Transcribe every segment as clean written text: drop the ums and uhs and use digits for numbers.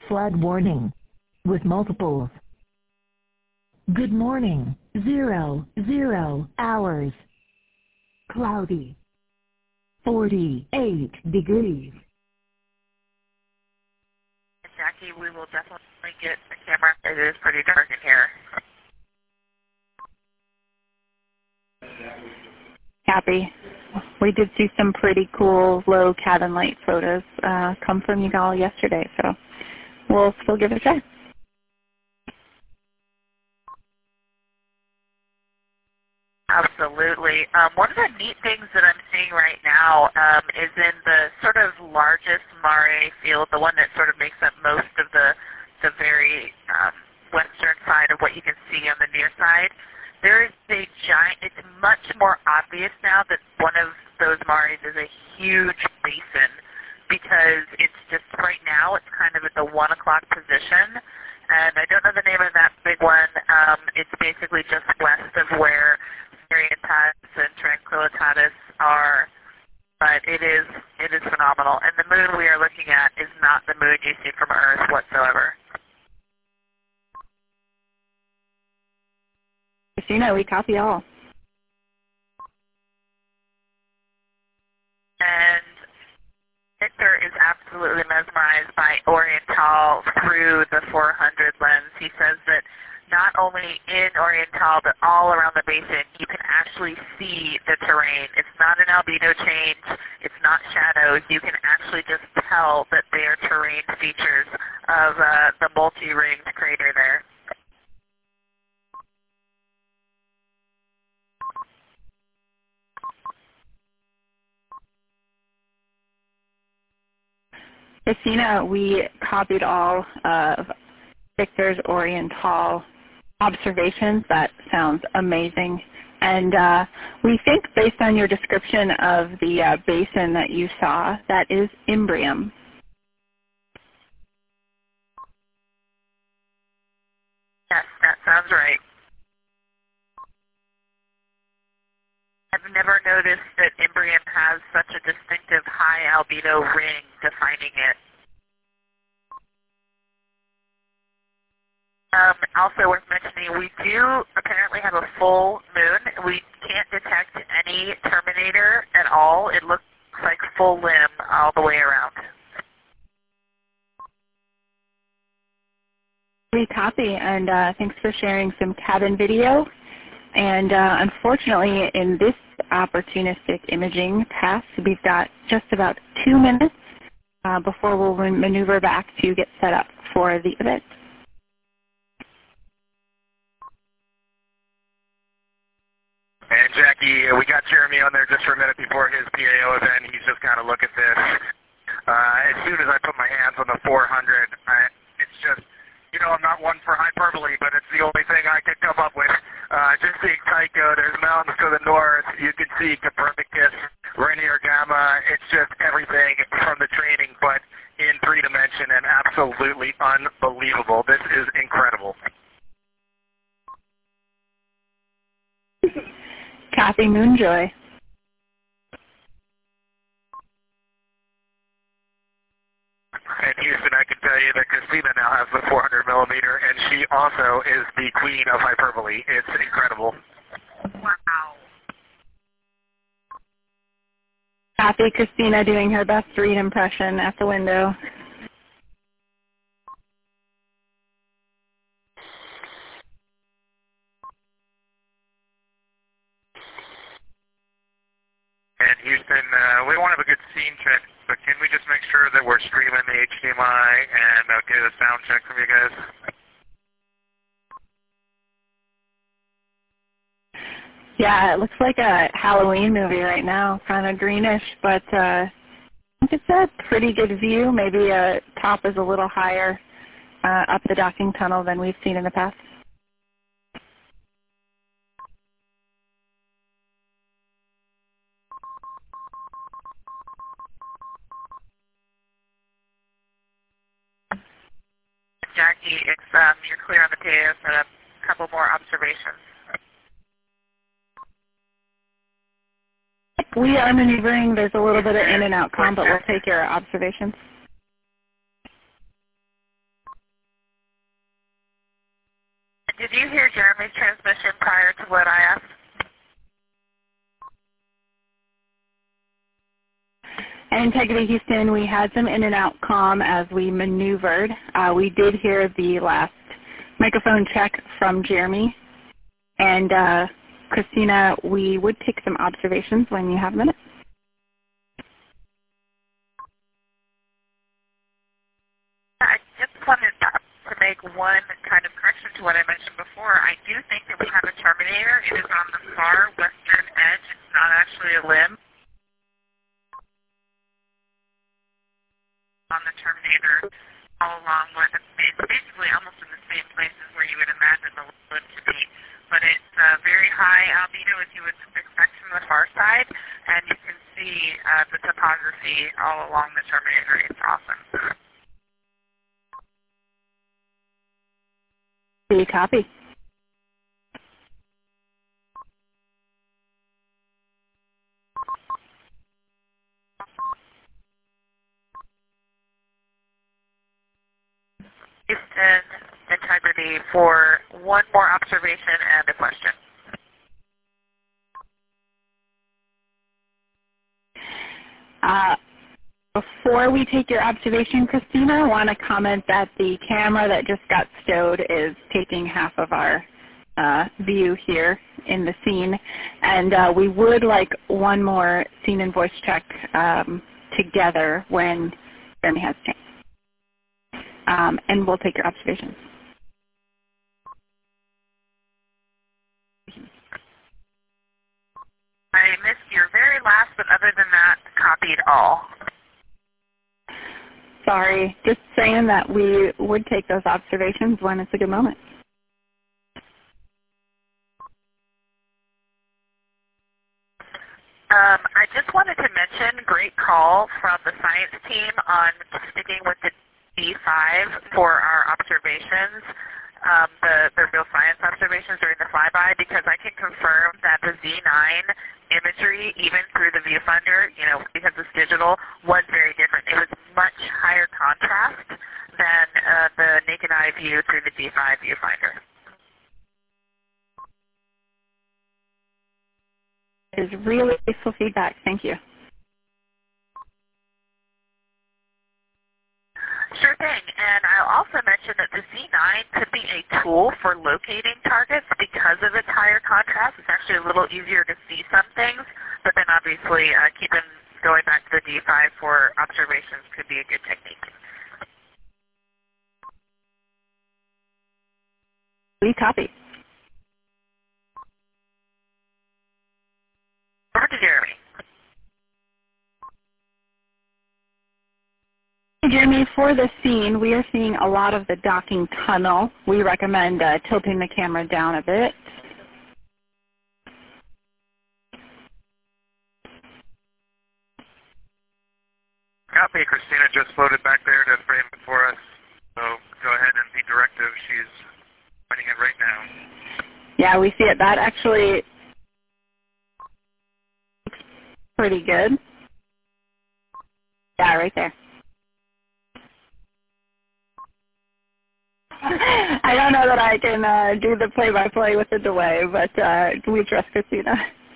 Flood warning. With multiples. Good morning. 00 hours. Cloudy. 48 degrees. Jackie, we will definitely get the camera. It is pretty dark in here. Happy. We did see some pretty cool low cabin light photos come from you all yesterday, so we'll still give it a try. Absolutely. One of the neat things that I'm seeing right now is in the sort of largest mare field, the one that sort of makes up most of the very western side of what you can see on the near side. There is a giant, it's much more obvious now that one of those mares is a huge basin because it's just right now it's kind of at the 1 o'clock position. And I don't know the name of that big one. It's basically just west of where Orientatis and Tranquillitatis are, but it is phenomenal. And the moon we are looking at is not the moon you see from Earth whatsoever. Christina, we copy all. And Victor is absolutely mesmerized by Oriental through the 400 lens. He says that not only in Oriental, but all around the basin, you can actually see the terrain. It's not an albedo change. It's not shadows. You can actually just tell that they are terrain features of the multi-ringed crater there. Christina, we copied all of Victor's Oriental observations. That sounds amazing. And we think, based on your description of the basin that you saw, that is Imbrium. Yes, that sounds right. I've never noticed that Imbrium has such a distinctive high albedo ring defining it. Also worth mentioning, we do apparently have a full moon. We can't detect any terminator at all. It looks like full limb all the way around. We copy, and thanks for sharing some cabin video. And unfortunately, in this opportunistic imaging pass, we've got just about 2 minutes before we'll maneuver back to get set up for the event. And Jackie, we got Jeremy on there just for a minute before his PAO event. He's just kind of look at this. As soon as I put my hands on the 400, it's just, you know, I'm not one for hyperbole, but it's the only thing I could come up with. Just seeing Tycho, there's mountains to the north. You can see Copernicus, Rainier Gamma. It's just everything from the training, but in 3 dimension and absolutely unbelievable. This is incredible. Kathy Moonjoy. And Houston, I can tell you that Christina now has the 400 millimeter, and she also is the queen of hyperbole. It's incredible. Wow. Kathy Christina doing her best read impression at the window. And Houston, we won't have a good scene check, but can we just make sure that we're streaming the HDMI and get a sound check from you guys? Yeah, it looks like a Halloween movie right now, kind of greenish, but I think it's a pretty good view. Maybe top is a little higher up the docking tunnel than we've seen in the past. Jackie, it's you're clear on the PAO for a couple more observations. We are maneuvering. There's a little bit of in and out com, but we'll take your observations. Did you hear Jeremy's transmission prior to what I asked? Integrity Houston, we had some in and out comm as we maneuvered. We did hear the last microphone check from Jeremy. And Christina, we would take some observations when you have a minute. I just wanted to make one kind of correction to what I mentioned before. I do think that we have a terminator. It is on the far western edge. It's not actually a limb. On the terminator all along what it's basically almost in the same places where you would imagine the limb to be. But it's very high albedo as you would expect from the far side, and you can see the topography all along the terminator. It's awesome. Do you copy? Houston Integrity for one more observation and a question. Before we take your observation, Christina, I want to comment that the camera that just got stowed is taking half of our view here in the scene. And we would like one more scene and voice check together when Jeremy has changed. And we'll take your observations. I missed your very last, but other than that, copied all. Sorry, just saying that we would take those observations when it's a good moment. I just wanted to mention, great call from the science team on sticking with the D5 for our observations, the real science observations during the flyby, because I can confirm that the Z9 imagery, even through the viewfinder, because it's digital, was very different. It was much higher contrast than the naked eye view through the D5 viewfinder. It is really useful feedback. Thank you. Sure thing. And I'll also mention that the Z9 could be a tool for locating targets because of its higher contrast. It's actually a little easier to see some things, but then obviously going back to the D5 for observations could be a good technique. We copy. Over to Jeremy. Jeremy, for this scene, we are seeing a lot of the docking tunnel. We recommend tilting the camera down a bit. Copy. Christina just floated back there to frame it for us. So go ahead and be directive. She's pointing it right now. Yeah, we see it. That actually looks pretty good. Yeah, right there. I don't know that I can do the play-by-play with the delay, but we trust Christina.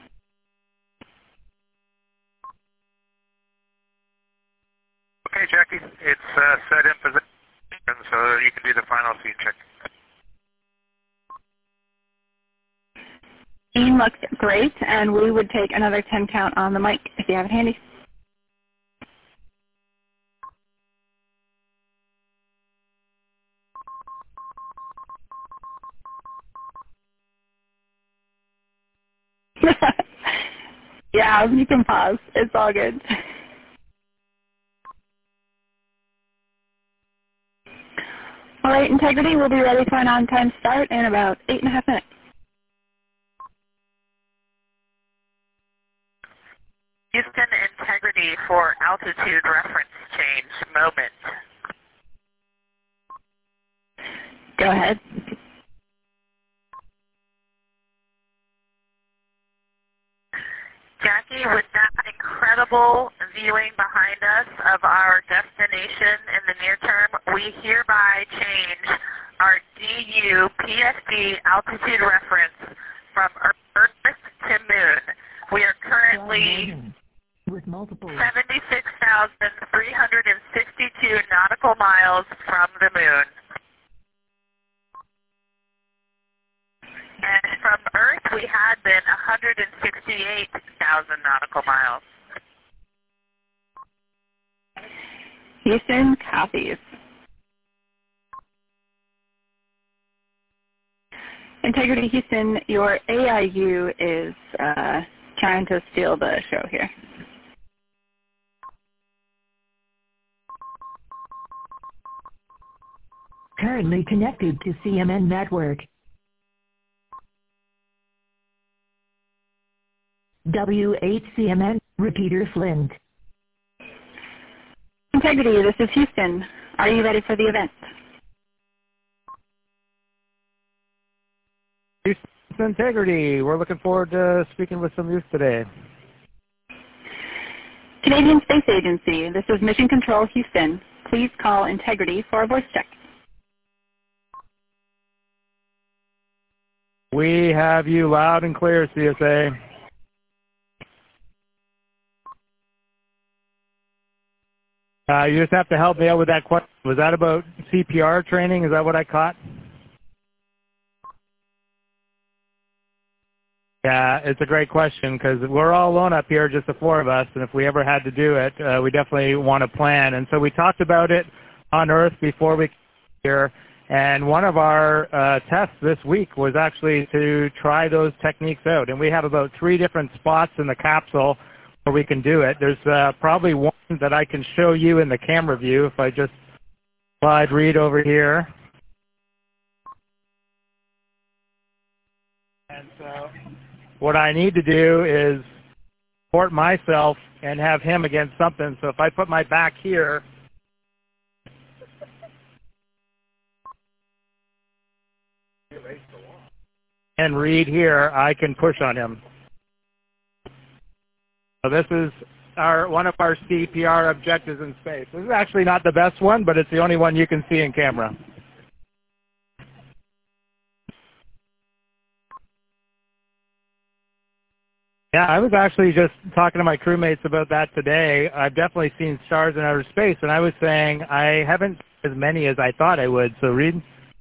Okay, Jackie, it's set in position, so you can do the final scene check. Scene looks great, and we would take another 10 count on the mic if you have it handy. Yeah, you can pause. It's all good. All right, Integrity, we'll be ready for an on-time start in about 8.5 minutes. Houston Integrity for altitude reference change moment. Go ahead. Jackie, with that incredible viewing behind us of our destination in the near term, we hereby change our DU PSD altitude reference from Earth to Moon. We are currently with multiple 76,362 nautical miles from the Moon. And from Earth, we had been 168,000 nautical miles. Houston copies. Integrity Houston, your AIU is trying to steal the show here. Currently connected to CMN network. W8CMN, repeater Flint. Integrity, this is Houston. Are you ready for the event? Houston Integrity, we're looking forward to speaking with some youth today. Canadian Space Agency, this is Mission Control Houston. Please call Integrity for a voice check. We have you loud and clear, CSA. You just have to help me out with that question. Was that about CPR training? Is that what I caught? Yeah, it's a great question because we're all alone up here, just the four of us, and if we ever had to do it, we definitely want to plan. And so we talked about it on Earth before we came here, and one of our tests this week was actually to try those techniques out. And we have about 3 different spots in the capsule where we can do it. There's probably one that I can show you in the camera view if I just slide Reed over here. And so what I need to do is support myself and have him against something. So if I put my back here, and Reed here, I can push on him. So this is one of our CPR objectives in space. This is actually not the best one, but it's the only one you can see in camera. Yeah, I was actually just talking to my crewmates about that today. I've definitely seen stars in outer space, and I was saying I haven't seen as many as I thought I would. So Reed?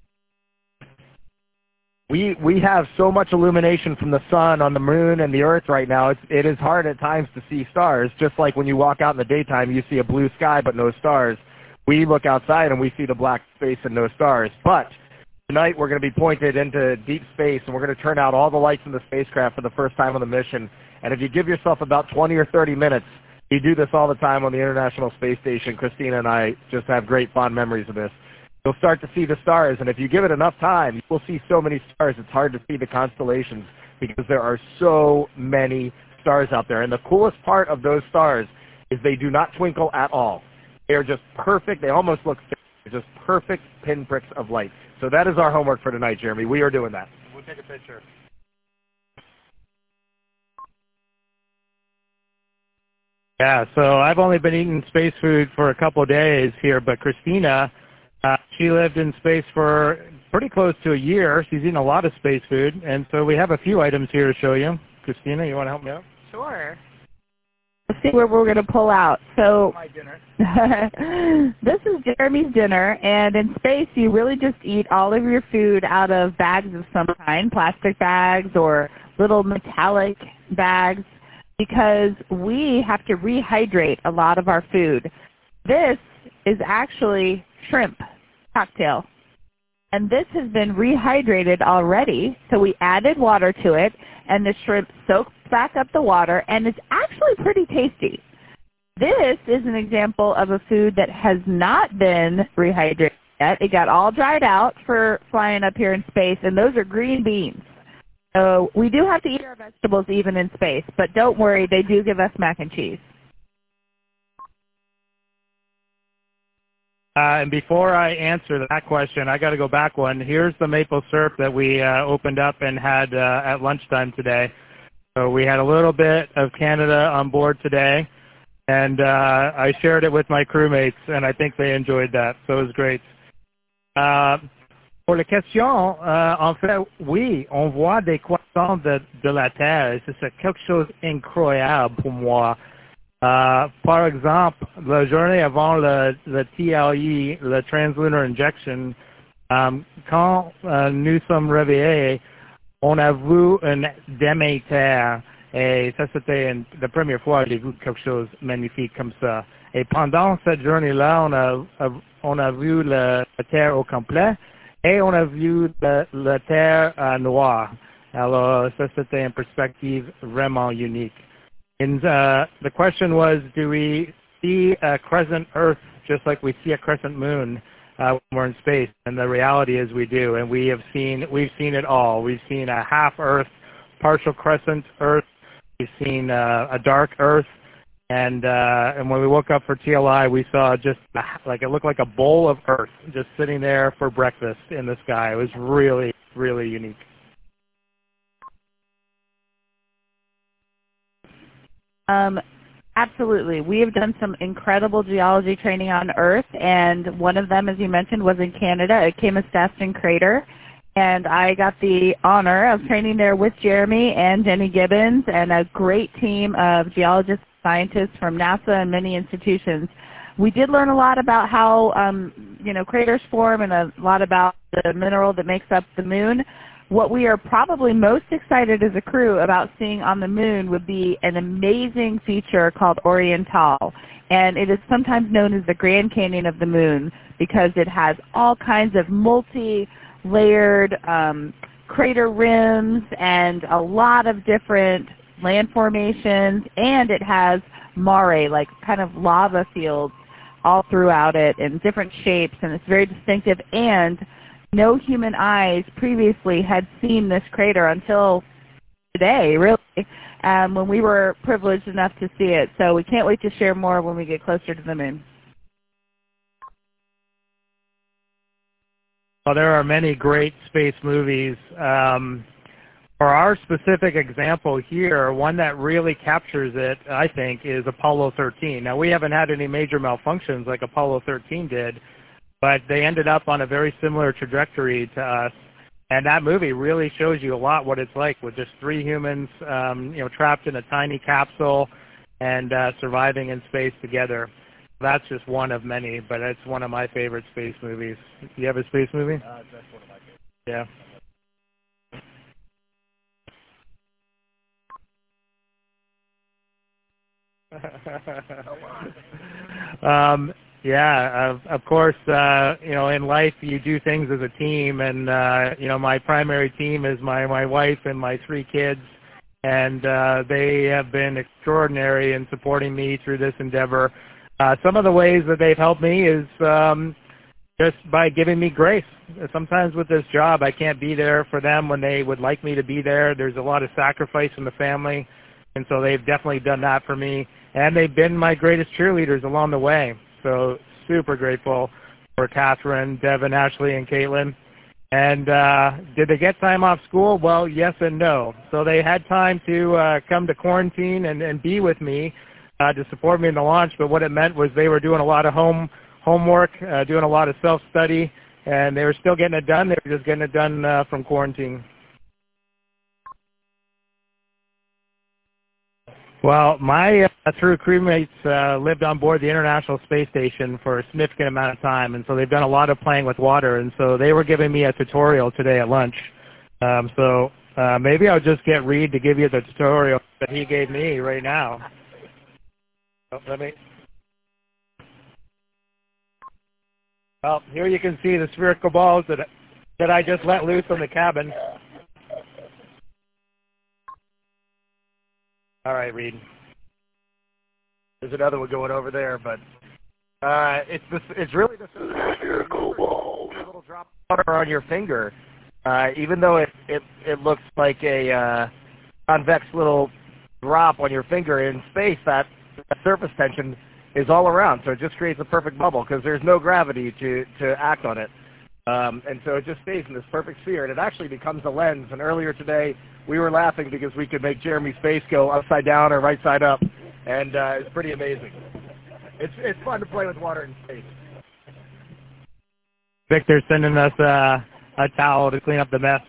We have so much illumination from the sun on the moon and the earth right now. It is hard at times to see stars, just like when you walk out in the daytime, you see a blue sky but no stars. We look outside and we see the black space and no stars. But tonight we're going to be pointed into deep space, and we're going to turn out all the lights in the spacecraft for the first time on the mission. And if you give yourself about 20 or 30 minutes, we do this all the time on the International Space Station. Christina and I just have great fond memories of this. You'll start to see the stars, and if you give it enough time, you will see so many stars, it's hard to see the constellations because there are so many stars out there. And the coolest part of those stars is they do not twinkle at all. They are just perfect. They almost look fake. They're just perfect pinpricks of light. So that is our homework for tonight, Jeremy. We are doing that. We'll take a picture. Yeah, so I've only been eating space food for a couple of days here, but Christina, she lived in space for pretty close to a year. She's eaten a lot of space food, and so we have a few items here to show you. Christina, you want to help me out? Sure. Let's see where we're going to pull out. So My dinner. this is Jeremy's dinner, and in space you really just eat all of your food out of bags of some kind, plastic bags or little metallic bags, because we have to rehydrate a lot of our food. This is actually shrimp cocktail. And this has been rehydrated already, so we added water to it, and the shrimp soaks back up the water, and it's actually pretty tasty. This is an example of a food that has not been rehydrated yet. It got all dried out for flying up here in space, and those are green beans. So we do have to eat our vegetables even in space, but don't worry, they do give us mac and cheese. And before I answer that question, I got to go back one. Here's the maple syrup that we opened up and had at lunchtime today. So we had a little bit of Canada on board today. And I shared it with my crewmates, and I think they enjoyed that, so it was great. Pour les questions, en fait, oui, on voit des croissants de la Terre, et c'est quelque chose d'incroyable pour moi. Par exemple, la journée avant le TLE, le Translunar Injection, quand nous sommes réveillés, on a vu une demi-terre. Et ça, c'était la première fois que j'ai vu quelque chose de magnifique comme ça. Et pendant cette journée-là, on a vu la Terre au complet et on a vu la Terre noire. Alors, ça, c'était une perspective vraiment unique. And the question was, do we see a crescent Earth just like we see a crescent moon when we're in space? And the reality is we do, and we've seen it all. We've seen a half Earth, partial crescent Earth. We've seen a dark Earth, and when we woke up for TLI, we saw just like it looked like a bowl of Earth just sitting there for breakfast in the sky. It was really, really unique. Absolutely. We have done some incredible geology training on Earth, and one of them, as you mentioned, was in Canada at Kamus Daston Crater. And I got the honor of training there with Jeremy and Jenny Gibbons and a great team of geologists, scientists from NASA and many institutions. We did learn a lot about how craters form and a lot about the mineral that makes up the moon. What we are probably most excited as a crew about seeing on the moon would be an amazing feature called Oriental. And it is sometimes known as the Grand Canyon of the moon because it has all kinds of multi-layered crater rims and a lot of different land formations, and it has mare, like kind of lava fields all throughout it in different shapes, and it's very distinctive, and no human eyes previously had seen this crater until today, really, when we were privileged enough to see it. So we can't wait to share more when we get closer to the moon. Well, there are many great space movies. For our specific example here, one that really captures it, I think, is Apollo 13. Now, we haven't had any major malfunctions like Apollo 13 did, but they ended up on a very similar trajectory to us. And that movie really shows you a lot what it's like with just 3 humans, trapped in a tiny capsule and surviving in space together. That's just one of many, but it's one of my favorite space movies. Do you have a space movie? That's one of my favorites. Yeah. Of course, in life you do things as a team, and my primary team is my wife and my 3 kids, and they have been extraordinary in supporting me through this endeavor. Some of the ways that they've helped me is just by giving me grace. Sometimes with this job, I can't be there for them when they would like me to be there. There's a lot of sacrifice in the family, and so they've definitely done that for me. And they've been my greatest cheerleaders along the way. So super grateful for Catherine, Devin, Ashley, and Caitlin. And did they get time off school? Well, yes and no. So they had time to come to quarantine and be with me to support me in the launch. But what it meant was they were doing a lot of homework, doing a lot of self-study, and they were still getting it done. They were just getting it done from quarantine. Well, my 3 crewmates lived on board the International Space Station for a significant amount of time, and so they've done a lot of playing with water, and so they were giving me a tutorial today at lunch. Maybe I'll just get Reed to give you the tutorial that he gave me right now. Well, here you can see the spherical balls that I just let loose from the cabin. All right, Reed. There's another one going over there, but it's really just a spherical ball. A little drop of water on your finger, even though it looks like a convex little drop on your finger in space. That surface tension is all around, so it just creates a perfect bubble because there's no gravity to act on it. And so it just stays in this perfect sphere, and it actually becomes a lens. And earlier today, we were laughing because we could make Jeremy's face go upside down or right side up, and it's pretty amazing. It's fun to play with water in space. Victor's sending us a towel to clean up the mess.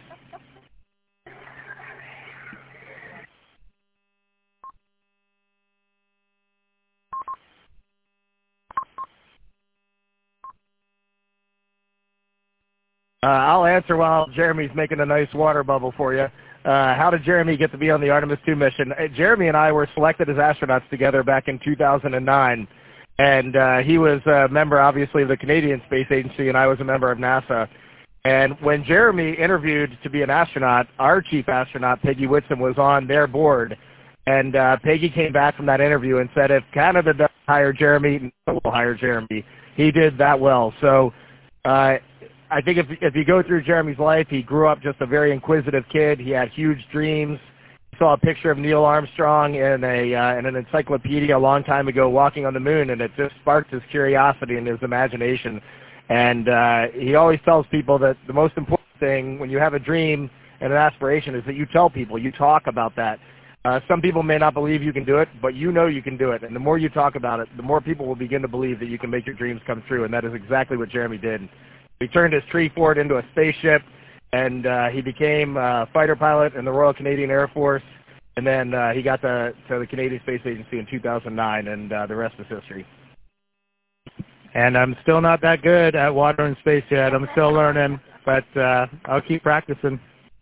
I'll answer while Jeremy's making a nice water bubble for you. How did Jeremy get to be on the Artemis 2 mission? Jeremy and I were selected as astronauts together back in 2009, and he was a member, obviously, of the Canadian Space Agency, and I was a member of NASA. And when Jeremy interviewed to be an astronaut, our chief astronaut, Peggy Whitson, was on their board. And Peggy came back from that interview and said, if Canada doesn't hire Jeremy, we'll hire Jeremy. He did that well. So I think if you go through Jeremy's life, he grew up just a very inquisitive kid. He had huge dreams. He saw a picture of Neil Armstrong in an encyclopedia a long time ago walking on the moon, and it just sparked his curiosity and his imagination. And he always tells people that the most important thing when you have a dream and an aspiration is that you tell people, you talk about that. Some people may not believe you can do it, but you know you can do it. And the more you talk about it, the more people will begin to believe that you can make your dreams come true, and that is exactly what Jeremy did. He turned his tree fort into a spaceship, and he became a fighter pilot in the Royal Canadian Air Force, and then he got to the Canadian Space Agency in 2009, and the rest is history. And I'm still not that good at water and space yet. I'm still learning, but I'll keep practicing.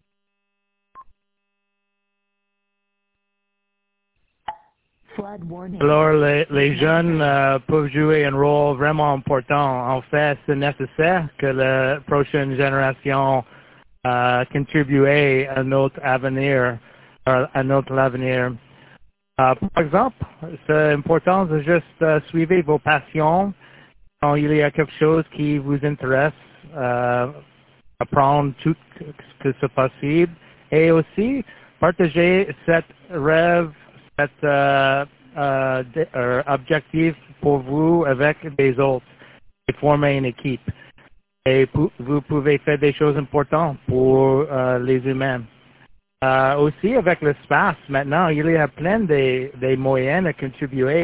Flood warning. Alors, les jeunes peuvent jouer un rôle vraiment important. En fait, c'est nécessaire que la prochaine génération contribue à notre avenir, à notre avenir. Par exemple, c'est important de juste suivre vos passions. Quand il y a quelque chose qui vous intéresse, apprendre tout ce que c'est possible. Et aussi, partager cet rêve, cet objectif pour vous avec des autres et former une équipe. Et vous pouvez faire des choses importantes pour les humains. Aussi, avec l'espace, maintenant, il y a plein de moyens à contribuer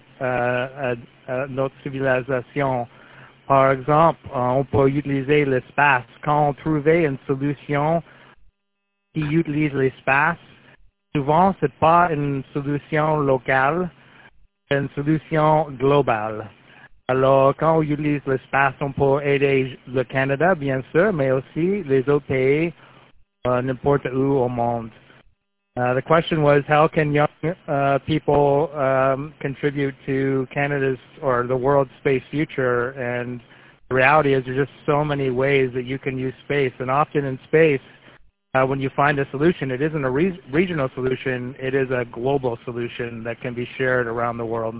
à notre civilisation. Par exemple, on peut utiliser l'espace. Quand on trouve une solution qui utilise l'espace, souvent, ce n'est pas une solution locale, c'est une solution globale. Alors, quand on utilise l'espace, on peut aider le Canada, bien sûr, mais aussi les autres pays, n'importe où au monde. The question was, how can young people contribute to Canada's or the world's space future? And the reality is there's just so many ways that you can use space. And often in space, when you find a solution, it isn't a regional solution, it is a global solution that can be shared around the world.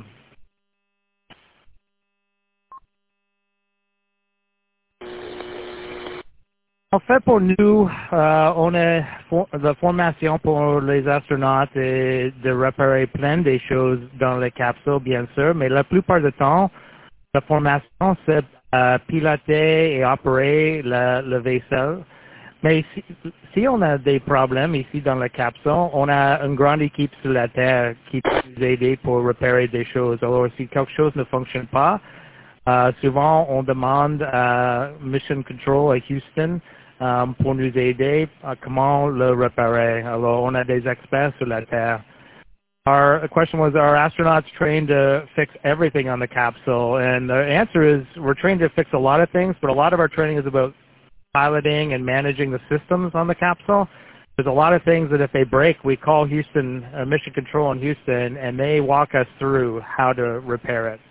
En fait, pour nous, on a la formation pour les astronautes et de réparer plein de choses dans les capsules, bien sûr, mais la plupart du temps, la formation, c'est piloter et opérer le vaisseau. Mais si on a des problèmes ici dans la capsule, on a une grande équipe sur la Terre qui peut nous aider pour réparer des choses. Alors, si quelque chose ne fonctionne pas, souvent on demande à Mission Control à Houston pour nous aider à comment le réparer. Alors, on a des experts sur la Terre. Our question was, are astronauts trained to fix everything on the capsule? And the answer is, we're trained to fix a lot of things, but a lot of our training is about piloting and managing the systems on the capsule. There's a lot of things that if they break, we call Houston, Mission Control in Houston, and they walk us through how to repair it.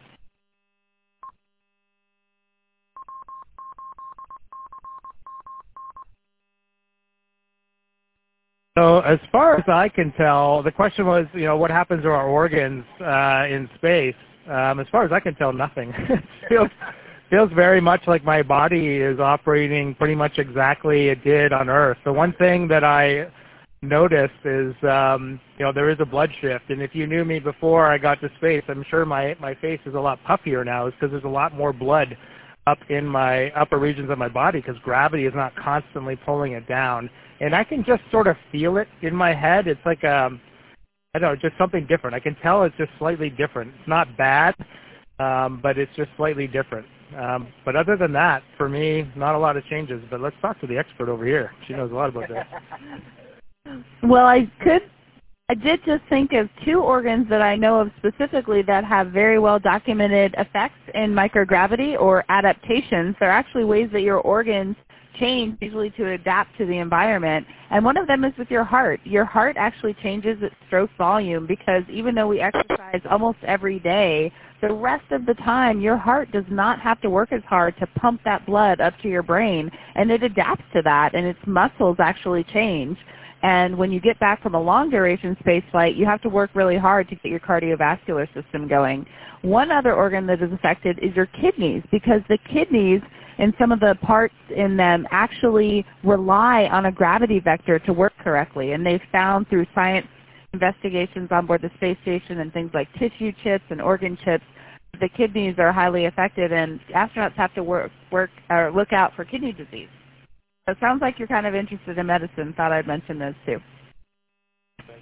So as far as I can tell, the question was, what happens to our organs in space? As far as I can tell, nothing. It feels very much like my body is operating pretty much exactly it did on Earth. The one thing that I noticed is, there is a blood shift. And if you knew me before I got to space, I'm sure my face is a lot puffier now. It's because there's a lot more blood up in my upper regions of my body because gravity is not constantly pulling it down. And I can just sort of feel it in my head. It's like, I don't know, just something different. I can tell it's just slightly different. It's not bad, but it's just slightly different. But other than that, for me, not a lot of changes. But let's talk to the expert over here. She knows a lot about this. Well, I did just think of 2 organs that I know of specifically that have very well documented effects in microgravity or adaptations. They're actually ways that your organs change usually to adapt to the environment. And one of them is with your heart. Your heart actually changes its stroke volume because even though we exercise almost every day, the rest of the time your heart does not have to work as hard to pump that blood up to your brain, and it adapts to that, and its muscles actually change. And when you get back from a long-duration space flight, you have to work really hard to get your cardiovascular system going. One other organ that is affected is your kidneys, because the kidneys and some of the parts in them actually rely on a gravity vector to work correctly. And they've found through science investigations on board the space station and things like tissue chips and organ chips, the kidneys are highly affected, and astronauts have to look out for kidney disease. So it sounds like you're kind of interested in medicine. Thought I'd mention those too. Thank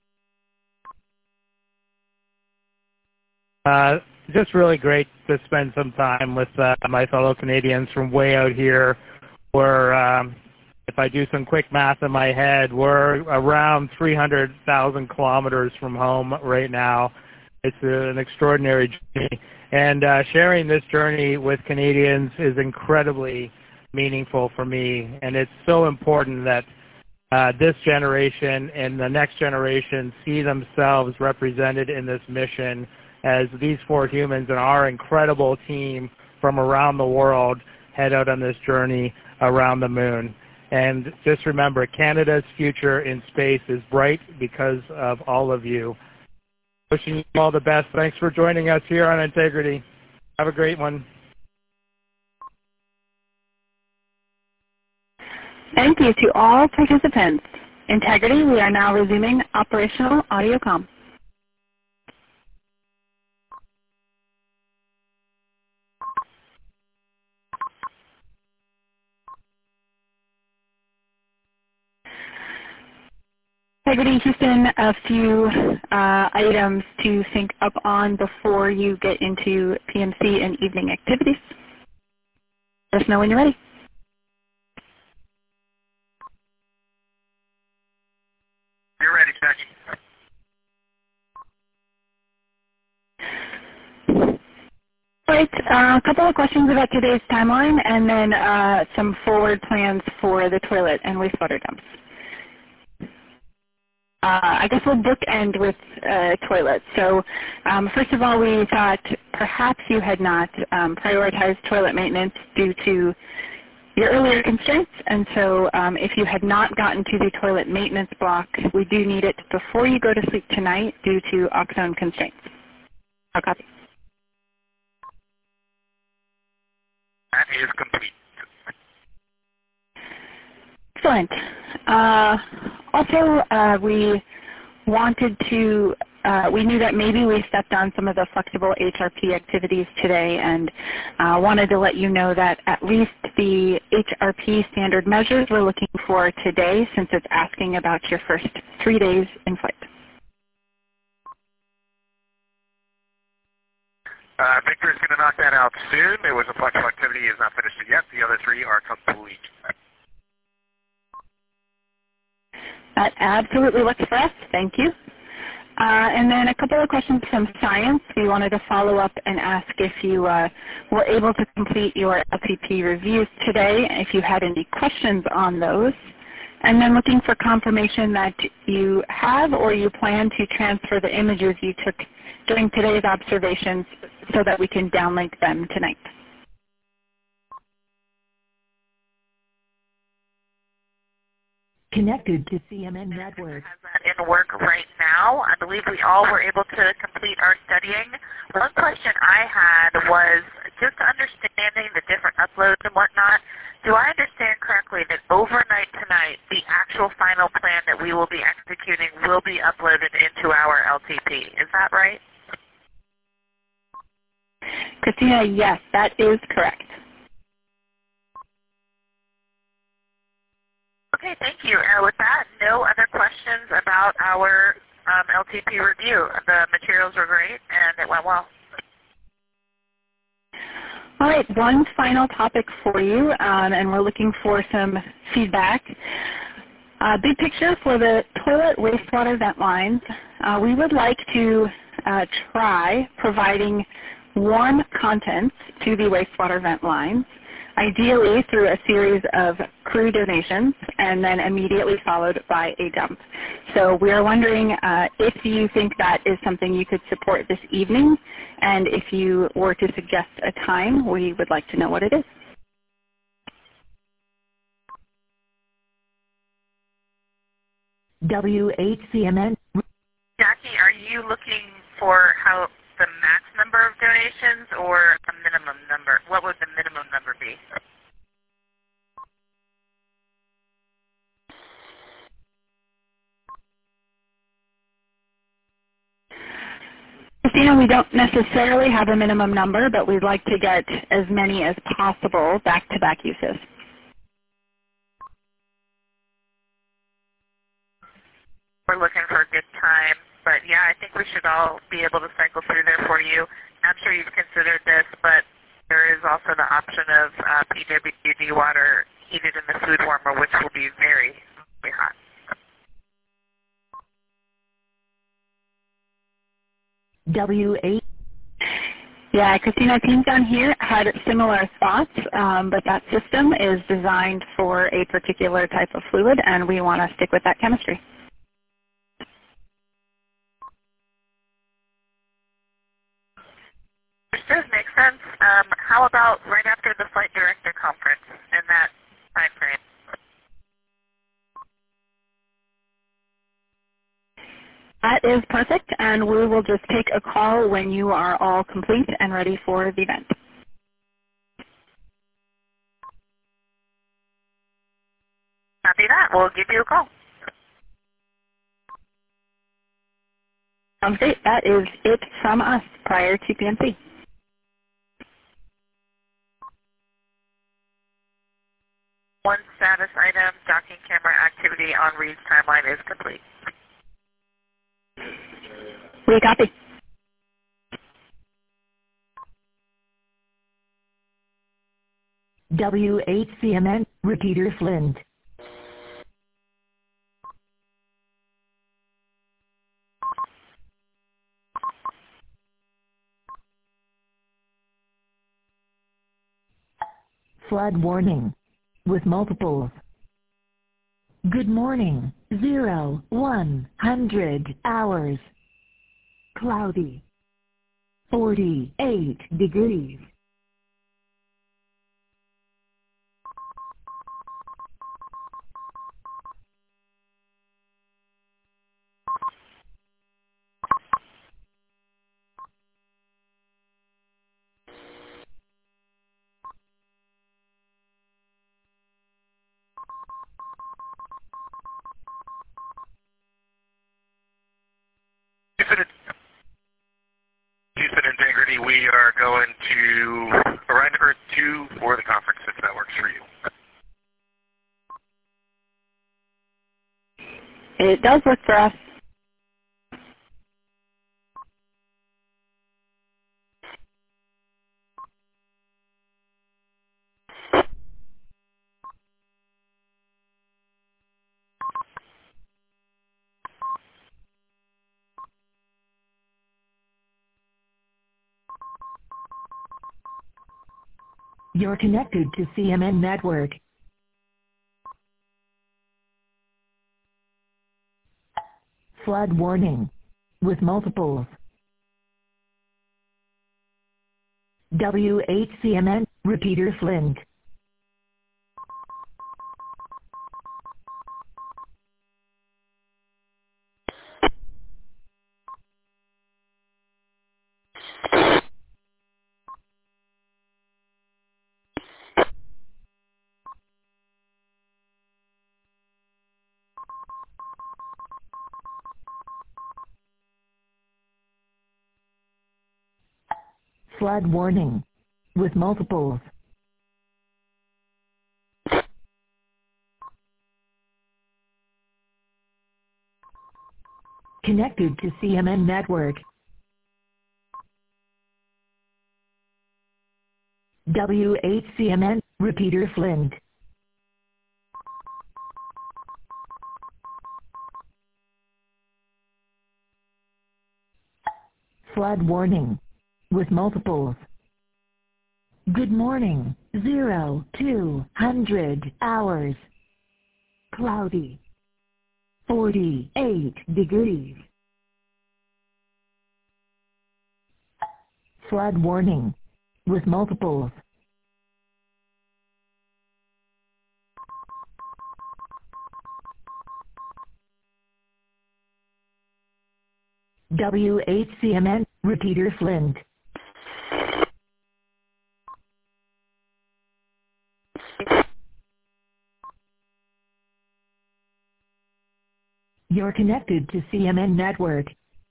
you. Just really great to spend some time with my fellow Canadians from way out here. We're, if I do some quick math in my head, we're around 300,000 kilometers from home right now. It's an extraordinary journey. And sharing this journey with Canadians is incredibly meaningful for me. And it's so important that this generation and the next generation see themselves represented in this mission as these 4 humans and our incredible team from around the world head out on this journey around the moon. And just remember, Canada's future in space is bright because of all of you. Wishing you all the best. Thanks for joining us here on Integrity. Have a great one. Thank you to all participants. Integrity, we are now resuming operational audio comm. Integrity Houston, a few items to think up on before you get into PMC and evening activities. Let us know when you're ready. You're ready, Jackie. All right, a couple of questions about today's timeline, and then some forward plans for the toilet and wastewater dumps. I guess we'll bookend with toilets. So first of all, we thought perhaps you had not prioritized toilet maintenance due to your earlier constraints. And so if you had not gotten to the toilet maintenance block, we do need it before you go to sleep tonight due to oxone constraints. I'll copy. That is complete. Excellent. Also, we wanted to, we knew that maybe we stepped on some of the flexible HRP activities today, and wanted to let you know that at least the HRP standard measures we're looking for today, since it's asking about your first 3 days in flight. Victor's going to knock that out soon. It was a flexible activity. He has not finished it yet. The other 3 are complete. That absolutely works for us. Thank you. And then a couple of questions from science. We wanted to follow up and ask if you were able to complete your LTP reviews today, if you had any questions on those. And then looking for confirmation that you have or you plan to transfer the images you took during today's observations so that we can downlink them tonight. Connected to CMN Network. Has that in work right now. I believe we all were able to complete our studying. One question I had was just understanding the different uploads and whatnot. Do I understand correctly that overnight tonight, the actual final plan that we will be executing will be uploaded into our LTP? Is that right? Christina, yes, that is correct. Okay, thank you. With that, no other questions about our LTP review. The materials were great, and it went well. All right, one final topic for you, and we're looking for some feedback. Big picture for the toilet wastewater vent lines. We would like to try providing warm contents to the wastewater vent lines, ideally through a series of crew donations and then immediately followed by a dump. So we are wondering if you think that is something you could support this evening, and if you were to suggest a time, we would like to know what it is. WHCMN. Jackie, are you looking for how the max number of donations or a minimum number? What would the minimum number be? Christina, we don't necessarily have a minimum number, but we'd like to get as many as possible back-to-back uses. We're looking for a good time, but yeah, I think we should all be able to cycle through there for you. I'm sure you've considered this, but there is also the option of PWD water heated in the food warmer, which will be very, very hot. WH. Yeah, Christina, teams down here had similar thoughts, but that system is designed for a particular type of fluid, and we want to stick with that chemistry. Understood. Makes sense. How about right after the flight director conference in that time frame? That is perfect, and we will just take a call when you are all complete and ready for the event. Copy that. We'll give you a call. Sounds great. That is it from us prior to PNC. One status item, docking camera activity on Reed's timeline is complete. We copy. WHCMN, repeater Flint. Flood warning with multiples. Good morning, 100 hours. Cloudy, 48 degrees. Houston Integrity, we are going to Orion Earth 2 for the conference, if that works for you. It does work for us. You're connected to CMN Network. Flood warning with multiples. WHCMN, repeater Flint. Flood warning with multiples. Connected to CMN Network. WHCMN, Repeater Flint. Flood warning. With multiples. Good morning, 0200 hours. Cloudy. 48 degrees. Flood warning. With multiples. WHCMN, Repeater Flint. You're connected to CMN Network.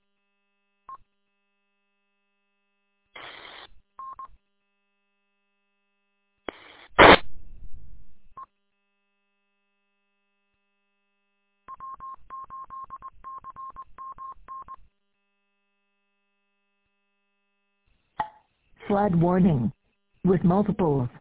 Flood warning. With multiples.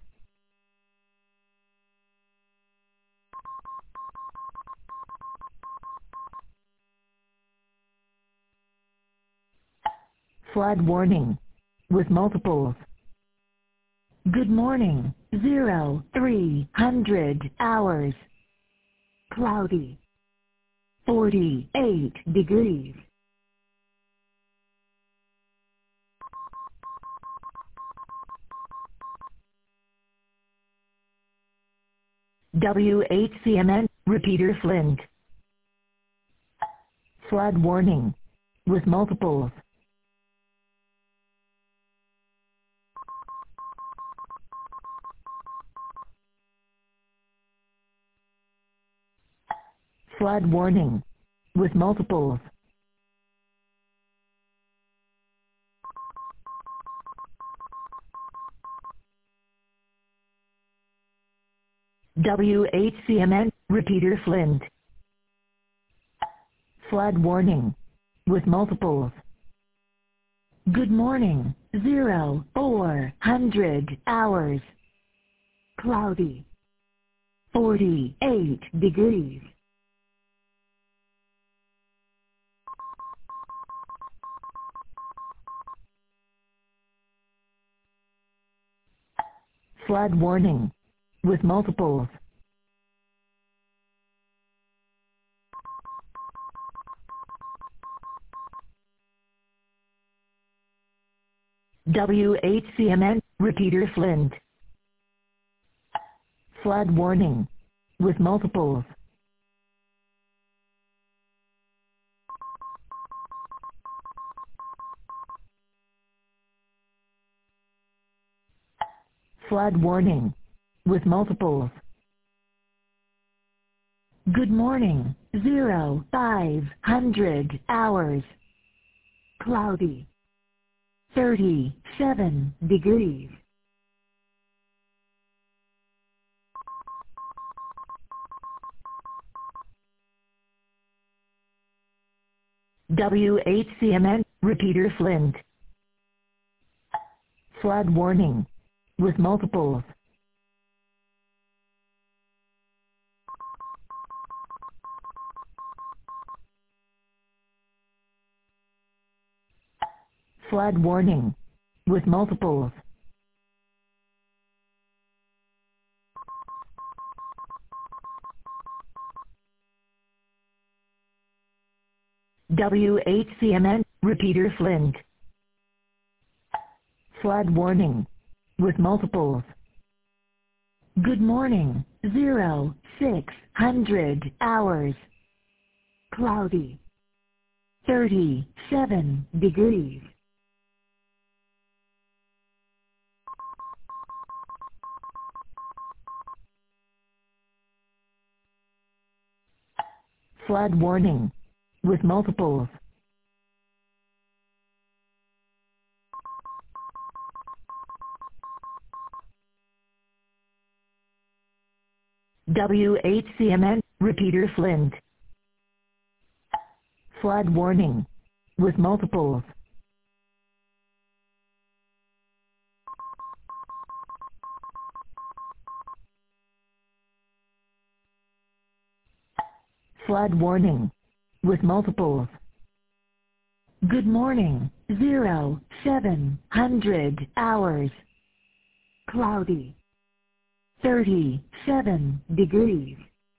Flood warning. With multiples. Good morning, 0300 hours. Cloudy. 48 degrees. WHCMN, Repeater Flint. Flood warning. With multiples. Flood warning. With multiples. WHCMN, Repeater Flint. Flood warning. With multiples. Good morning, 0400 hours. Cloudy. 48 degrees. Flood warning. With multiples. WHCMN, Repeater Flint. Flood warning. With multiples. Flood warning. With multiples. Good morning, 0500 hours. Cloudy. 37 degrees. WHCMN, Repeater Flint. Flood warning. With multiples. Flood warning. With multiples. WHCMN, Repeater Flint. Flood warning. With multiples. Good morning, 0600 hours. Cloudy. 37 degrees. Flood warning. With multiples. WHCMN, Repeater Flint. Flood warning. With multiples. Flood warning. With multiples. Good morning. 0700 hours. Cloudy. 37 degrees.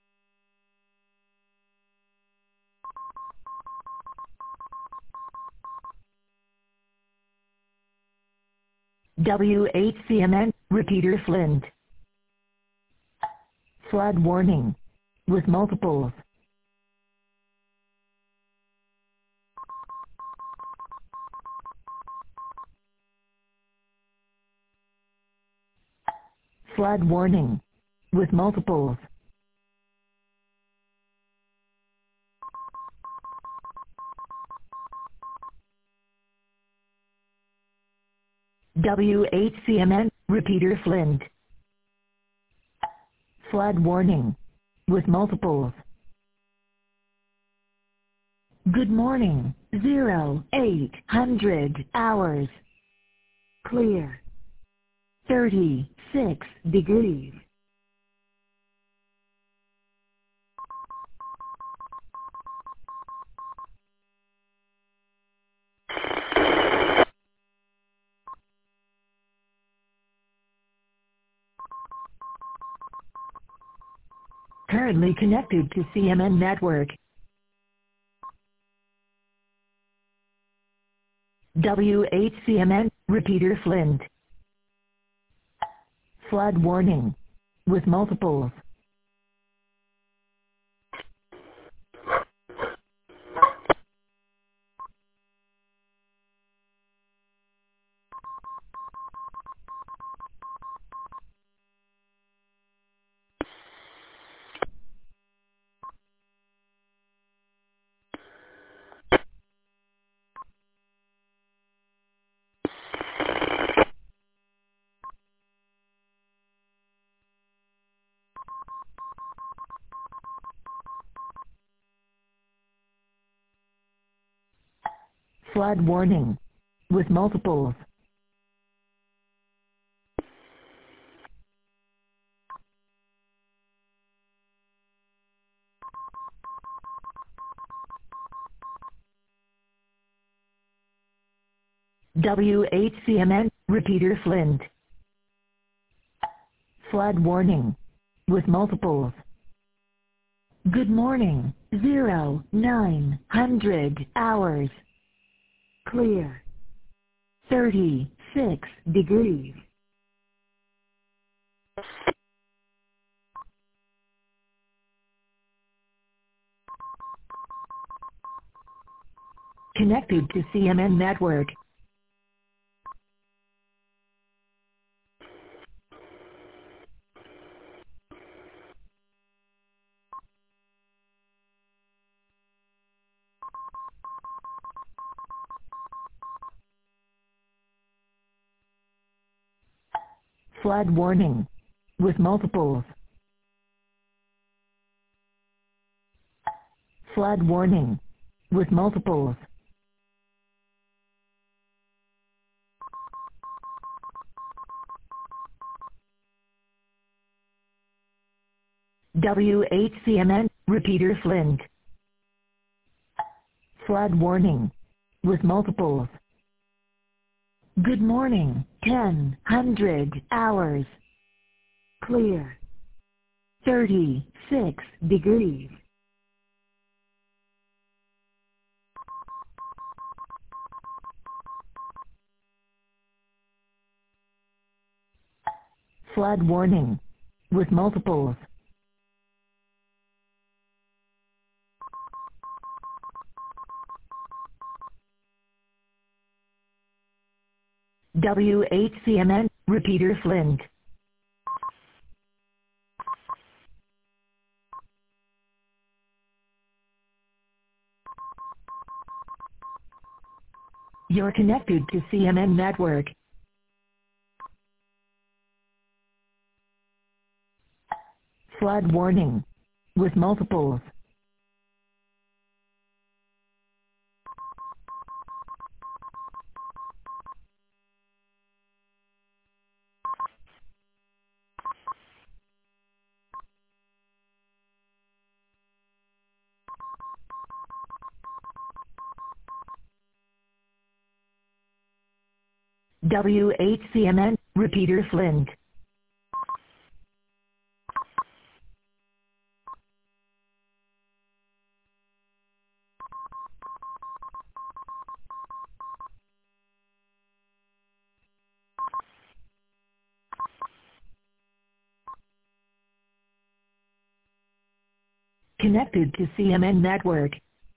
WHCMN, Repeater Flint. Flood warning. With multiples. Flood warning. With multiples. WHCMN, Repeater Flint. Flood warning. With multiples. Good morning. 0800 hours. Clear. 36 degrees. Currently connected to CMN network. WHCMN, Repeater Flint. Flood warning. With multiples. Flood warning. With multiples. WHCMN, Repeater Flint. Flood warning. With multiples. Good morning. 0900 hours. Clear. 36 degrees. Connected to CMN network. Flood warning. With multiples. Flood warning. With multiples. WHCMN, Repeater Flint. Flood warning. With multiples. Good morning. 1000 hours. Clear. 36 degrees. Flood warning. With multiples. WHCMN, Repeater Flint. You're connected to CMN network. Flood warning. With multiples. WHCMN, repeater Flint. Connected to CMN network.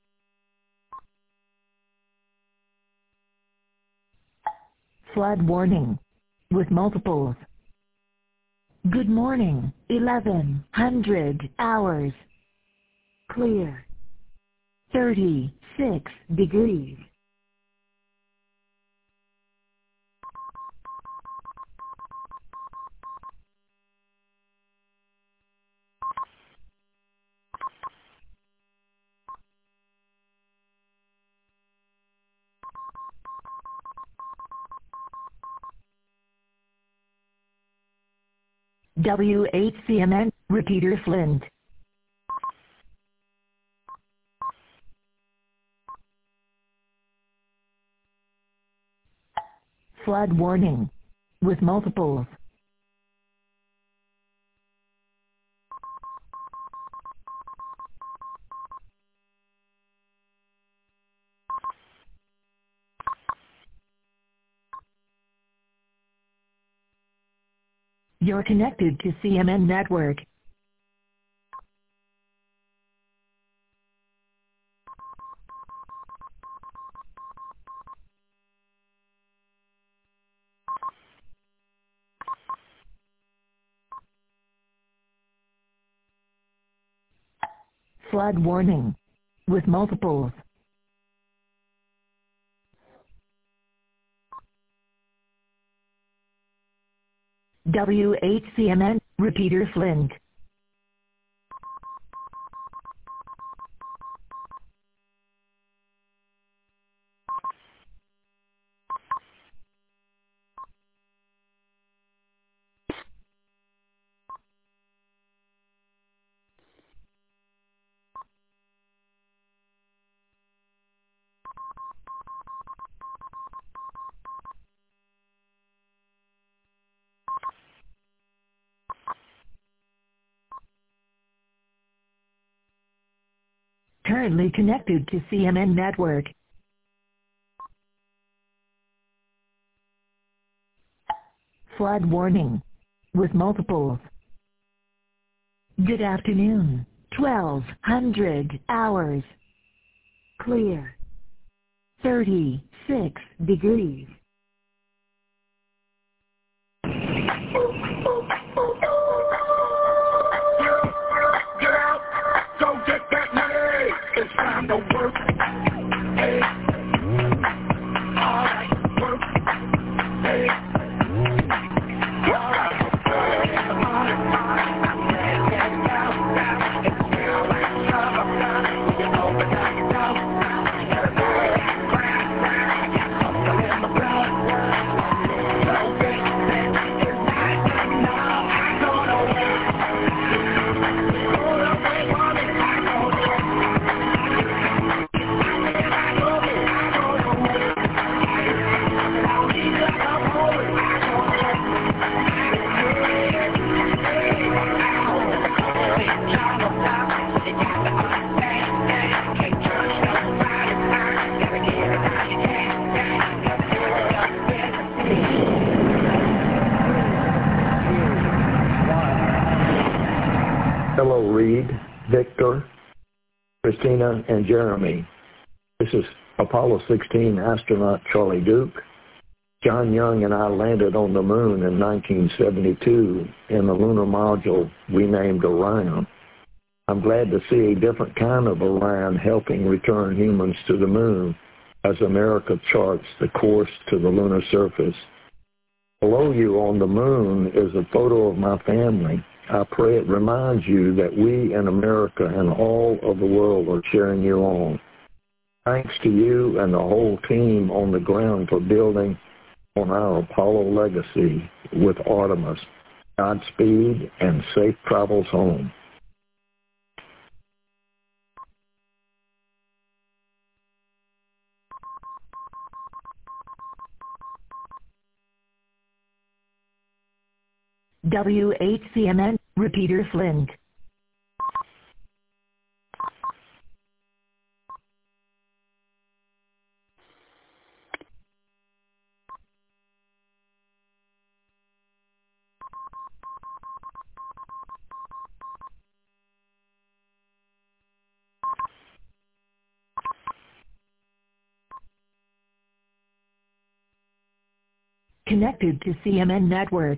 Flood warning. With multiples. Good morning, 1100 hours. Clear. 36 degrees. WHCMN, repeater Flint. Flood warning. With multiples. You're connected to CMN network. Flood warning. With multiples. WHCMN, repeater Flint. Currently connected to CMN network. Flood warning. With multiples. Good afternoon, 1200 hours. Clear. 36 degrees. It's time to work. Hey. All right, work. Hey. All right. Hello, Reed, Victor, Christina, and Jeremy. This is Apollo 16 astronaut Charlie Duke. John Young and I landed on the moon in 1972 in a lunar module we named Orion. I'm glad to see a different kind of Orion helping return humans to the moon as America charts the course to the lunar surface. Below you on the moon is a photo of my family. I pray it reminds you that we in America and all of the world are cheering you on. Thanks to you and the whole team on the ground for building on our Apollo legacy with Artemis. Godspeed and safe travels home. WHCMN, repeater Flint. Connected to CMN network.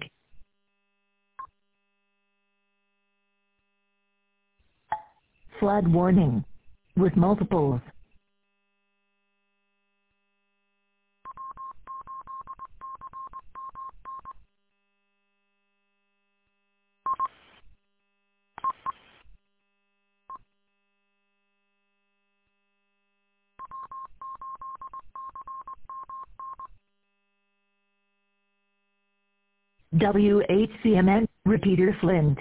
Flood warning with multiples. WHCMN, repeater Flint.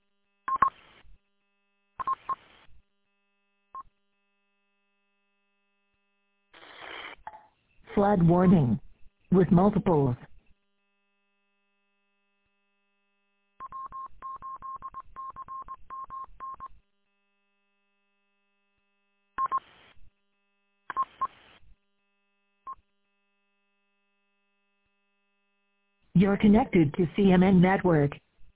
Flood warning with multiples. You're connected to CMN network.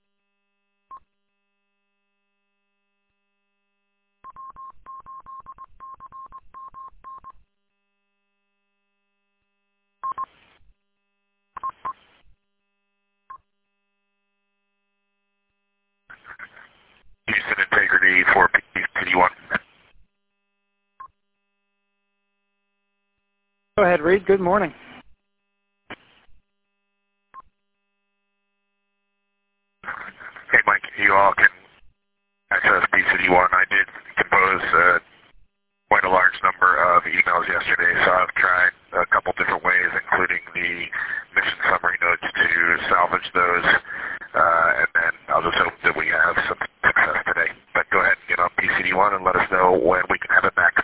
Houston Integrity for PD1. Go ahead, Reed. Good morning. Hey, Mike, you all can access PCD1. I did compose quite a large number of emails yesterday, so I've tried a couple different ways, including the mission summary notes to salvage those, and then I'll just hope that we have some success today. But go ahead and get on PCD1 and let us know when we can have it back.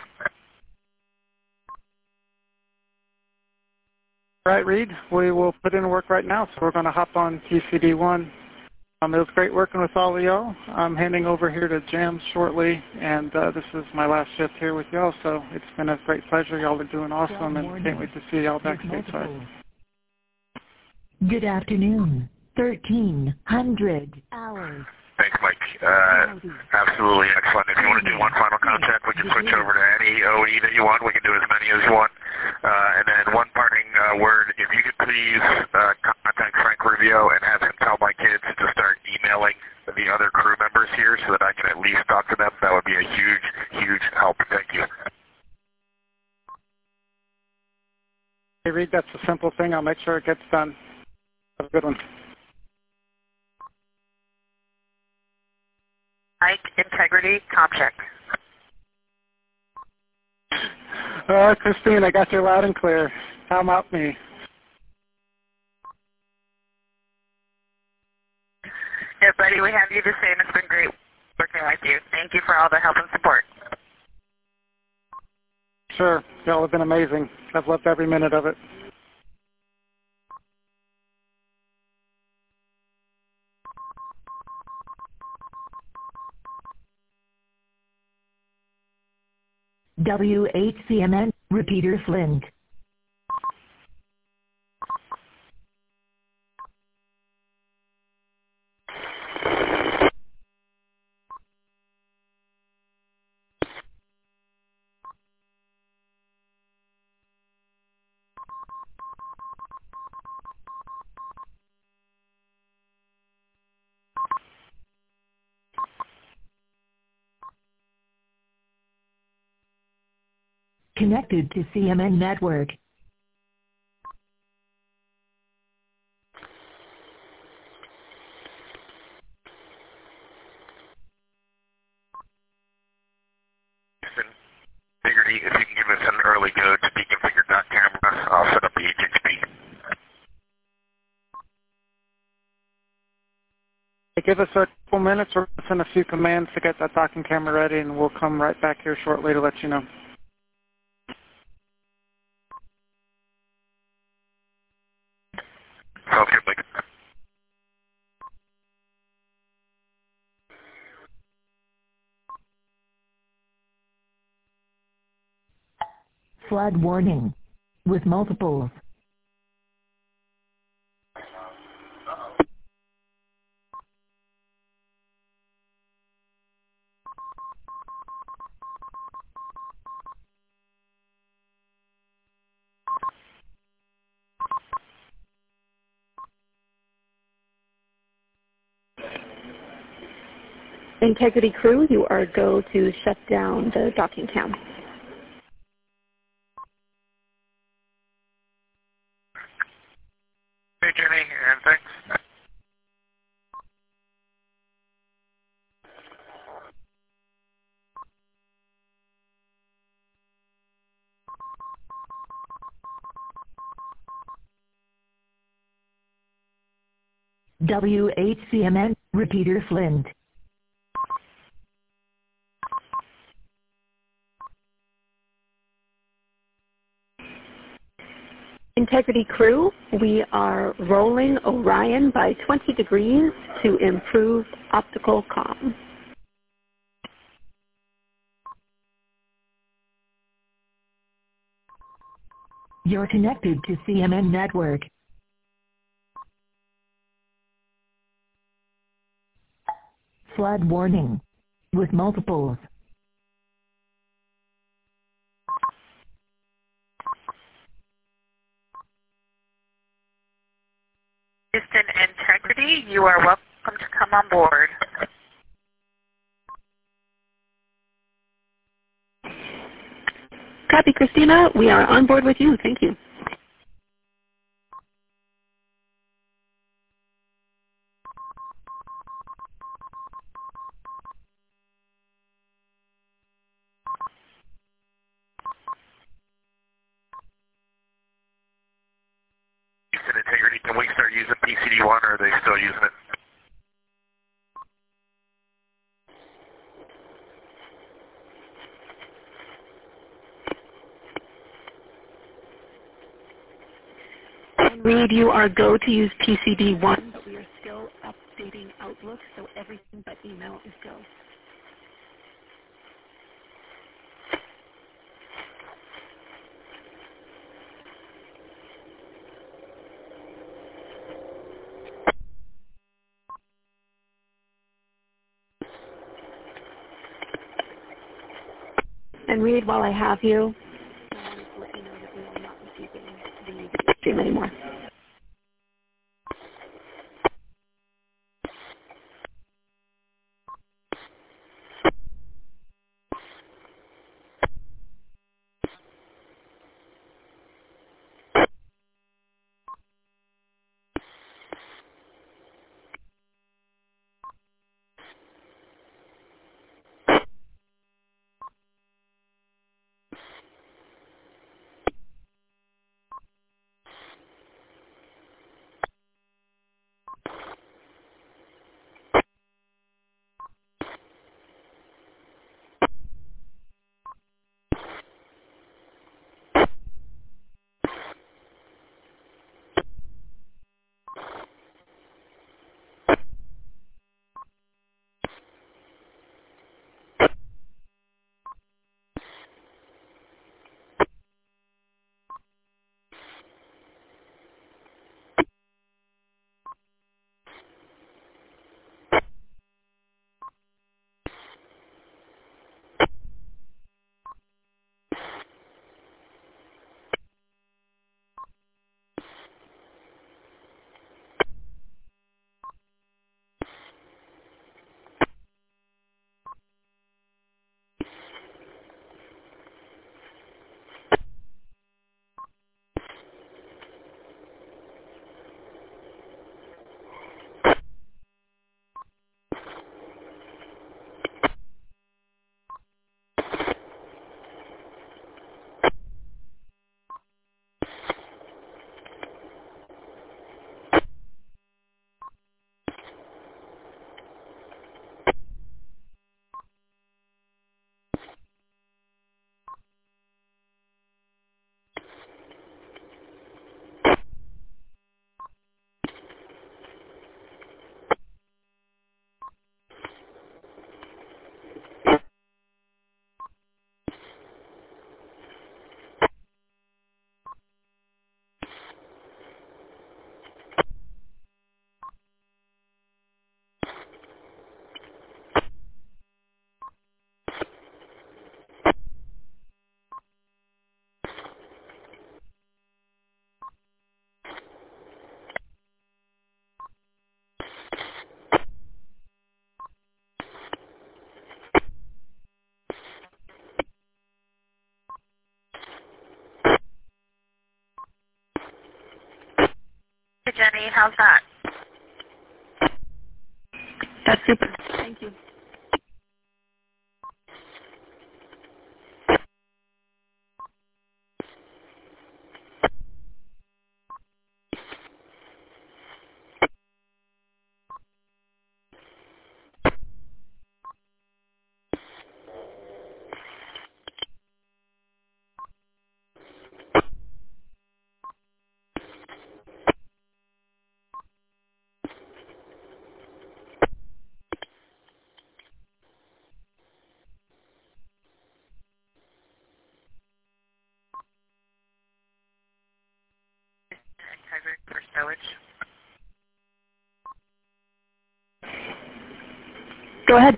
All right, Reed, we will put in work right now, so we're going to hop on PCD1. It was great working with all of y'all. I'm handing over here to Jam shortly, and this is my last shift here with y'all, so it's been a great pleasure. Y'all are doing awesome, and can't wait to see y'all back stateside. Good afternoon. 1300 hours. Thanks, Mike. Absolutely excellent. If you want to do one final contract, we can switch over to any OE that you want. We can do as many as you want. And then one parting word, if you could please contact Frank Rubio and have him tell my kids to start emailing the other crew members here so that I can at least talk to them, that would be a huge, huge help. Thank you. Hey, Reed, that's a simple thing. I'll make sure it gets done. Have a good one. Mike, Integrity, ComCheck. Christine, I got you loud and clear. Come up me. Yeah, buddy, we have you the same. It's been great working with you. Thank you for all the help and support. Sure. Y'all have been amazing. I've loved every minute of it. WHCMN, repeater Flint. Connected to CMN network. Integrity, if you can give us an early go to deconfigure.camera, I'll set up the HHP. Give us a couple minutes. We're going to send a few commands to get that docking camera ready, and we'll come right back here shortly to let you know. Sounds good, Mike. Flood warning with multiples. Integrity crew, you are go to shut down the docking cam. Hey, Jenny, and thanks. WHCMN, Repeater Flint. Integrity crew, we are rolling Orion by 20 degrees to improve optical comm. You're connected to CMN Network. Flood warning with multiples. Houston Integrity, you are welcome to come on board. Copy, Christina. We are on board with you. Thank you. Houston Integrity, can we start using PCD-1 or are they still using it? Reed, you are go to use PCD-1, but we are still updating Outlook, so everything but email is go. And Reed, while I have you, I wanted to let you know that we will not be using the stream anymore. Jenny. How's that? That's super. Thank you. For stowage. Go ahead.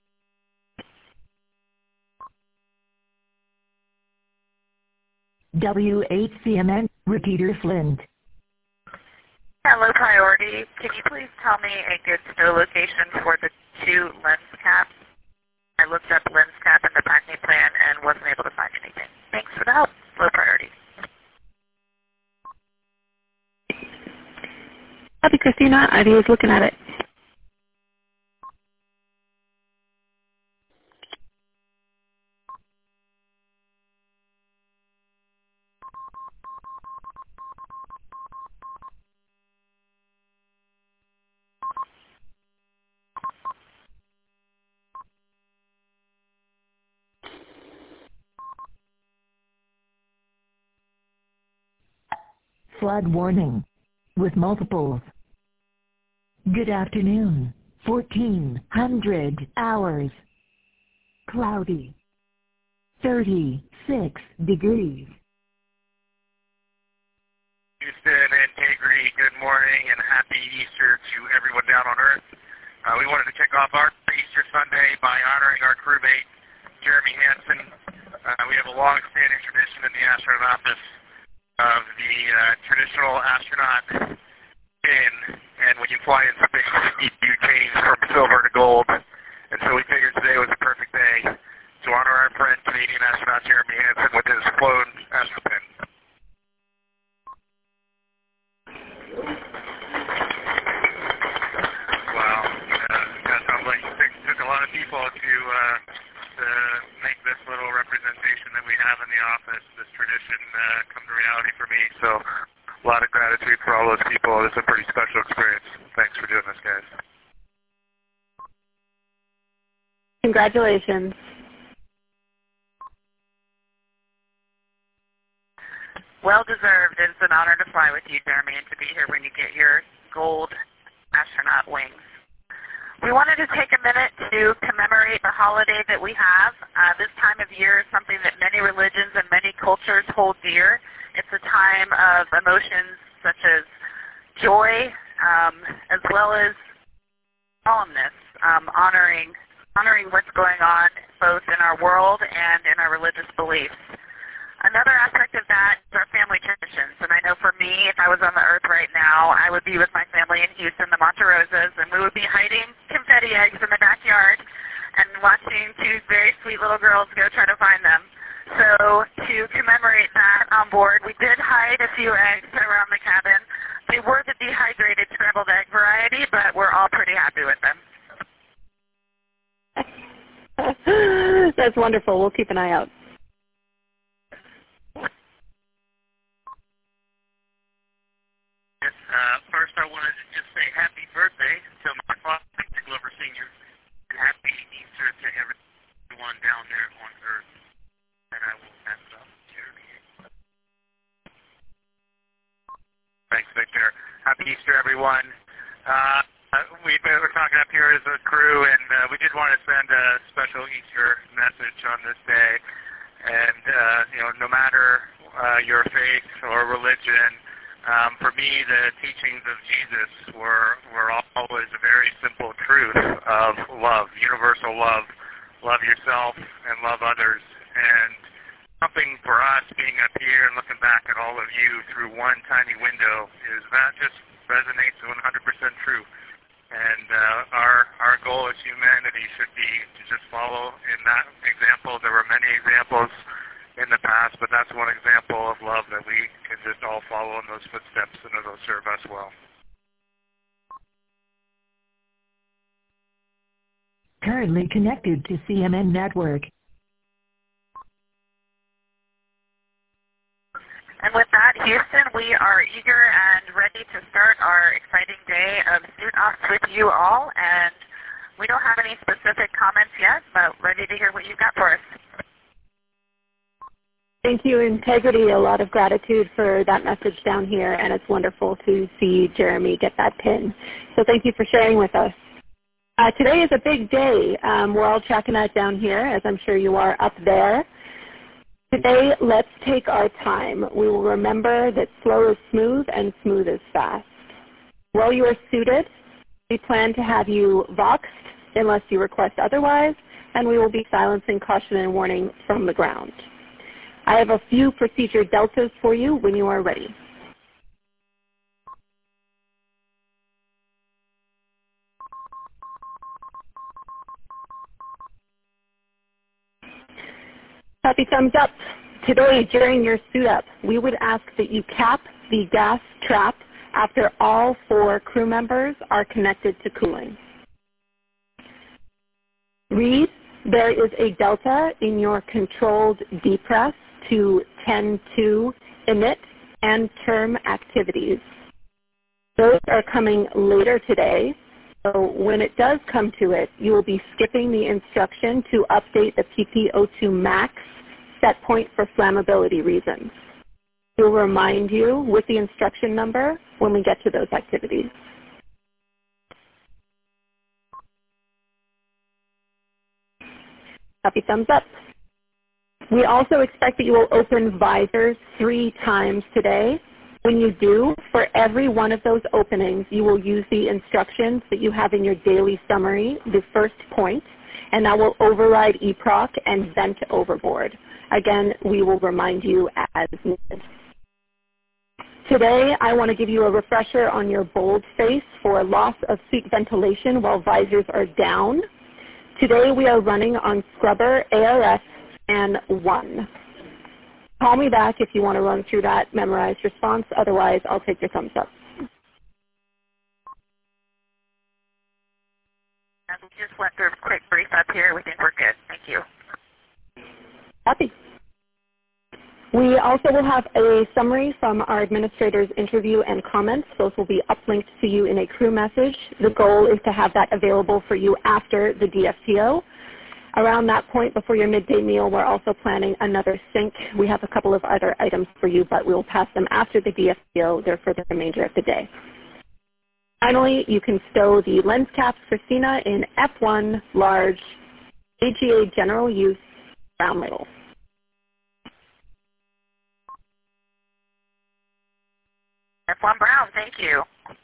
WHCMN, Repeater Flint. Yeah, low priority. Can you please tell me a good stow location for the 2 lens caps? I looked up lens cap in the packing plan and wasn't able to find anything. Thanks for the help. Low priority. Copy, Christina. Ivy is looking at it. Flood warning with multiples. Good afternoon. 1400 hours. Cloudy. 36 degrees. Houston and Tegri, good morning and happy Easter to everyone down on Earth. We wanted to kick off our Easter Sunday by honoring our crewmate, Jeremy Hansen. We have a long-standing tradition in the astronaut office of the traditional astronaut pin, and when you fly in space, you change from silver to gold. And so we figured today was a perfect day to honor our friend, Canadian astronaut Jeremy Hansen, with his flown astro pin. Wow, that sounds like it took a lot of people to make this little representation that we have in the office, this tradition, come to reality for me. So a lot of gratitude for all those people. This is a pretty special experience. Thanks for doing this, guys. Congratulations. Well deserved. It's an honor to fly with you, Jeremy, and to be here when you get your gold astronaut wings. We wanted to take a minute to commemorate the holiday that we have. This time of year is something that many religions and many cultures hold dear. It's a time of emotions such as joy, as well as solemnness, honoring what's going on both in our world and in our religious beliefs. Another aspect of that is our family traditions. And I know for me, if I was on the Earth right now, I would be with my family in Houston, the Monterosas, and we would be hiding confetti eggs in the backyard and watching 2 very sweet little girls go try to find them. So to commemorate that on board, we did hide a few eggs around the cabin. They were the dehydrated scrambled egg variety, but we're all pretty happy with them. That's wonderful. We'll keep an eye out. First, I wanted to just say happy birthday to my father, Glover Sr., and happy Easter to everyone down there on Earth. And I will pass it off to Jeremy. Thanks, Victor. Happy Easter, everyone. We're talking up here as a crew, and we did want to send a special Easter message on this day. And, no matter your faith or religion, for me, the teachings of Jesus were always a very simple truth of love, universal love. Love yourself and love others. And something for us being up here and looking back at all of you through one tiny window is that just resonates 100% true. And our goal as humanity should be to just follow in that example. There were many examples in the past, but that's one example of love that we can just all follow in those footsteps, and it'll serve us well. Currently connected to CMN Network. And with that, Houston, we are eager and ready to start our exciting day of suit offs with you all. And we don't have any specific comments yet, but ready to hear what you've got for us. Thank you, Integrity. A lot of gratitude for that message down here, and it's wonderful to see Jeremy get that pin. So thank you for sharing with us. Today is a big day. We're all tracking that down here, as I'm sure you are up there. Today, let's take our time. We will remember that slow is smooth and smooth is fast. While you are suited, we plan to have you voxed unless you request otherwise, and we will be silencing caution and warning from the ground. I have a few procedure deltas for you when you are ready. Happy thumbs up. Today, during your suit up, we would ask that you cap the gas trap after all 4 crew members are connected to cooling. Read, there is a delta in your controlled depress to tend to emit and term activities. Those are coming later today. So when it does come to it, you will be skipping the instruction to update the PPO2 max set point for flammability reasons. We'll remind you with the instruction number when we get to those activities. Happy thumbs up. We also expect that you will open visors 3 times today. When you do, for every one of those openings, you will use the instructions that you have in your daily summary, the first point, and that will override EPROC and vent overboard. Again, we will remind you as needed. Today, I want to give you a refresher on your bold face for loss of seat ventilation while visors are down. Today, we are running on scrubber, ARS, and 1. Call me back if you want to run through that memorized response. Otherwise, I'll take your thumbs up. We just went through a quick brief up here. We think we're good. Thank you. Happy. We also will have a summary from our administrator's interview and comments. Those will be uplinked to you in a crew message. The goal is to have that available for you after the DFTO. Around that point, before your midday meal, we're also planning another sync. We have a couple of other items for you, but we will pass them after the DFTO. They're for the remainder of the day. Finally, you can stow the lens caps for Christina in F1 large AGA general use brown label. F1 brown, thank you.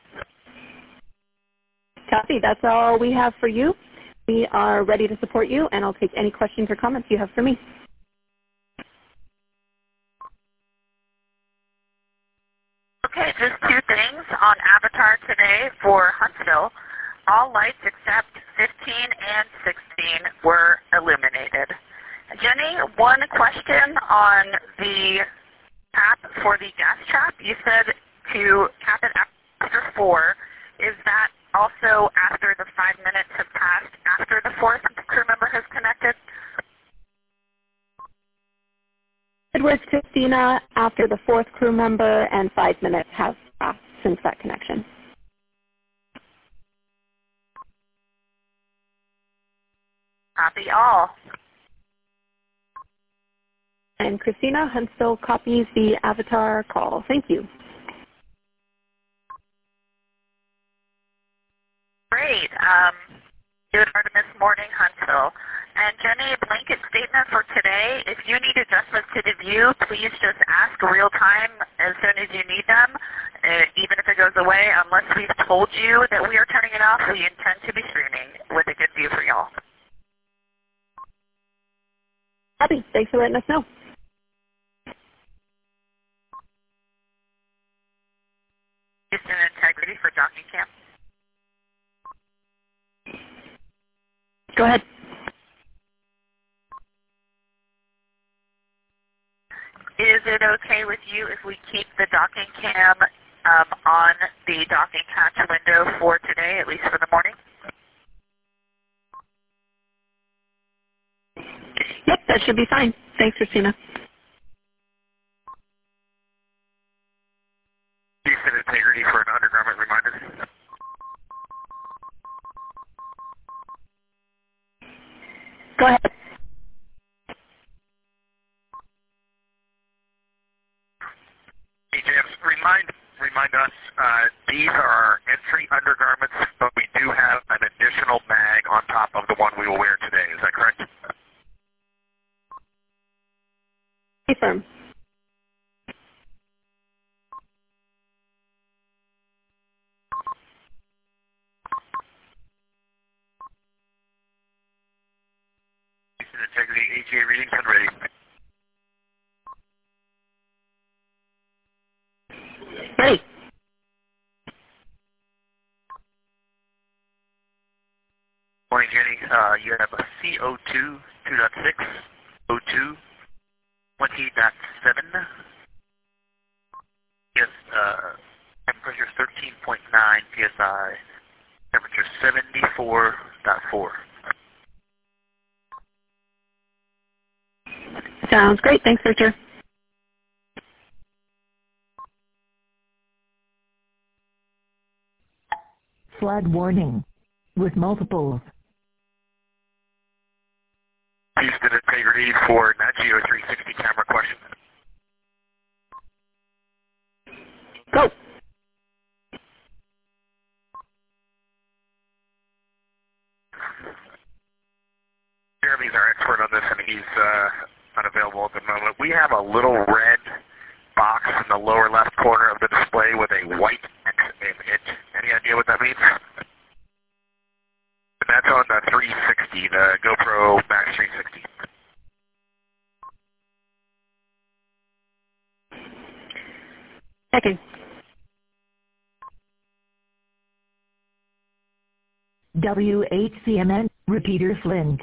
Copy. That's all we have for you. We are ready to support you, and I'll take any questions or comments you have for me. Okay, just 2 things on Avatar today for Huntsville. All lights except 15 and 16 were illuminated. Jenny, one question on the cap for the gas trap. You said to cap it after 4. Is that also after the 5 minutes have passed after the 4th crew member has connected? Edwards Christina after the 4th crew member and 5 minutes have passed since that connection. Copy all. And Christina Huntsville copies the Avatar call. Thank you. Great. Good Artemis morning, Huntsville. And Jenny, blanket statement for today. If you need adjustments to the view, please just ask real time as soon as you need them, even if it goes away. Unless we've told you that we are turning it off, we intend to be streaming with a good view for y'all. Happy. Thanks for letting us know. Houston Integrity for docking cam. Go ahead. Is it okay with you if we keep the docking cam on the docking hatch window for today, at least for the morning? Yep, that should be fine. Thanks, Christina. Decent integrity for an undergarment reminder. Go ahead. Hey, James, remind us, these are our entry undergarments, but we do have an additional bag on top of the one we will wear today. Is that correct? Confirm. Integrity, AGA readings and ready. Ready. Morning, Jenny. You have a CO2 2.6, O2 20.7. Yes, temperature 13.9 psi, temperature 74.4. Sounds great. Thanks, Richard. Flood warning with multiples. Houston integrity for Nat Geo 360 camera question. Go. Jeremy's our expert on this, and he's unavailable at the moment. We have a little red box in the lower left corner of the display with a white X in it. Any idea what that means? And that's on the 360, the GoPro Max 360. Checking. WHCMN repeater Flint.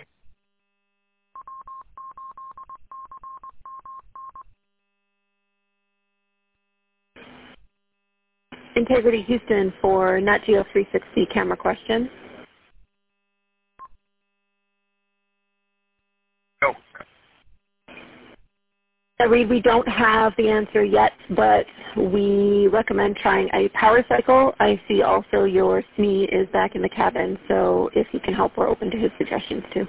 Integrity Houston for Nat Geo 360 camera question. Go. Reed, we don't have the answer yet, but we recommend trying a power cycle. I see also your SME is back in the cabin, so if he can help, we're open to his suggestions too.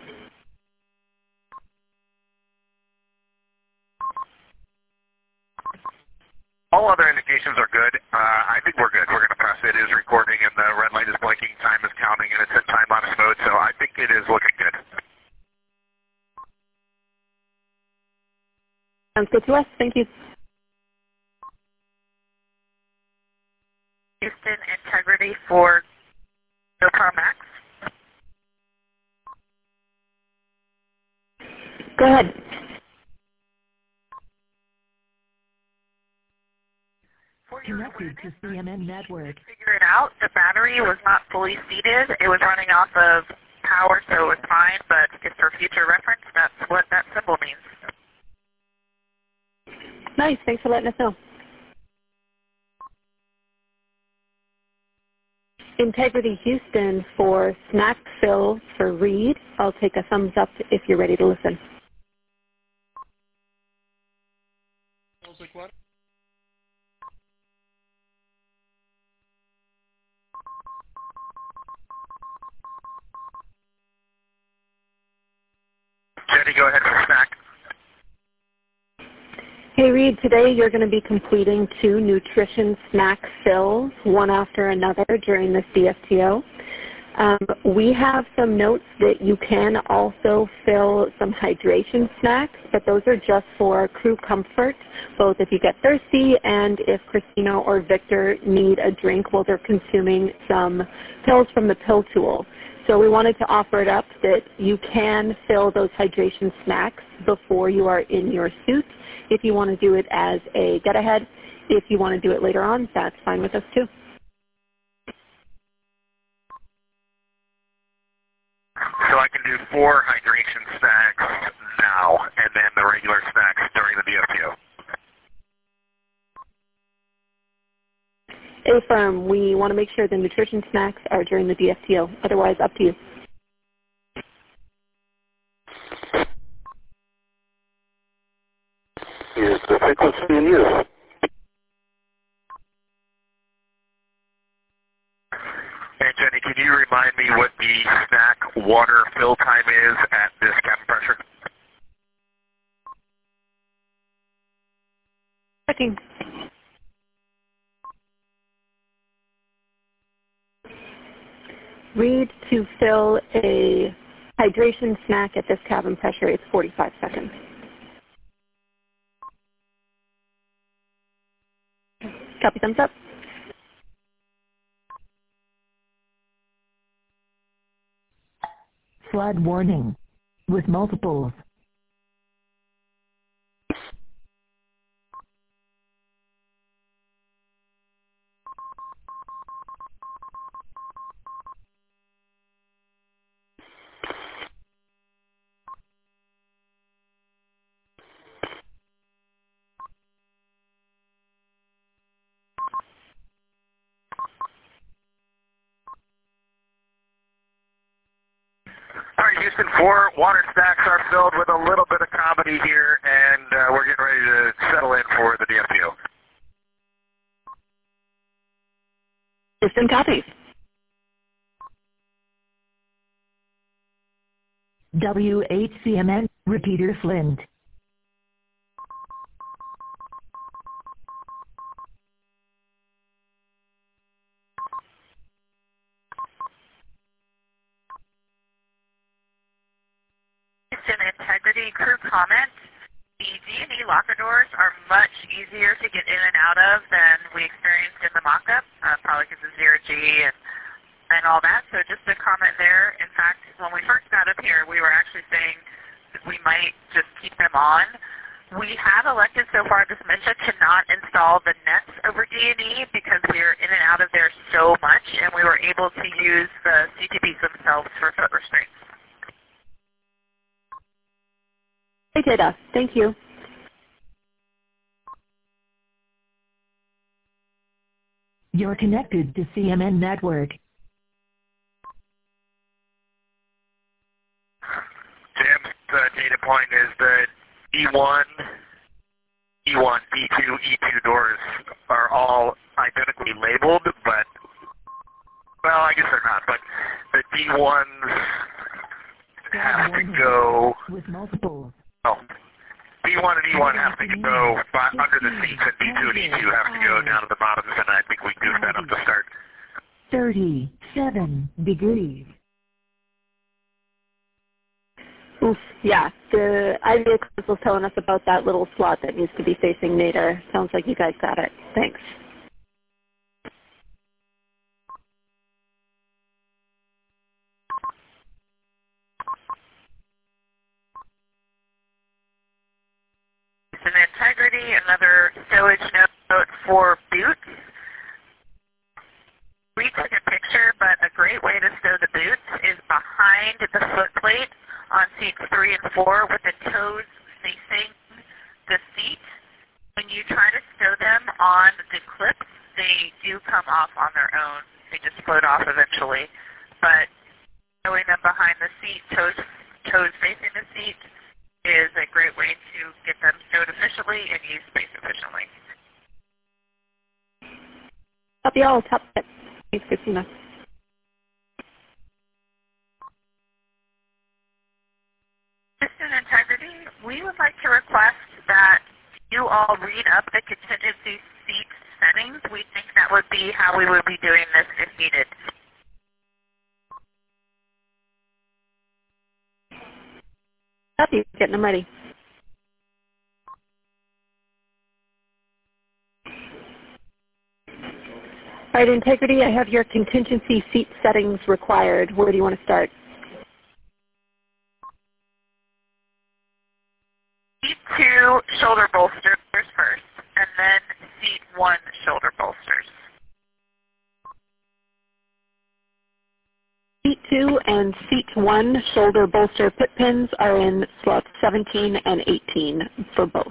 All other indications are good. I think we're good. We're going to pass it. It is recording, and the red light is blinking. Time is counting, and it's in time-lapse mode, so I think it is looking good. Sounds good to us. Thank you. Houston integrity for GoPro Max. Go ahead. Connected to CMN Network. Figure it out. The battery was not fully seated. It was running off of power, so it was fine, but just for future reference, that's what that symbol means. Nice. Thanks for letting us know. Integrity Houston for snack fill for Reed. I'll take a thumbs up if you're ready to listen. Sounds like what? Jenny, go ahead for snack. Hey Reed, today you're going to be completing 2 nutrition snack fills, one after another during this DFTO. We have some notes that you can also fill some hydration snacks, but those are just for crew comfort, both if you get thirsty and if Christina or Victor need a drink while they're consuming some pills from the pill tool. So we wanted to offer it up that you can fill those hydration snacks before you are in your suit. If you want to do it as a get-ahead, if you want to do it later on, that's fine with us too. So I can do 4 hydration snacks now, and then the regular snacks during the DFTO. Affirm, we want to make sure the nutrition snacks are during the DFTO. Otherwise, up to you. is the frequency in use. And Jenny, can you remind me what the snack water fill time is at this cabin pressure? Checking. Read to fill a hydration snack at this cabin pressure is 45 seconds. Copy, thumbs up. Flood warning with multiples. All right, Houston 4, water stacks are filled with a little bit of comedy here, and we're getting ready to settle in for the DFPO. Houston copies. WHCMN, repeater Flint. Integrity crew comment. The D&E locker doors are much easier to get in and out of than we experienced in the mock-up, probably because of zero-G and all that. So just a comment there. In fact, when we first got up here, we were actually saying that we might just keep them on. We have elected so far this mission to not install the nets over D&E because we are in and out of there so much, and we were able to use the CTBs themselves for foot restraints. Hey, Data. Thank you. You're connected to CMN Network. Jim's data point is the E1, E1, D2, E2 doors are all identically labeled, but, well, I guess they're not, but the D1s have to go, with multiples. oh, D1 and E1 have to go under the seats, and D2 and E2 have to go down to the bottoms, and I think we goofed that up to start. 37 degrees. Oof, yeah, the IVA class was telling us about that little slot that needs to be facing nadir. Sounds like you guys got it. Thanks. An integrity, another stowage note for boots. We took a picture, but a great way to stow the boots is behind the foot plate on seats 3 and 4 with the toes facing the seat. When you try to stow them on the clips, they do come off on their own. They just float off eventually. But stowing them behind the seat, toes facing the seat, is a great way to get them stowed efficiently and use space efficiently. Copy all. Top tip. Thanks, Christina. System integrity, we would like to request that you all read up the contingency seat settings. We think that would be how we would be doing this if needed. Copy. Getting them ready. All right, integrity, I have your contingency seat settings required. Where do you want to start? Seat 2 shoulder bolsters first, and then seat 1 shoulder bolsters. Seat 2 and seat 1 shoulder bolster pit pins are in slots 17 and 18 for both.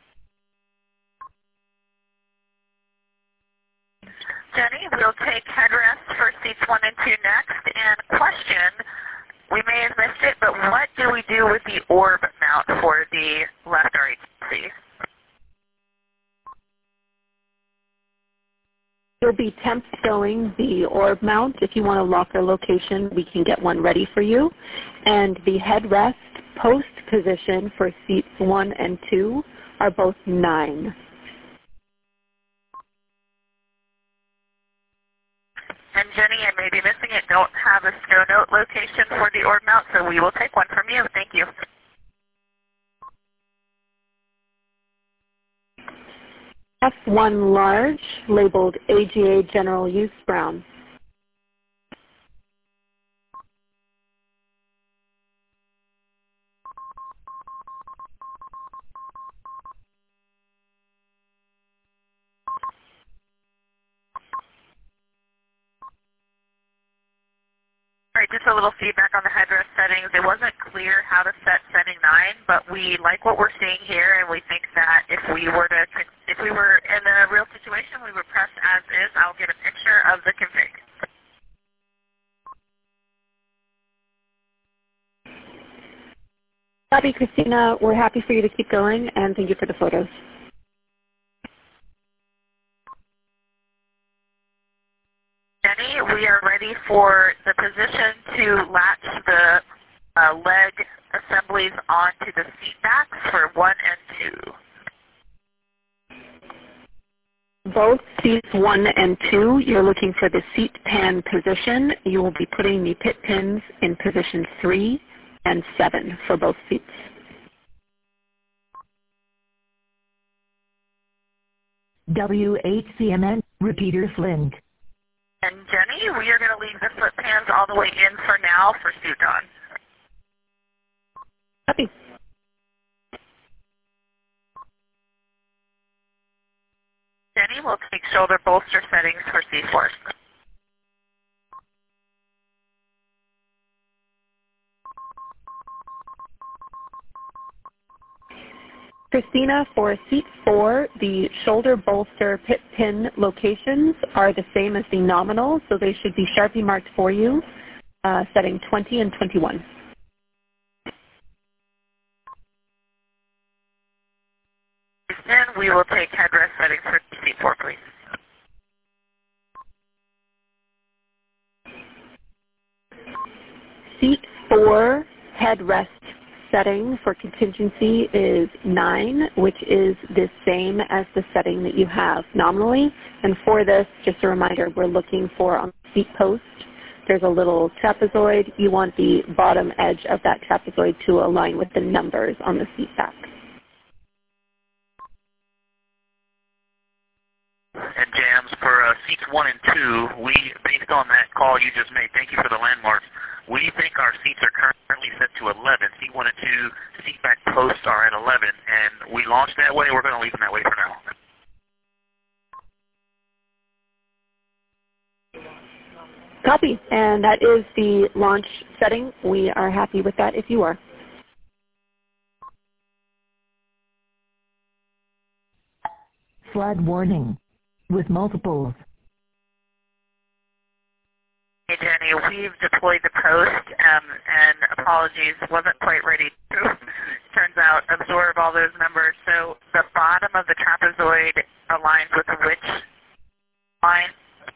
Jenny, we'll take headrests for seats 1 and 2 next. And question, we may have missed it, but what do we do with the orb mount for the left RHC? There'll be temps showing the orb mount. If you want to lock a location, we can get one ready for you. And the headrest post position for seats 1 and 2 are both 9. And Jenny, I may be missing it, don't have a snow note location for the orb mount, so we will take one from you. Thank you. F1 large, labeled AGA General Use Brown. All right, just a little feedback on the headrest settings. It wasn't clear how to set setting 9, but we like what we're seeing here, and we think that if we were in a real situation, we would press as is. I'll get a picture of the config. Copy, Christina. We're happy for you to keep going, and thank you for the photos. Jenny, we are ready for the position to latch the leg assemblies onto the seat backs for 1 and 2. Both seats 1 and 2, you're looking for the seat pan position. You will be putting the pit pins in position 3 and 7 for both seats. WHCMN, repeater Flint. And Jenny, we are going to leave the foot pans all the way in for now for Sue Dawn. Copy. Jenny will take shoulder bolster settings for C4. Christina, for seat 4, the shoulder bolster pit pin locations are the same as the nominal, so they should be Sharpie marked for you, setting 20 and 21. And we will take headrest settings for seat 4, please. Seat 4 headrest setting for contingency is 9, which is the same as the setting that you have nominally. And for this, just a reminder, we're looking for on the seat post, there's a little trapezoid. You want the bottom edge of that trapezoid to align with the numbers on the seat back. And Jams, for seats 1 and 2, we, based on that call you just made, thank you for the landmarks, we think our seats are currently set to 11. Seat 1 and 2 seat back posts are at 11, and we launched that way. We're going to leave them that way for now. Copy. And that is the launch setting. We are happy with that if you are. Flood warning with multiples. Hey Jenny, we've deployed the post, and apologies, wasn't quite ready to, turns out, absorb all those numbers. So the bottom of the trapezoid aligns with which line?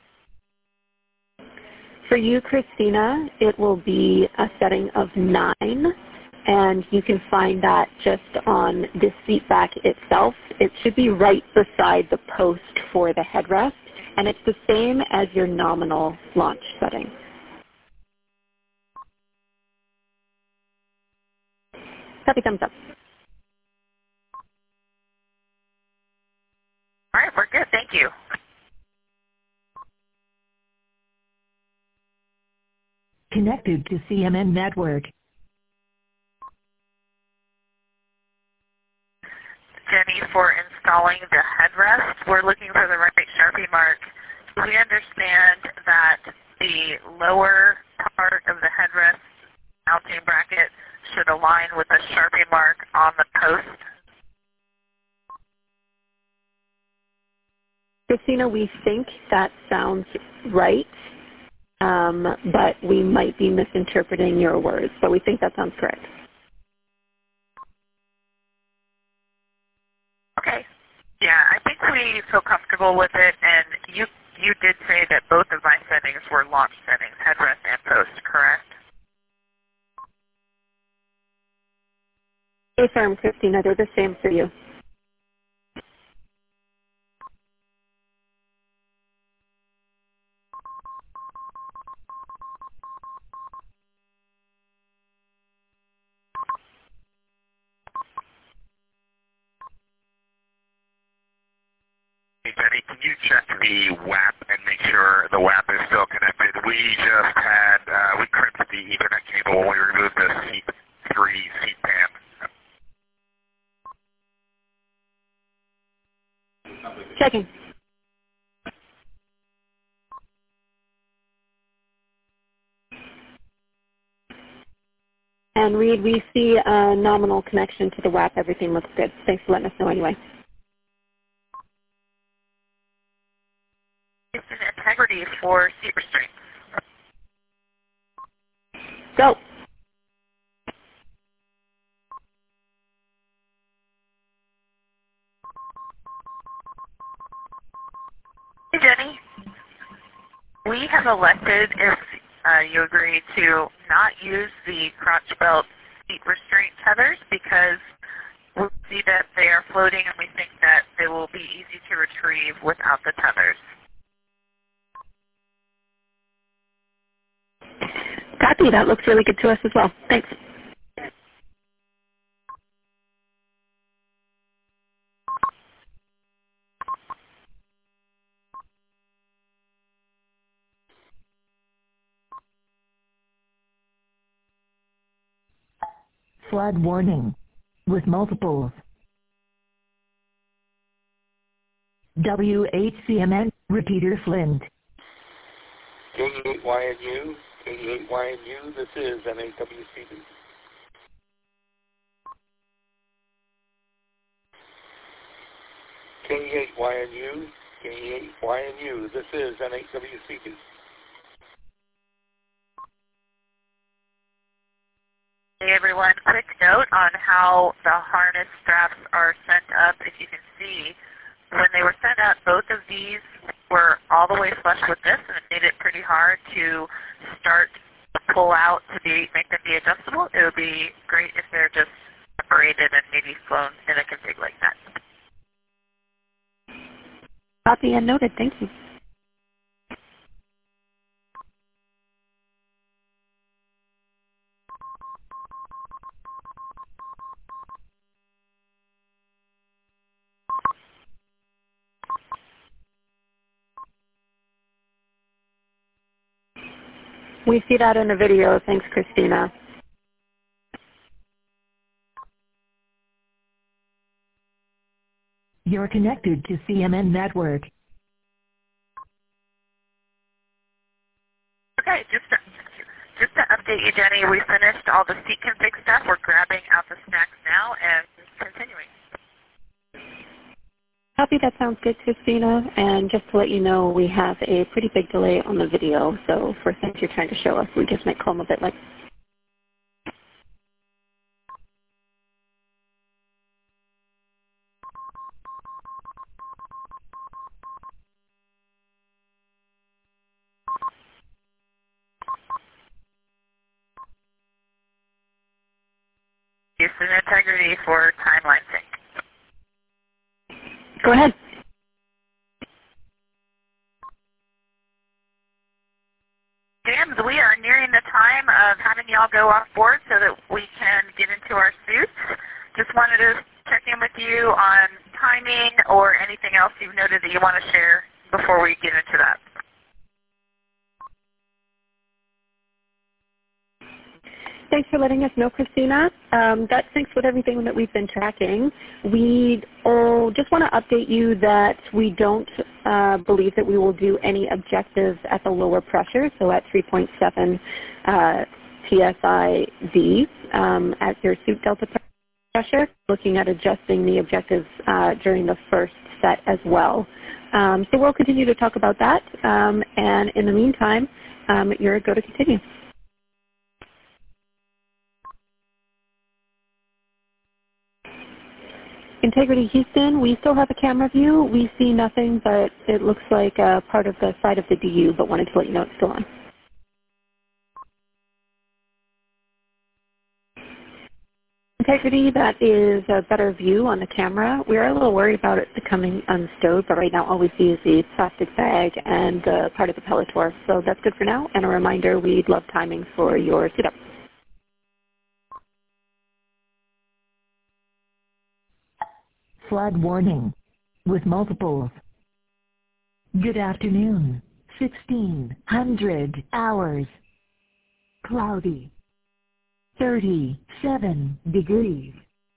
For you, Christina, it will be a setting of 9, and you can find that just on the seat back itself. It should be right beside the post for the headrest. And it's the same as your nominal launch setting. Copy, thumbs up. All right, we're good. Thank you. Connected to CMN network. Jenny, for installing the headrest, we're looking for the right Sharpie mark. We understand that the lower part of the headrest mounting bracket should align with a Sharpie mark on the post. Christina, we think that sounds right, but we might be misinterpreting your words, but we think that sounds correct. Okay. Yeah, I think we feel comfortable with it, and you you did say that both of my settings were launch settings, headrest and post, correct? Affirm, Christina. They're the same for you. Hey, Jenny, can you check the WAP and make sure the WAP is still connected? We just had, we crimped the Ethernet cable when we removed the C3 CPAN. Checking. And Reed, we see a nominal connection to the WAP. Everything looks good. Thanks for letting us know anyway. It's an integrity for seat restraints. Go. Hey, Jenny. We have elected, if you agree, to not use the crotch belt seat restraint tethers because we see that they are floating and we think that they will be easy to retrieve without the tethers. Copy. That looks really good to us as well. Thanks. Flood warning with multiples. WHCMN, repeater Flint. K8YNU, K8YNU, this is NAWCB. K8YNU, K8YNU, this is NAWCB. Hey everyone, quick note on how the harness straps are sent up. If you can see, when they were sent up, both of these were all the way flush with this, and it made it pretty hard to start to pull out to make them be adjustable. It would be great if they're just separated and maybe flown in a config like that. Copy and noted. Thank you. We see that in the video. Thanks, Christina. You're connected to CMN Network. Okay, just to update you, Jenny, we finished all the seat config stuff. We're grabbing out the snacks now and continuing. Copy. That sounds good, Christina. And just to let you know, we have a pretty big delay on the video. So for things you're trying to show us, we just might come a bit like. Use an integrity for timeline sync. Go ahead. Jams, we are nearing the time of having y'all go off board so that we can get into our suits. Just wanted to check in with you on timing or anything else you've noted that you want to share before we get into that. Thanks for letting us know, Christina. That syncs with everything that we've been tracking. We just want to update you that we don't believe that we will do any objectives at the lower pressure, so at 3.7 PSI-D at your suit delta pressure, looking at adjusting the objectives during the first set as well. So we'll continue to talk about that, and in the meantime, you're go to continue. Integrity Houston, we still have a camera view. We see nothing, but it looks like part of the side of the DU, but wanted to let you know it's still on. Integrity, that is a better view on the camera. We are a little worried about it becoming unstowed, but right now all we see is the plastic bag and part of the Pelletor. So that's good for now. And a reminder, we'd love timing for your setup. Flood warning with multiples. Good afternoon. 1600 hours. Cloudy. 37 degrees.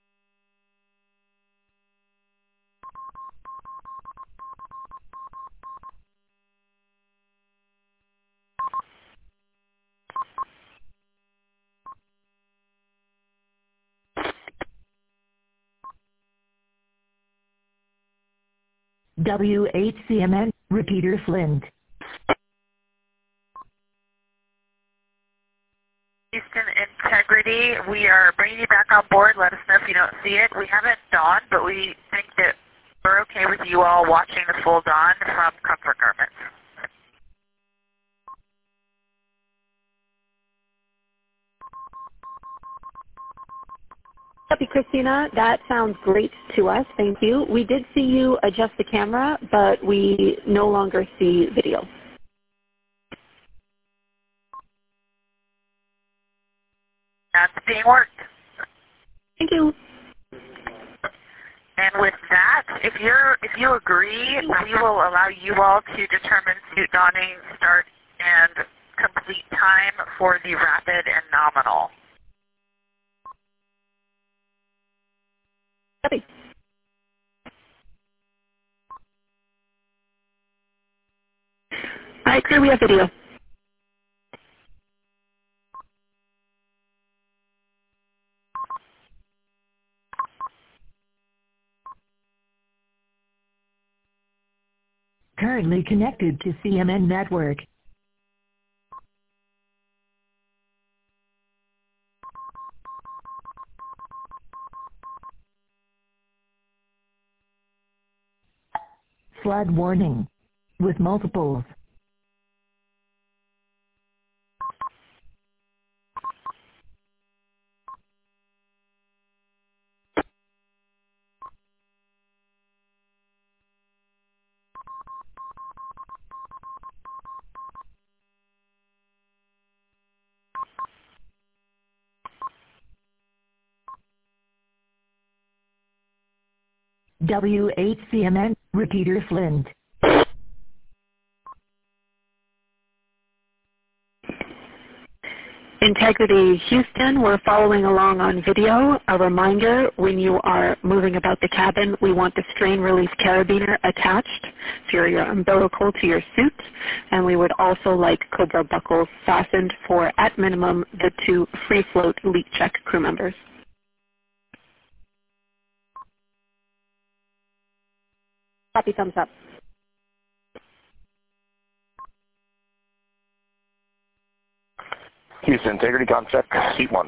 WHCMN, Repeater Flint. Houston Integrity, we are bringing you back on board. Let us know if you don't see it. We haven't dawned, but we think that we're okay with you all watching the full dawn from Comfort Garments. Copy, Christina. That sounds great to us. Thank you. We did see you adjust the camera, but we no longer see video. That's being worked. Thank you. And with that, if you agree, we will allow you all to determine suit donning start and complete time for the rapid and nominal. Copy. All right, crew, we have video. Currently connected to CMN Network. Flood warning with multiples. WHCMN, Repeater Flint. Integrity Houston, we're following along on video. A reminder, when you are moving about the cabin, we want the strain release carabiner attached to your umbilical to your suit, and we would also like Cobra buckles fastened for, at minimum, the 2 free float leak check crew members. Copy, thumbs up. Houston, Integrity Concept, seat 1.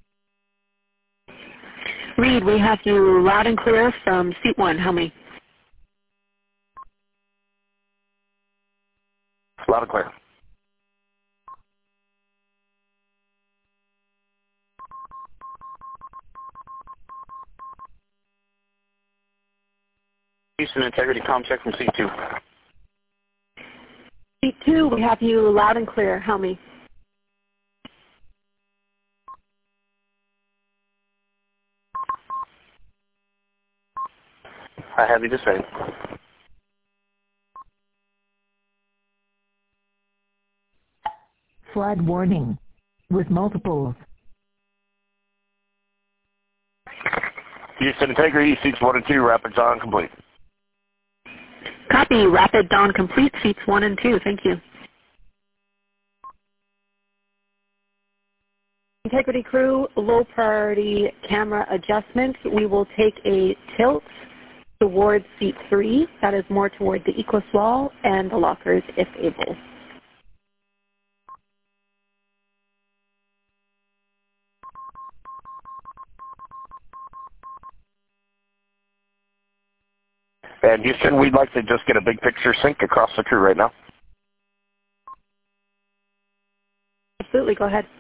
Reed, we have you loud and clear from seat 1. How many? Loud and clear. Houston, Integrity Concept from seat 2. Seat 2, we have you loud and clear. How many? I have you the same. Flood warning with multiples. Houston, Integrity, seats 1 and 2, rapid on complete. Copy, rapid dawn complete, seats 1 and 2. Thank you. Integrity crew, low priority camera adjustment. We will take a tilt towards seat 3. That is more toward the Equus wall and the lockers if able. And Houston, we'd like to just get a big picture sync across the crew right now. Absolutely, go ahead.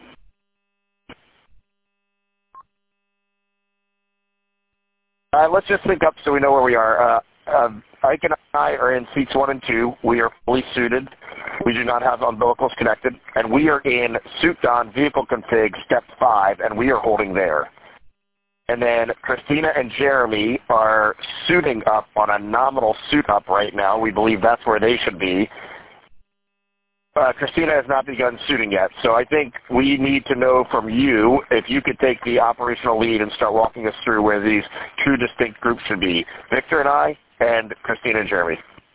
Let's just sync up so we know where we are. Ike and I are in seats 1 and 2. We are fully suited. We do not have umbilicals connected. And we are in suit Don vehicle config step 5, and we are holding there. And then Christina and Jeremy are suiting up on a nominal suit up right now. We believe that's where they should be. Christina has not begun suiting yet, so I think we need to know from you if you could take the operational lead and start walking us through where these two distinct groups should be. Victor and I, and Christina and Jeremy.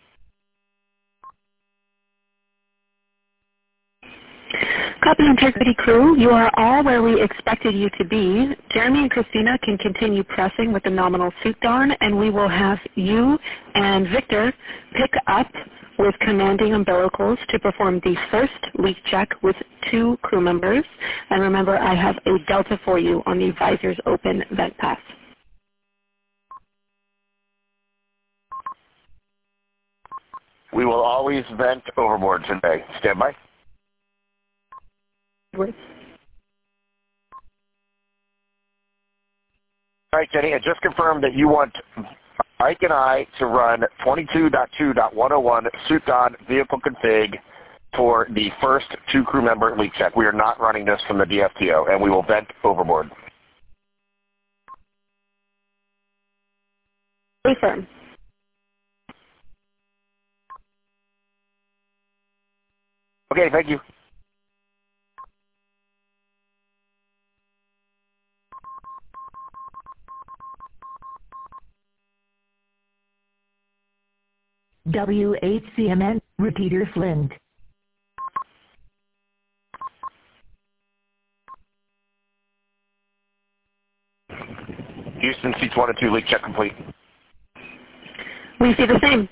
Copy Integrity crew, you are all where we expected you to be. Jeremy and Christina can continue pressing with the nominal suit Don, and we will have you and Victor pick up with commanding umbilicals to perform the first leak check with 2 crew members. And remember, I have a delta for you on the visors open vent pass. We will always vent overboard today. Stand by. All right, Jenny, I just confirmed that you want Ike and I to run 22.2.101 suit on vehicle config for the first 2 crew member leak check. We are not running this from the DFTO, and we will vent overboard. Affirm. Okay, thank you. WHCMN, repeater Flint. Houston, seats 1 and 2, leak check complete. We see the same.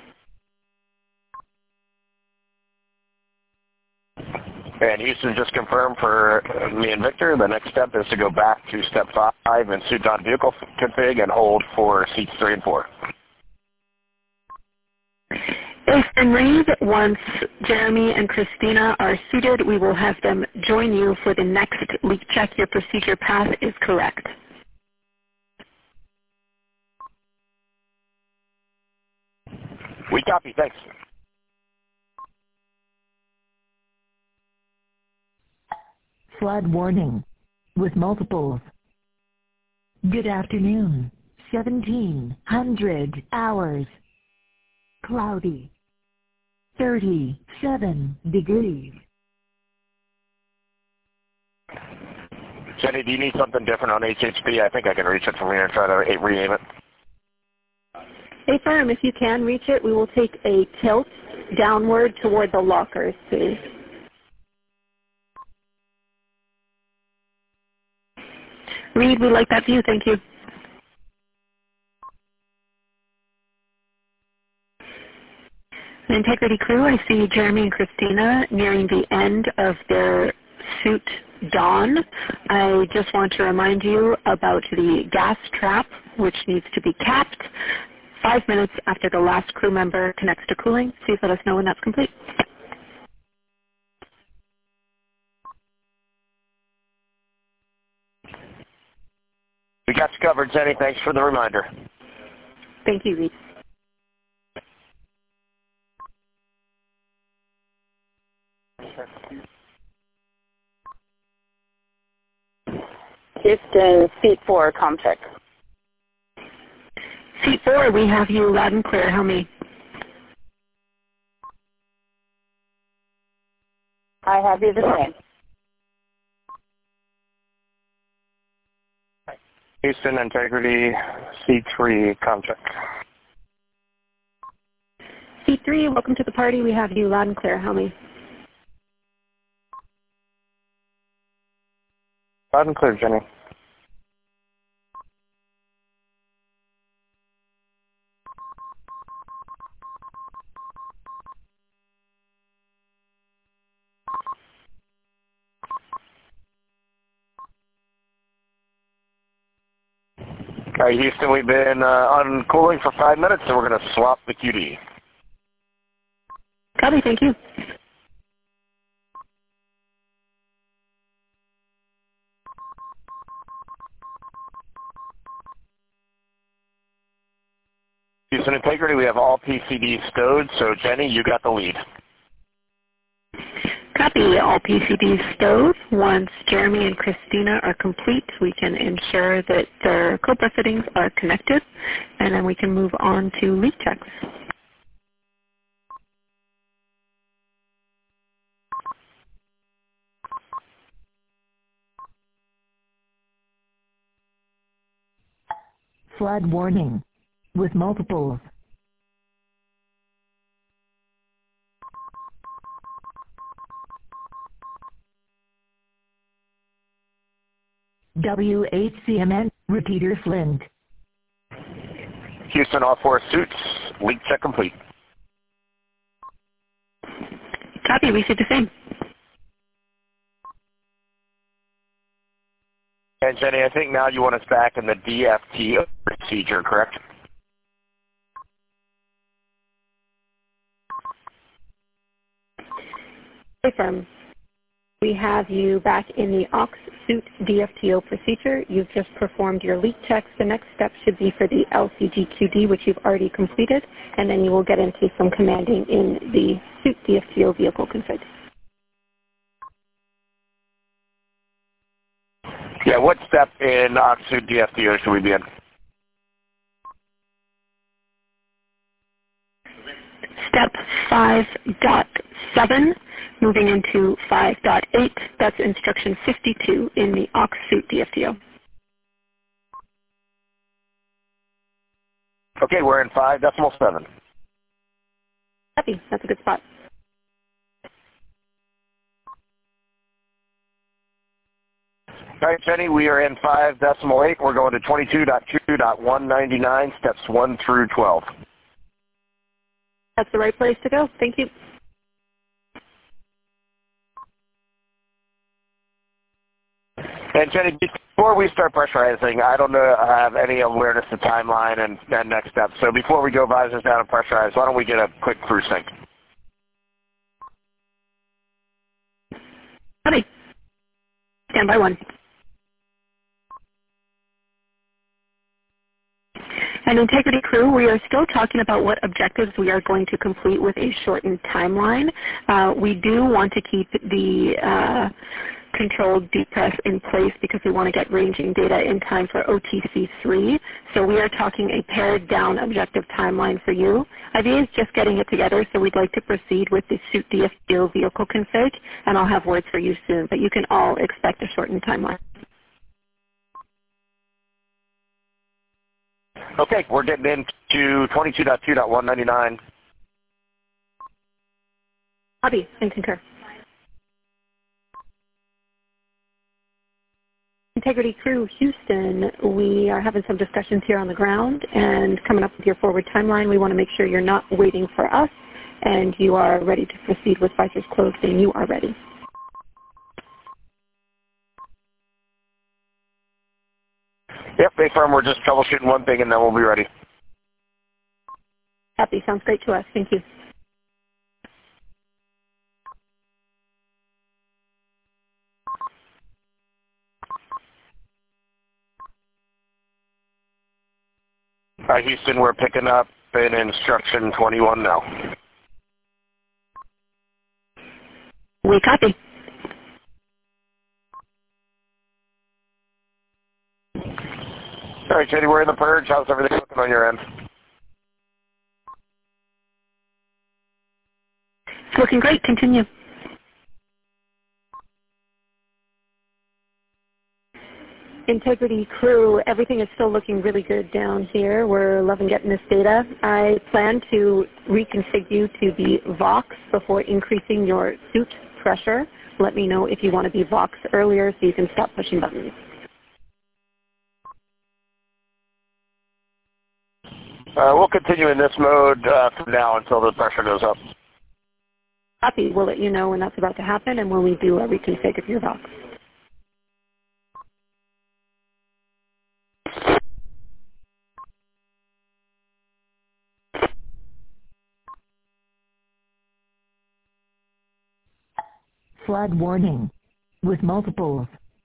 And Houston just confirmed for me and Victor, the next step is to go back to step 5 and suit on vehicle config and hold for seats 3 and 4. If and Reed, once Jeremy and Christina are suited, we will have them join you for the next leak check. Your procedure path is correct. We copy, thanks. Flood warning with multiples. Good afternoon. 1700 hours. Cloudy. 37 degrees. Jenny, do you need something different on HHP? I think I can reach it from here and try to rename it. Affirm, if you can reach it, we will take a tilt downward toward the lockers, please. Reed, we like that view. Thank you. Integrity crew, I see Jeremy and Christina nearing the end of their suit Dawn. I just want to remind you about the gas trap, which needs to be capped 5 minutes after the last crew member connects to cooling. Please let us know when that's complete. We got you covered, Jenny. Thanks for the reminder. Thank you, Reed. Houston, seat 4, ComTech. Seat 4, we have you loud and clear. Help me. I have you the same. Houston, Integrity, C3, ComTech. Seat 3, welcome to the party. We have you loud and clear. Help me. Loud and clear, Jenny. All right, Houston, we've been on cooling for 5 minutes, so we're going to swap the QD. Copy, thank you. Houston Integrity, we have all PCBs stowed, so Jenny, you got the lead. Copy, all PCBs stowed. Once Jeremy and Christina are complete, we can ensure that their COPA fittings are connected, and then we can move on to leak checks. Flood warning. With multiples. WHCMN, repeater Flint. Houston, all 4 suits, leak check complete. Copy, we see the same. And Jenny, I think now you want us back in the DFT procedure, correct? Confirm. We have you back in the aux suit DFTO procedure. You've just performed your leak checks. The next step should be for the LCGQD, which you've already completed, and then you will get into some commanding in the suit DFTO vehicle config. Yeah, what step in aux suit DFTO should we be in? Step 5.7, moving into 5.8. That's instruction 52 in the aux suit DFTO. Okay, we're in 5.7. Happy, that's a good spot. All right, Jenny, we are in 5.8. We're going to 22.2.199, steps 1 through 12. That's the right place to go. Thank you. And Jenny, before we start pressurizing, I don't have any awareness of timeline and next steps. So before we go visors down and pressurize, why don't we get a quick crew sync? Copy. Stand by 1. And Integrity Crew, we are still talking about what objectives we are going to complete with a shortened timeline. We do want to keep the controlled depress in place because we want to get ranging data in time for OTC3. So we are talking a pared down objective timeline for you. IVA is just getting it together, so we'd like to proceed with the suit DFTO vehicle config, and I'll have words for you soon, but you can all expect a shortened timeline. Okay, we're getting into 22.2.199. Copy and concur. Integrity Crew, Houston, we are having some discussions here on the ground and coming up with your forward timeline. We want to make sure you're not waiting for us and you are ready to proceed with visors closed and you are ready. Yep, they firm. We're just troubleshooting one thing and then we'll be ready. Happy. Sounds great to us. Thank you. All right, Houston, we're picking up in instruction 21 now. We copy. All right, Jenny, we're in the purge. How's everything looking on your end? It's looking great. Continue. Integrity Crew, everything is still looking really good down here. We're loving getting this data. I plan to reconfigure you to be Vox before increasing your suit pressure. Let me know if you want to be Vox earlier so you can stop pushing buttons. We'll continue in this mode from now until the pressure goes up. Copy. We'll let you know when that's about to happen and when we do a reconfig of your Vox. Flood warning with multiples.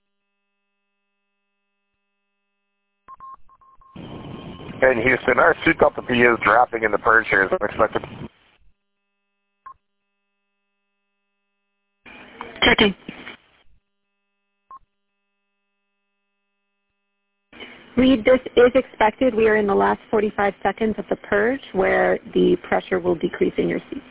In Houston, our Suit Delta P is drafting in the purge here as expected. Checking. Reed, this is expected. We are in the last 45 seconds of the purge where the pressure will decrease in your seats.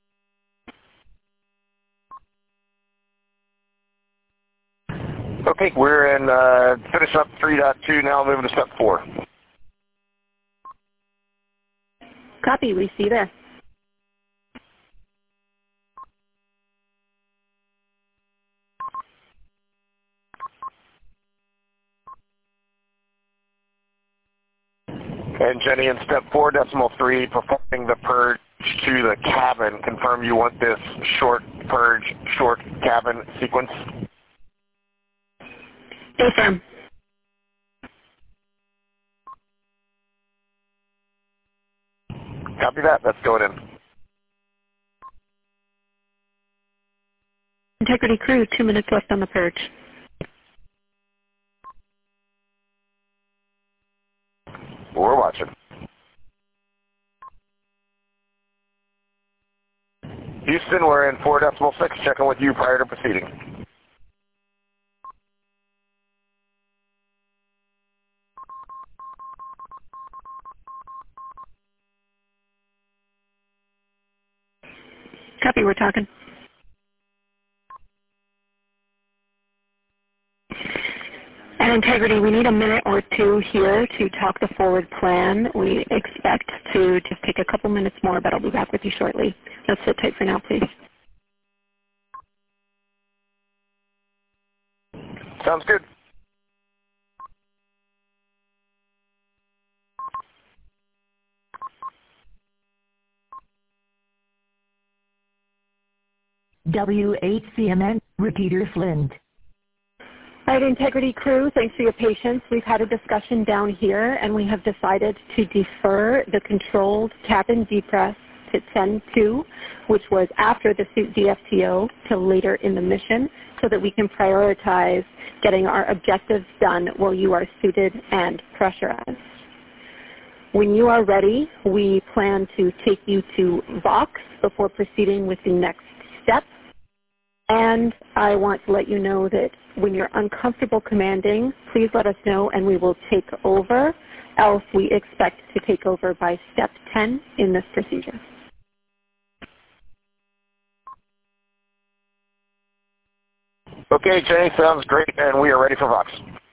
Okay, we're in finish up 3.2 now, moving to step 4. Copy, we see you there. And Jenny, in step 4.3, performing the purge to the cabin. Confirm you want this short purge, short cabin sequence. Affirm. Copy that. That's going in. Integrity crew, 2 minutes left on the purge. We're watching. Houston, we're in 4.6, checking with you prior to proceeding. Copy, we're talking. And Integrity, we need a minute or two here to talk the forward plan. We expect to just take a couple minutes more, but I'll be back with you shortly. Let's sit tight for now, please. Sounds good. W8CMN, Repeater Flint. All right, Integrity crew, thanks for your patience. We've had a discussion down here, and we have decided to defer the controlled cabin depress to 10-2, which was after the suit DFTO, till later in the mission, so that we can prioritize getting our objectives done while you are suited and pressurized. When you are ready, we plan to take you to Vox before proceeding with the next step. And I want to let you know that when you're uncomfortable commanding, please let us know and we will take over. Else we expect to take over by step 10 in this procedure. Okay, Jenny, sounds great, and we are ready for Vox.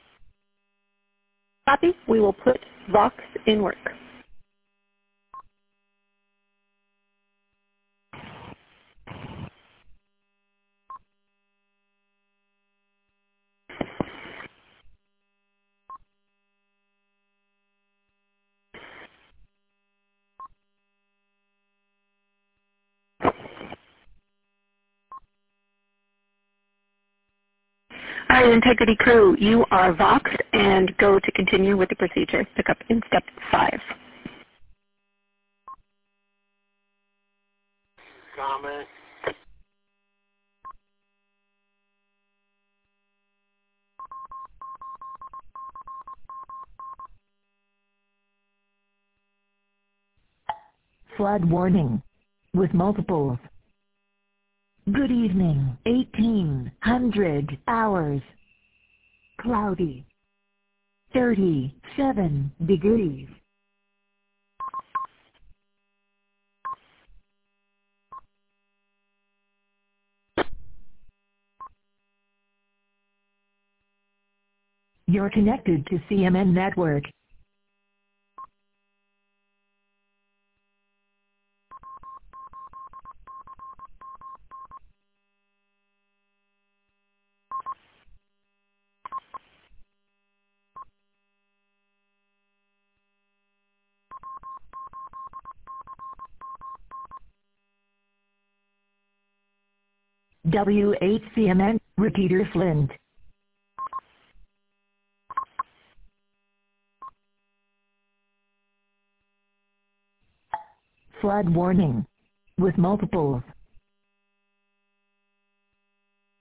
Copy. We will put Vox in work. All right, Integrity crew, you are Voxed and go to continue with the procedure. Pick up in step 5. Comment. Flood warning with multiples. Good evening, 1800 hours. Cloudy. 37 degrees. You're connected to CMN Network. W8CMN, Repeater Flint. Flood warning with multiples.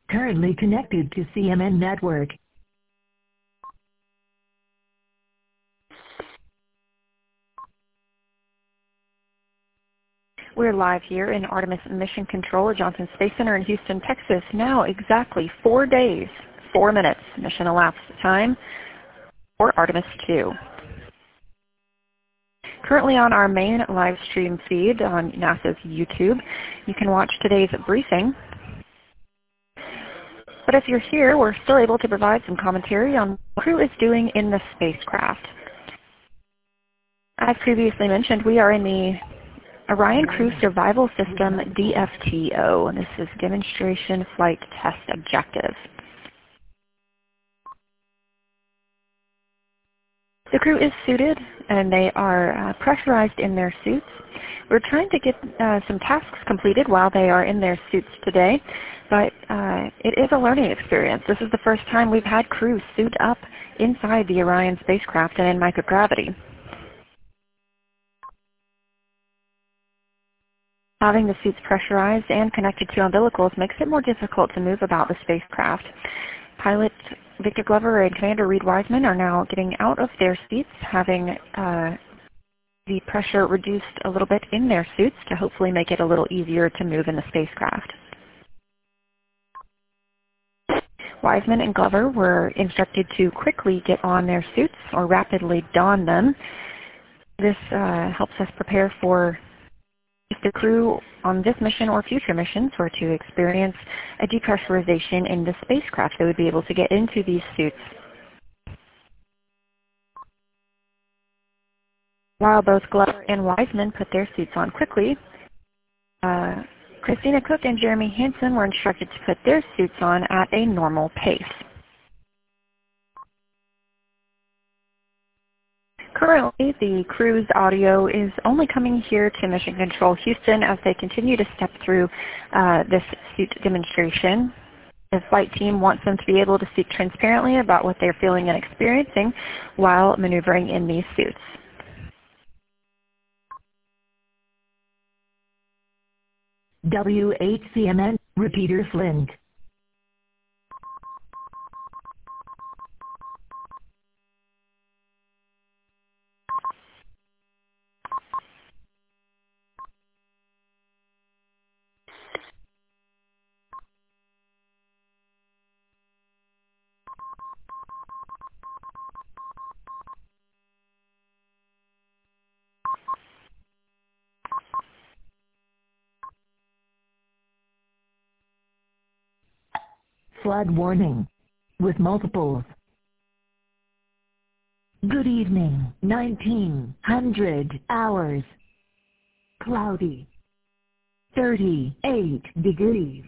Currently connected to CMN Network. We're live here in Artemis Mission Control at Johnson Space Center in Houston, Texas. Now exactly 4 days, 4 minutes mission elapsed time for Artemis 2. Currently on our main live stream feed on NASA's YouTube, you can watch today's briefing. But if you're here, we're still able to provide some commentary on what the crew is doing in the spacecraft. As previously mentioned, we are in the Orion Crew Survival System DFTO, and this is Demonstration Flight Test Objective. The crew is suited and they are pressurized in their suits. We're trying to get some tasks completed while they are in their suits today, but it is a learning experience. This is the first time we've had crew suit up inside the Orion spacecraft and in microgravity. Having the suits pressurized and connected to umbilicals makes it more difficult to move about the spacecraft. Pilot Victor Glover and Commander Reed Wiseman are now getting out of their seats, having the pressure reduced a little bit in their suits to hopefully make it a little easier to move in the spacecraft. Wiseman and Glover were instructed to quickly get on their suits or rapidly don them. This helps us prepare for if the crew on this mission or future missions were to experience a depressurization in the spacecraft, they would be able to get into these suits. While both Glover and Wiseman put their suits on quickly, Christina Cook and Jeremy Hansen were instructed to put their suits on at a normal pace. Currently, the crew's audio is only coming here to Mission Control Houston as they continue to step through this suit demonstration. The flight team wants them to be able to speak transparently about what they're feeling and experiencing while maneuvering in these suits. WHCMN, repeater Flint. Flood warning with multiples. Good evening, 1900 hours. Cloudy. 38 degrees.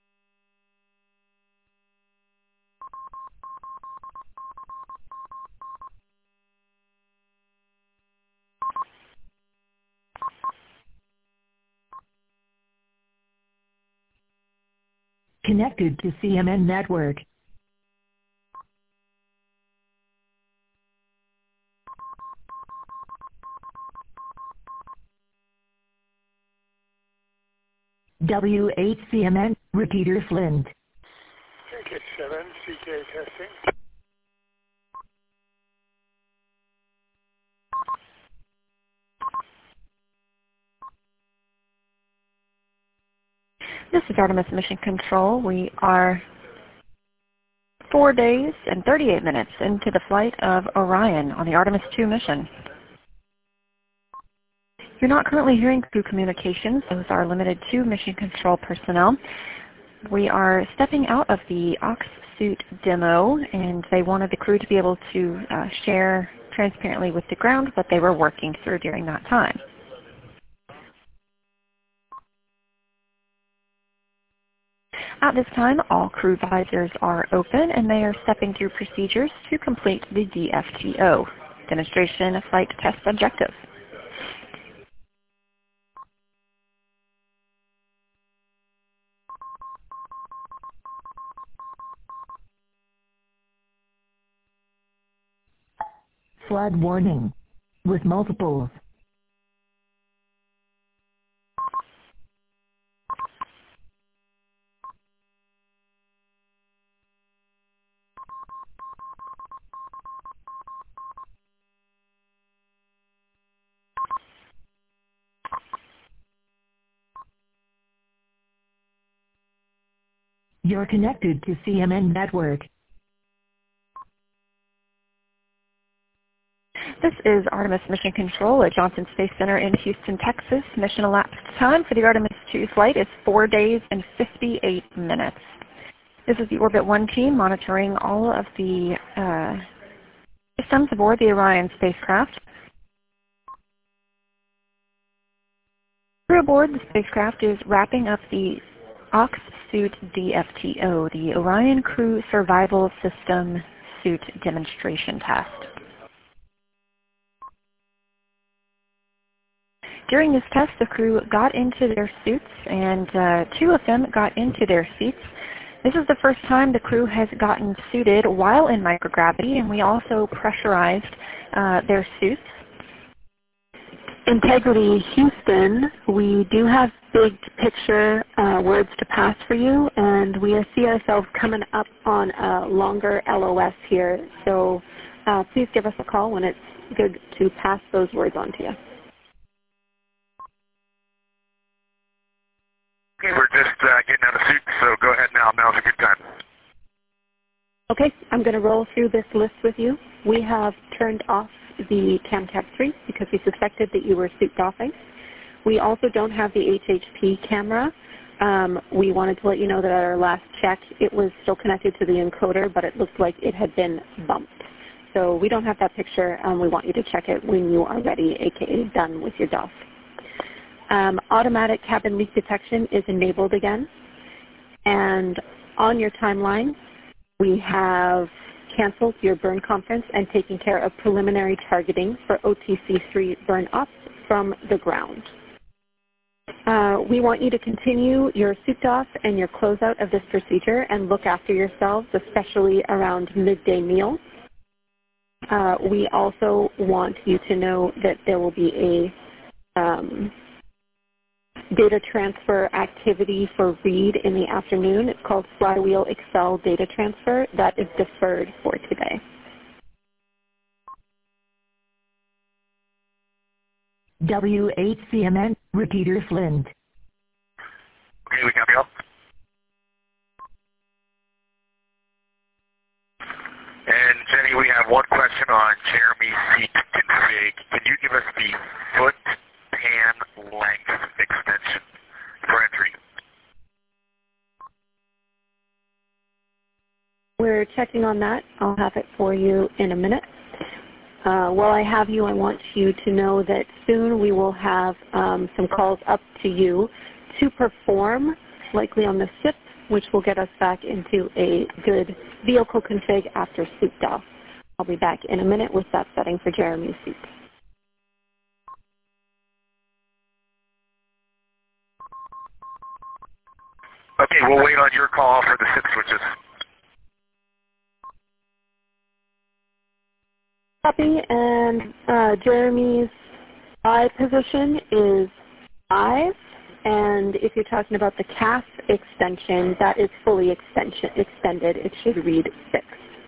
Connected to CMN Network. WHCMN, repeater Flint. Ticket 7, CK testing. This is Artemis Mission Control. We are 4 days and 38 minutes into the flight of Orion on the Artemis II mission. You're not currently hearing crew communications. Those are limited to mission control personnel. We are stepping out of the aux suit demo, and they wanted the crew to be able to share transparently with the ground what they were working through during that time. At this time, all crew visors are open, and they are stepping through procedures to complete the DFTO, Demonstration Flight Test Objective. Flood warning with multiples. You're connected to CMN Network. This is Artemis Mission Control at Johnson Space Center in Houston, Texas. Mission elapsed time for the Artemis 2 flight is 4 days and 58 minutes. This is the Orbit 1 team monitoring all of the systems aboard the Orion spacecraft. Crew aboard the spacecraft is wrapping up the OX Suit DFTO, the Orion Crew Survival System Suit Demonstration Test. During this test, the crew got into their suits, and 2 of them got into their seats. This is the first time the crew has gotten suited while in microgravity, and we also pressurized their suits. Integrity Houston, we do have big picture words to pass for you, and we see ourselves coming up on a longer LOS here. So please give us a call when it's good to pass those words on to you. Okay, we're just getting out of suit, so go ahead now. Now's a good time. Okay, I'm going to roll through this list with you. We have turned off the CamTag 3 because we suspected that you were suit doffing. We also don't have the HHP camera. We wanted to let you know that at our last check, it was still connected to the encoder, but it looked like it had been bumped. So we don't have that picture. We want you to check it when you are ready, aka done with your doff. Automatic cabin leak detection is enabled again. And on your timeline, we have canceled your burn conference and taken care of preliminary targeting for OTC-3 burn ops from the ground. We want you to continue your suit off and your closeout of this procedure and look after yourselves, especially around midday meal. We also want you to know that there will be a data transfer activity for Reed in the afternoon. It's called Flywheel Excel Data Transfer. That is deferred for today. WHCMN, Repeater Flint. Okay, we copy all. And Jenny, we have one question on Jeremy's seat config. Can you give us the foot pan length extension for entry? We're checking on that. I'll have it for you in a minute. While I have you, I want you to know that soon we will have some calls up to you to perform, likely on the SIP, which will get us back into a good vehicle config after suit off. I'll be back in a minute with that setting for Jeremy's seat. Okay, we'll wait on your call for the SIP switches. Copy, and Jeremy's eye position is 5, and if you're talking about the CAF extension, that is fully extended. It should read 6.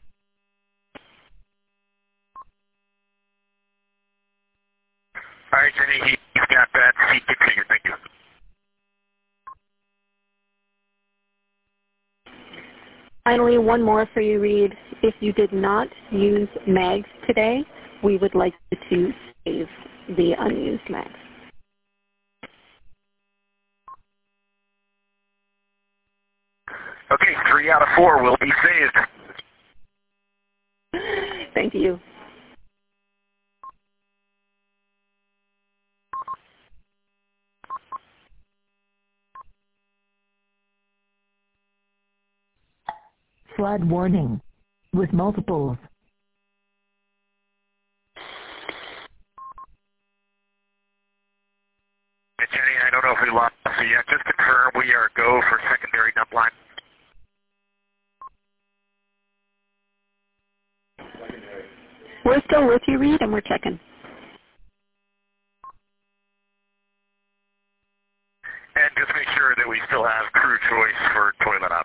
All right, Jenny, he's got that seat configured. Thank you. Finally, one more for you, Reed. If you did not use mags today, we would like you to save the unused mags. Okay, 3 out of 4 will be saved. Thank you. Flood warning with multiples. And Jenny, I don't know if we lost you yet. Just confirm we are go for secondary dump line. We're still with you, Reed, and we're checking. And just make sure that we still have crew choice for toilet ops.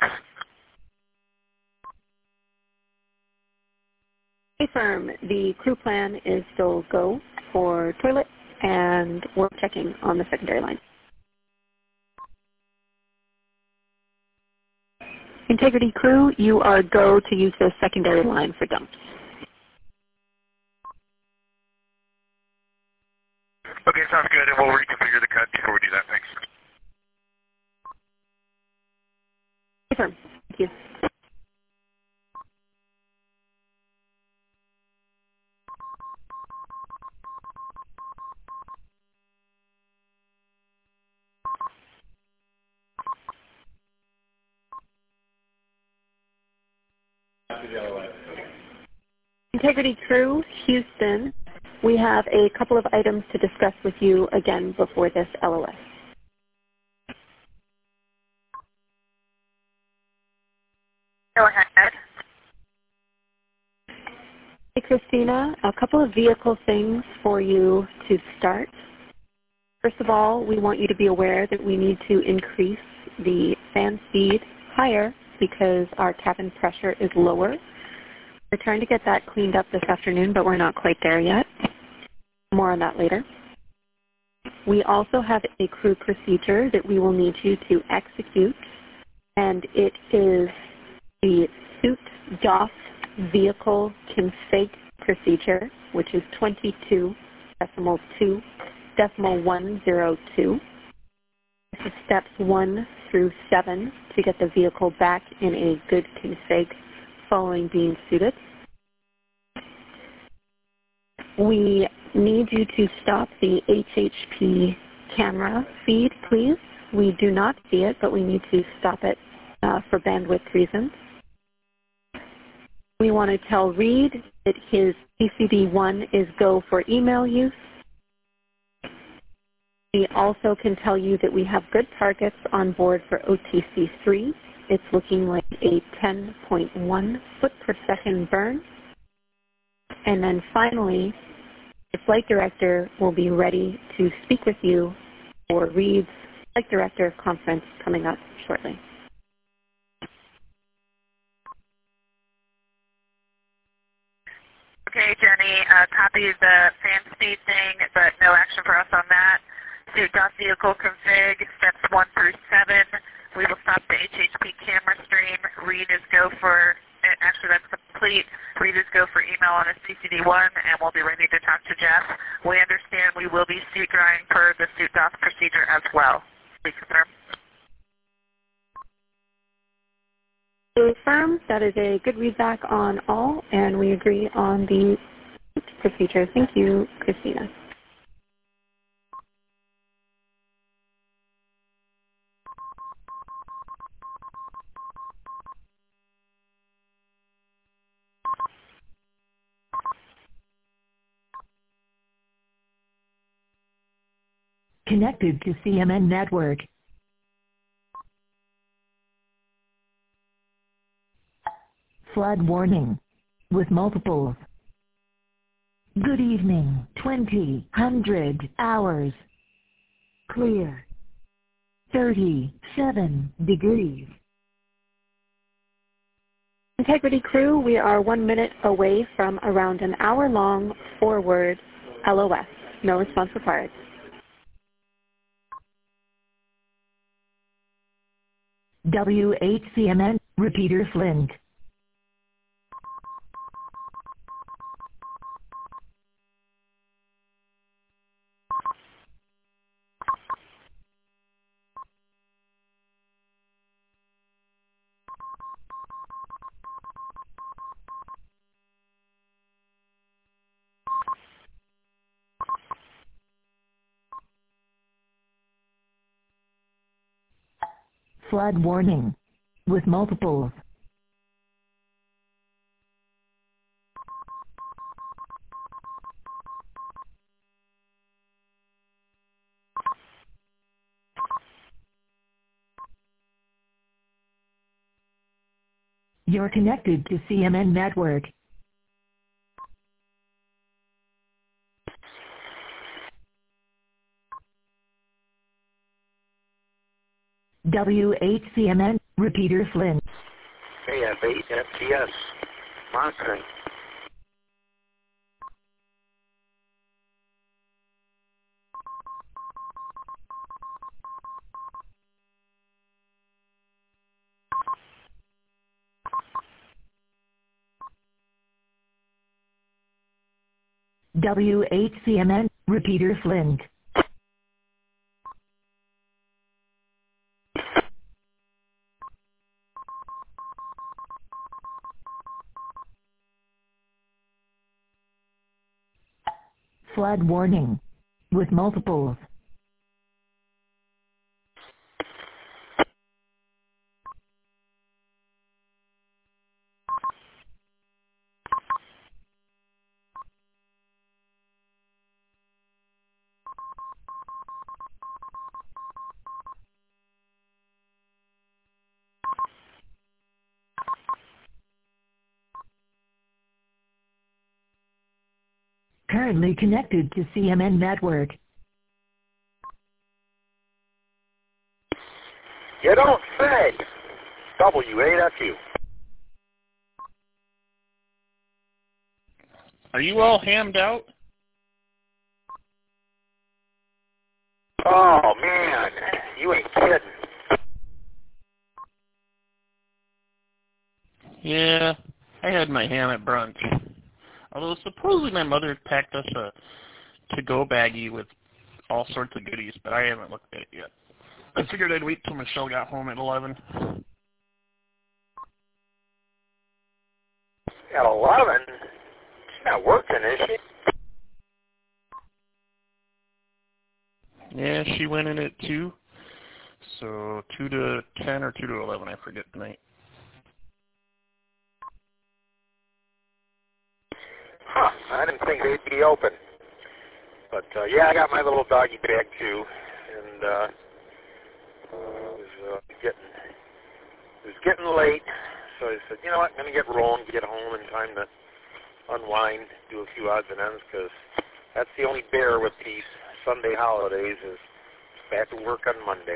Confirm the crew plan is still go for toilet, and we're checking on the secondary line. Integrity crew, you are go to use the secondary line for dumps. Okay, sounds good, and we'll reconfigure the cut before we do that. Thanks. Confirm. Thank you. Integrity crew, Houston, we have a couple of items to discuss with you again before this LOS. Go ahead. Hey, Christina, a couple of vehicle things for you to start. First of all, we want you to be aware that we need to increase the fan speed higher because our cabin pressure is lower. We're trying to get that cleaned up this afternoon, but we're not quite there yet. More on that later. We also have a crew procedure that we will need you to execute, and it is the suit DOS vehicle config procedure, which is 22.2.102. This is steps 1 through 7 to get the vehicle back in a good config following being suited. We need you to stop the HHP camera feed, please. We do not see it, but we need to stop it for bandwidth reasons. We want to tell Reed that his CCD1 is go for email use. We also can tell you that we have good targets on board for OTC3. It's looking like a 10.1 foot per second burn. And then finally, the flight director will be ready to speak with you for Reed's flight director conference coming up shortly. Okay, Jenny, copy the fan speed thing, but no action for us on that. Suit vehicle config, steps 1 through 7. We will stop the HHP camera stream. Reed is go for, actually that's complete. Reed is go for email on his CCD1, and we'll be ready to talk to Jeff. We understand we will be suit drying per the suit DOS procedure as well. Please confirm. Confirm. That is a good readback on all, and we agree on the procedure. Thank you, Christina. Connected to CMN Network. Flood warning with multiples. Good evening, 2000 hours. Clear. 37 degrees. Integrity crew, we are 1 minute away from around an hour-long forward LOS. No response required. WHCMN, repeater Flint. Flood warning with multiples. You're connected to CMN Network. WHCMN, repeater Flint. AF8 FTS, monitoring. WHCMN, repeater Flint. Flood warning. With multiples. Currently connected to CMN network. You don't say. W8FU. Are you all hammed out? Oh, man. You ain't kidding. Yeah, I had my ham at brunch. Although supposedly my mother had packed us a to-go baggie with all sorts of goodies, but I haven't looked at it yet. I figured I'd wait till Michelle got home at 11. At 11? She's not working, is she? Yeah, she went in at 2. So 2 to 10 or 2 to 11, I forget tonight. Huh, I didn't think they'd be open. But, yeah, I got my little doggy bag, too. And, it was getting late. So I said, you know what, I'm going to get rolling, get home in time to unwind, do a few odds and ends, because that's the only bear with these Sunday holidays is back to work on Monday.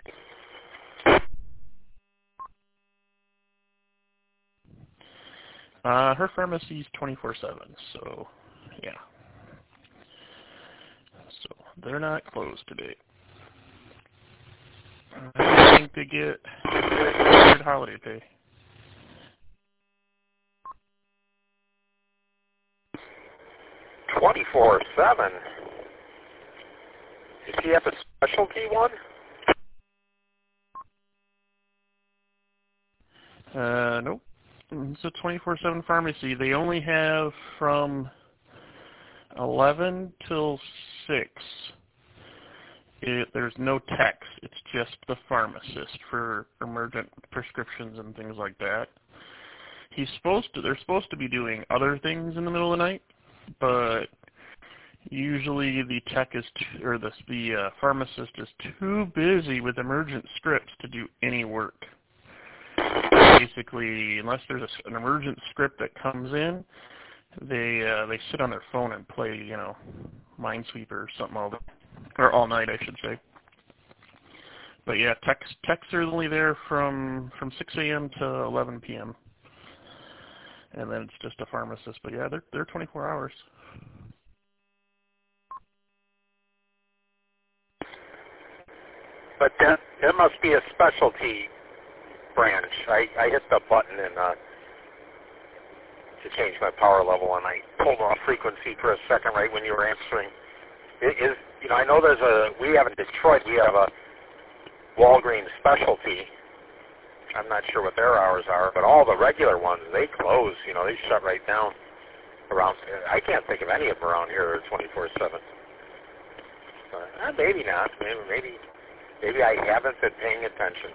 Her pharmacy's 24/7, so yeah. So they're not closed today. I think they get good holiday pay. $24/7. Does he have a specialty one? Nope. It's a 24/7 pharmacy. They only have from 11 till 6. There's no techs. It's just the pharmacist for emergent prescriptions and things like that. They're supposed to be doing other things in the middle of the night, but usually the tech is the pharmacist is too busy with emergent scripts to do any work. Basically, unless there's an emergent script that comes in, they sit on their phone and play, Minesweeper or something all night, I should say. But yeah, techs are only there from 6 a.m. to 11 p.m. And then it's just a pharmacist. But yeah, they're 24 hours. But there must be a specialty branch. I hit the button and to change my power level, and I pulled off frequency for a second right when you were answering. I know we have in Detroit, we have a Walgreens specialty. I'm not sure what their hours are, but all the regular ones, they close. They shut right down around. I can't think of any of them around here that are 24/7. Maybe not. Maybe I haven't been paying attention.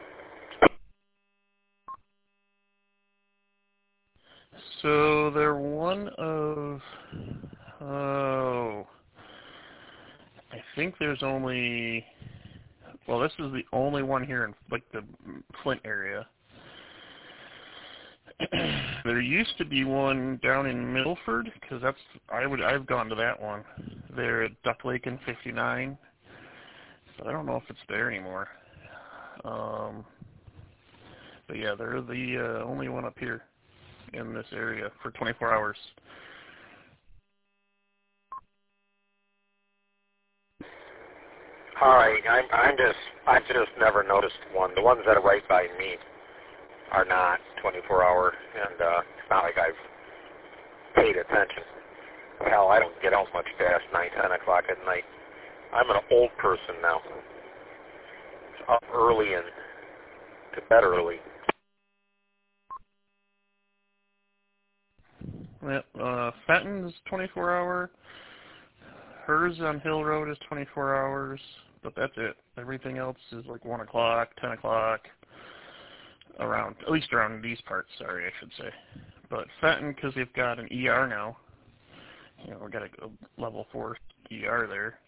So they're one of, I think there's only, this is the only one here in the Flint area. There used to be one down in Milford, because I've gone to that one. They're at Duck Lake and 59, but I don't know if it's there anymore. But yeah, they're the only one up here in this area for 24 hours. All right, I've just never noticed one. The ones that are right by me are not 24-hour, and it's not like I've paid attention. hell, I don't get out much past 9, 10 o'clock at night. I'm an old person now. It's up early and to bed early. Yep, Fenton's 24-hour. Hers on Hill Road is 24 hours, but that's it. Everything else is like 1 o'clock, 10 o'clock, around, at least around these parts, sorry, I should say. But Fenton, because they've got an ER now, you know, we've got a level 4 ER there.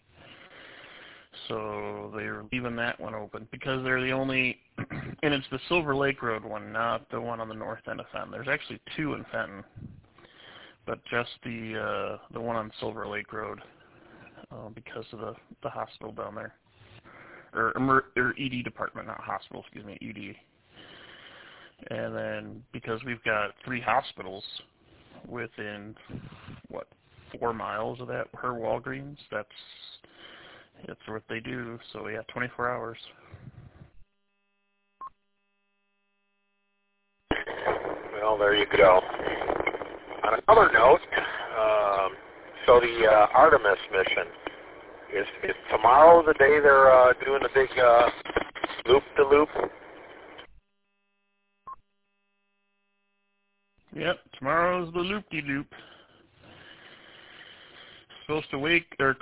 So they're leaving that one open because they're the only, and it's the Silver Lake Road one, not the one on the north end of Fenton. There's actually 2 in Fenton, but just the one on Silver Lake Road because of the hospital down there, or ED department, not hospital, excuse me, ED. And then because we've got 3 hospitals within, 4 miles of that, her Walgreens, that's what they do. So yeah, 24 hours. Well, there you go. On another note, so the Artemis mission, is tomorrow the day they're doing the big loop-de-loop? Yep, tomorrow's the loop-de-loop. Supposed to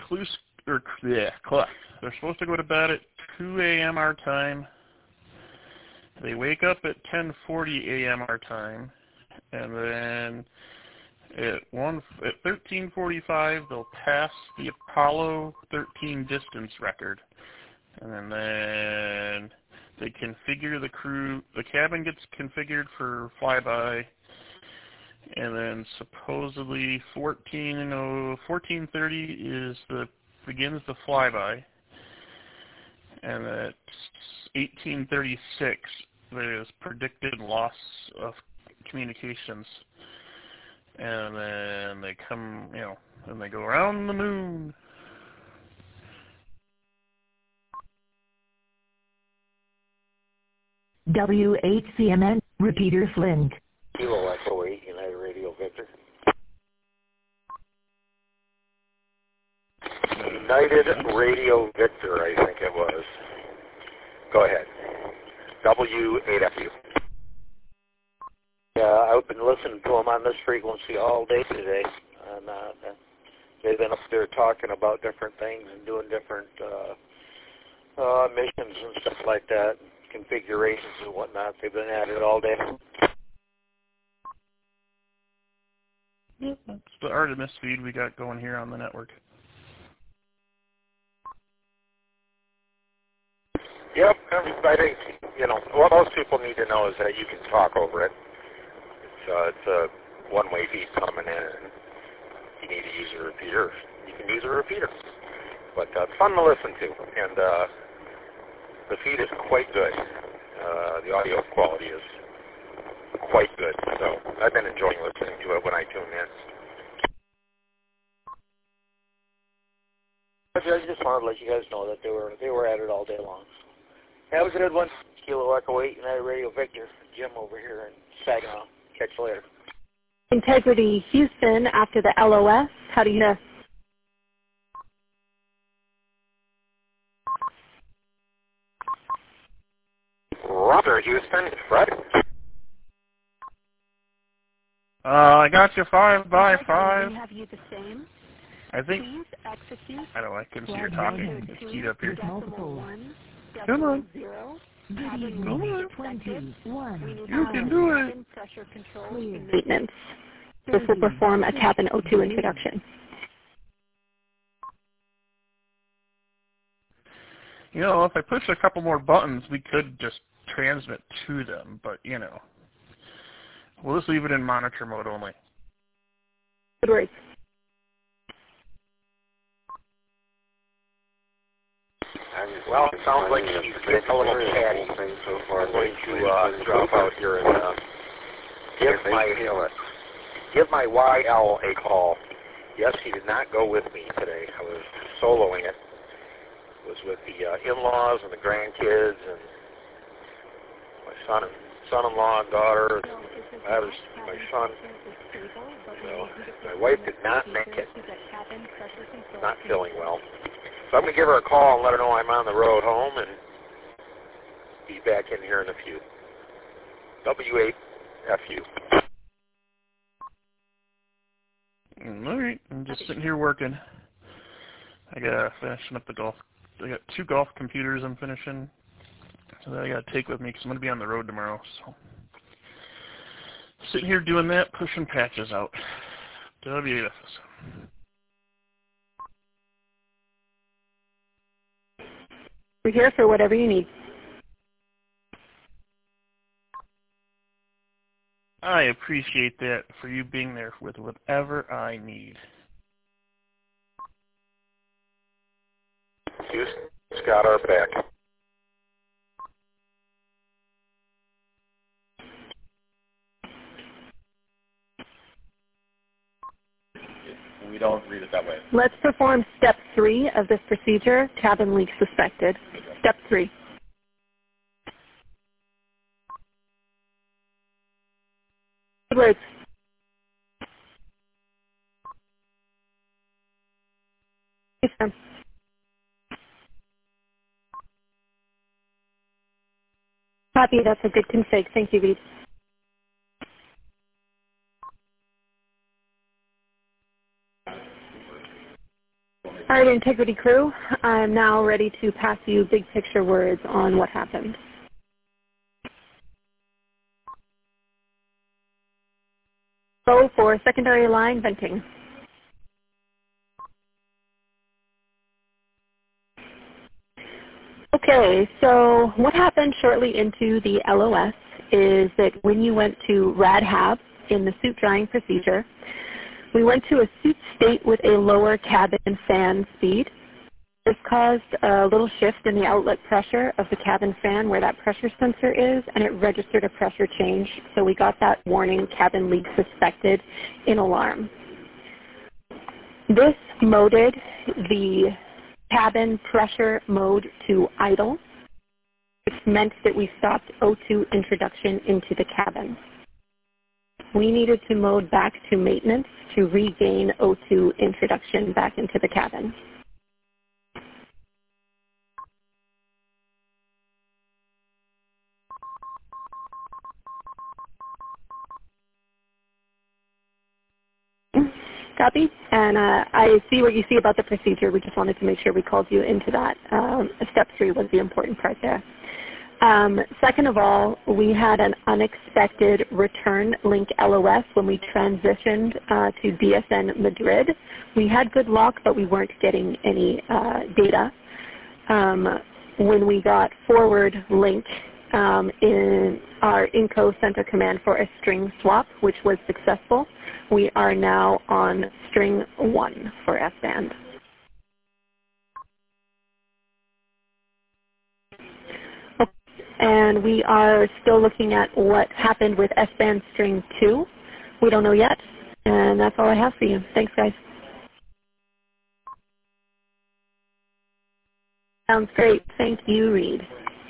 they're supposed to go to bed at 2 a.m. our time. They wake up at 10:40 a.m. our time, and then at 13:45 they'll pass the Apollo 13 distance record, and then they configure the crew. The cabin gets configured for flyby. And then supposedly 14:30 begins the flyby, and at 18:36 there is predicted loss of communications, and then they come, and they go around the moon. WHCMN, repeater Flint. Kilo Echo 8, United Radio Victor. United Radio Victor, I think it was. Go ahead. W8FU. Yeah, I've been listening to them on this frequency all day today. And they've been up there talking about different things and doing different missions and stuff like that, configurations and whatnot. They've been at it all day. Yep, that's the Artemis feed we got going here on the network. Yep, I think, what most people need to know is that you can talk over it. It's a one-way feed coming in, and you need to use a repeater. You can use a repeater. But it's fun to listen to, and the feed is quite good. The audio quality is quite good, so I've been enjoying listening to it when I tune in. I just wanted to let you guys know that they were at it all day long. Have a good one. Kilo Echo 8, United Radio Victor. Jim over here in Saginaw. Catch you later. Integrity Houston after the LOS. How do you know? Roger, Houston. Fred? I got you 5 by 5. Have you the same? I think. Please execute. I don't know. I couldn't see her talking. It's keyed up here. Come on. Come on. 21. You can do it. Pressure control. Maintenance. This will perform a cabin O2 introduction. If I push a couple more buttons, we could just transmit to them, but, we'll just leave it in monitor mode only. Good work. Well, it sounds like he's getting a little chatty. I'm going to drop out here and give my YL a call. Yes, he did not go with me today. I was soloing it. It was with the in-laws and the grandkids and my son and son-in-law and daughter. That is my son. So my wife did not make it. Not feeling well. So I'm going to give her a call and let her know I'm on the road home and be back in here in a few. W8FU. All right, I'm just sitting here working. I got finishing up the golf. I got 2 golf computers I'm finishing, so that I got to take with me because I'm going to be on the road tomorrow. So sitting here doing that, pushing patches out. WFS. We're here for whatever you need. I appreciate that for you being there with whatever I need. Houston's got our back. We don't read it that way. Let's perform step 3 of this procedure, cabin leak suspected. Step 3. Good words. Yes, ma'am. Copy, that's a good config. Thank you, Reed. All right, Integrity crew, I'm now ready to pass you big picture words on what happened. Go for secondary line venting. Okay, so what happened shortly into the LOS is that when you went to RadHab in the suit drying procedure, we went to a suit state with a lower cabin fan speed. This caused a little shift in the outlet pressure of the cabin fan where that pressure sensor is, and it registered a pressure change. So we got that warning, cabin leak suspected, in alarm. This moded the cabin pressure mode to idle, which meant that we stopped O2 introduction into the cabin. We needed to mode back to maintenance to regain O2 introduction back into the cabin. Copy. And I see what you see about the procedure. We just wanted to make sure we called you into that. Step 3 was the important part there. Second of all, we had an unexpected return link LOS when we transitioned to DSN Madrid. We had good luck, but we weren't getting any data. When we got forward link in our INCO sent a command for a string swap, which was successful. We are now on string 1 for S-band. And we are still looking at what happened with S-band string 2. We don't know yet, and that's all I have for you. Thanks, guys. Sounds great. Thank you, Reed.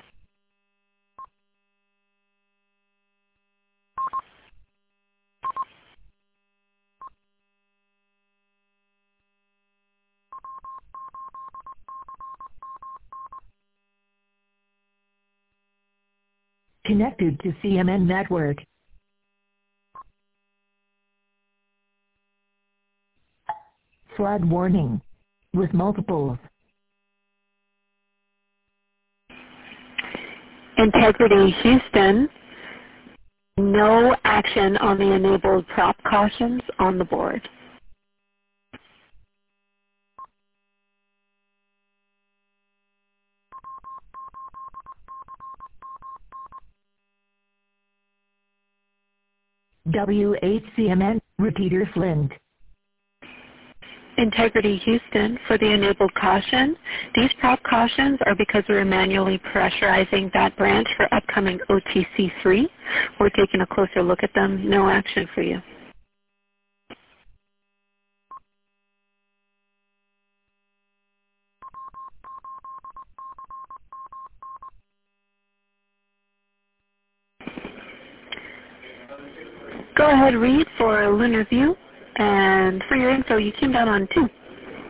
Connected to CMN Network. Flood warning with multiples. Integrity Houston, no action on the enabled prop cautions on the board. W8CMN, repeater Flint. Integrity Houston, for the enabled caution, these prop cautions are because we're manually pressurizing that branch for upcoming OTC3. We're taking a closer look at them. No action for you. Go ahead, Reed, for Lunar View. And for your info, you came down on 2.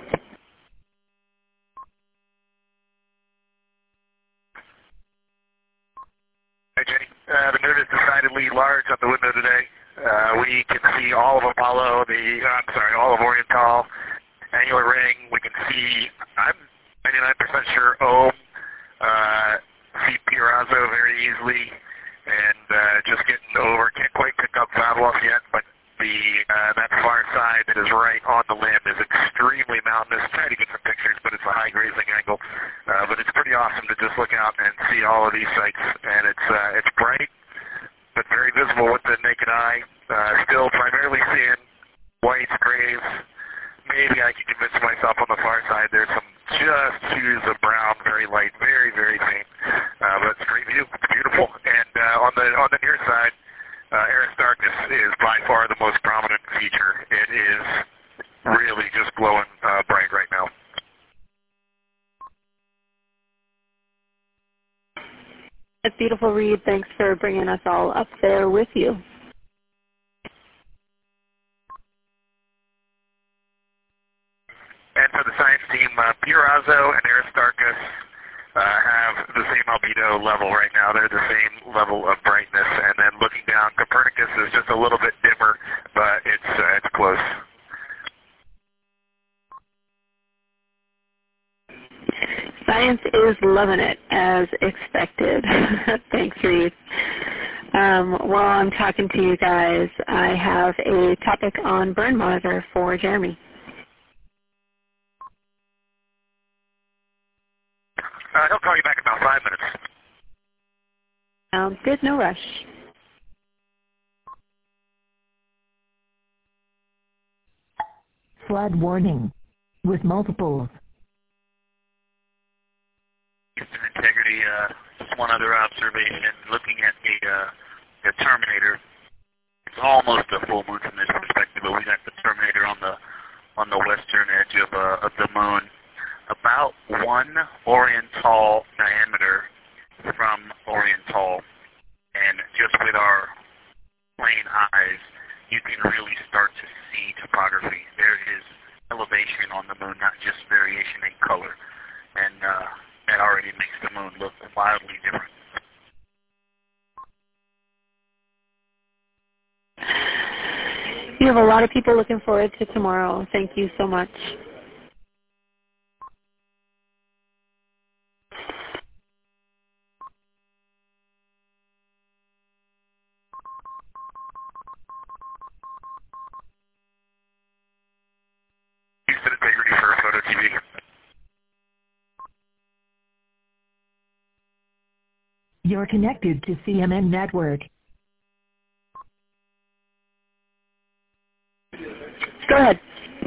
Hey, Jenny. The moon is decidedly large on the window today. We can see all of Apollo, all of Oriental, annular ring. We can see, I'm 99% sure, Ohm, see Pirazo very easily, and just getting over. Can't quite pick up Vavilov yet, but that far side that is right on the limb is extremely mountainous. Try to get some pictures, but it's a high grazing angle. But it's pretty awesome to just look out and see all of these sites, and it's bright, but very visible with the naked eye. Still primarily seeing whites, grays. Maybe I can convince myself on the far side there's some just hues of brown, very light, very, very faint. But it's a great view. It's beautiful. And on the near side, Aristarchus is by far the most prominent feature. It is really just glowing bright right now. That's beautiful, Reed. Thanks for bringing us all up there with you. And for the science team, Pirazo and Aristarchus have the same albedo level right now. They're the same level of brightness. And then looking down, Copernicus is just a little bit dimmer, but it's close. Science is loving it, as expected. Thanks, Reed. While I'm talking to you guys, I have a topic on burn monitor for Jeremy. He'll call you back in about 5 minutes. Sounds good, no rush. Flood warning with multiples. Houston integrity, just one other observation. Looking at the Terminator, it's almost a full moon from this perspective, but we got the Terminator on the western edge of the moon. About 1 Oriental diameter from Oriental, and just with our plain eyes, you can really start to see topography. There is elevation on the moon, not just variation in color, and that already makes the moon look wildly different. You have a lot of people looking forward to tomorrow. Thank you so much. Houston integrity for Photo TV. You're connected to CMN Network. Go ahead.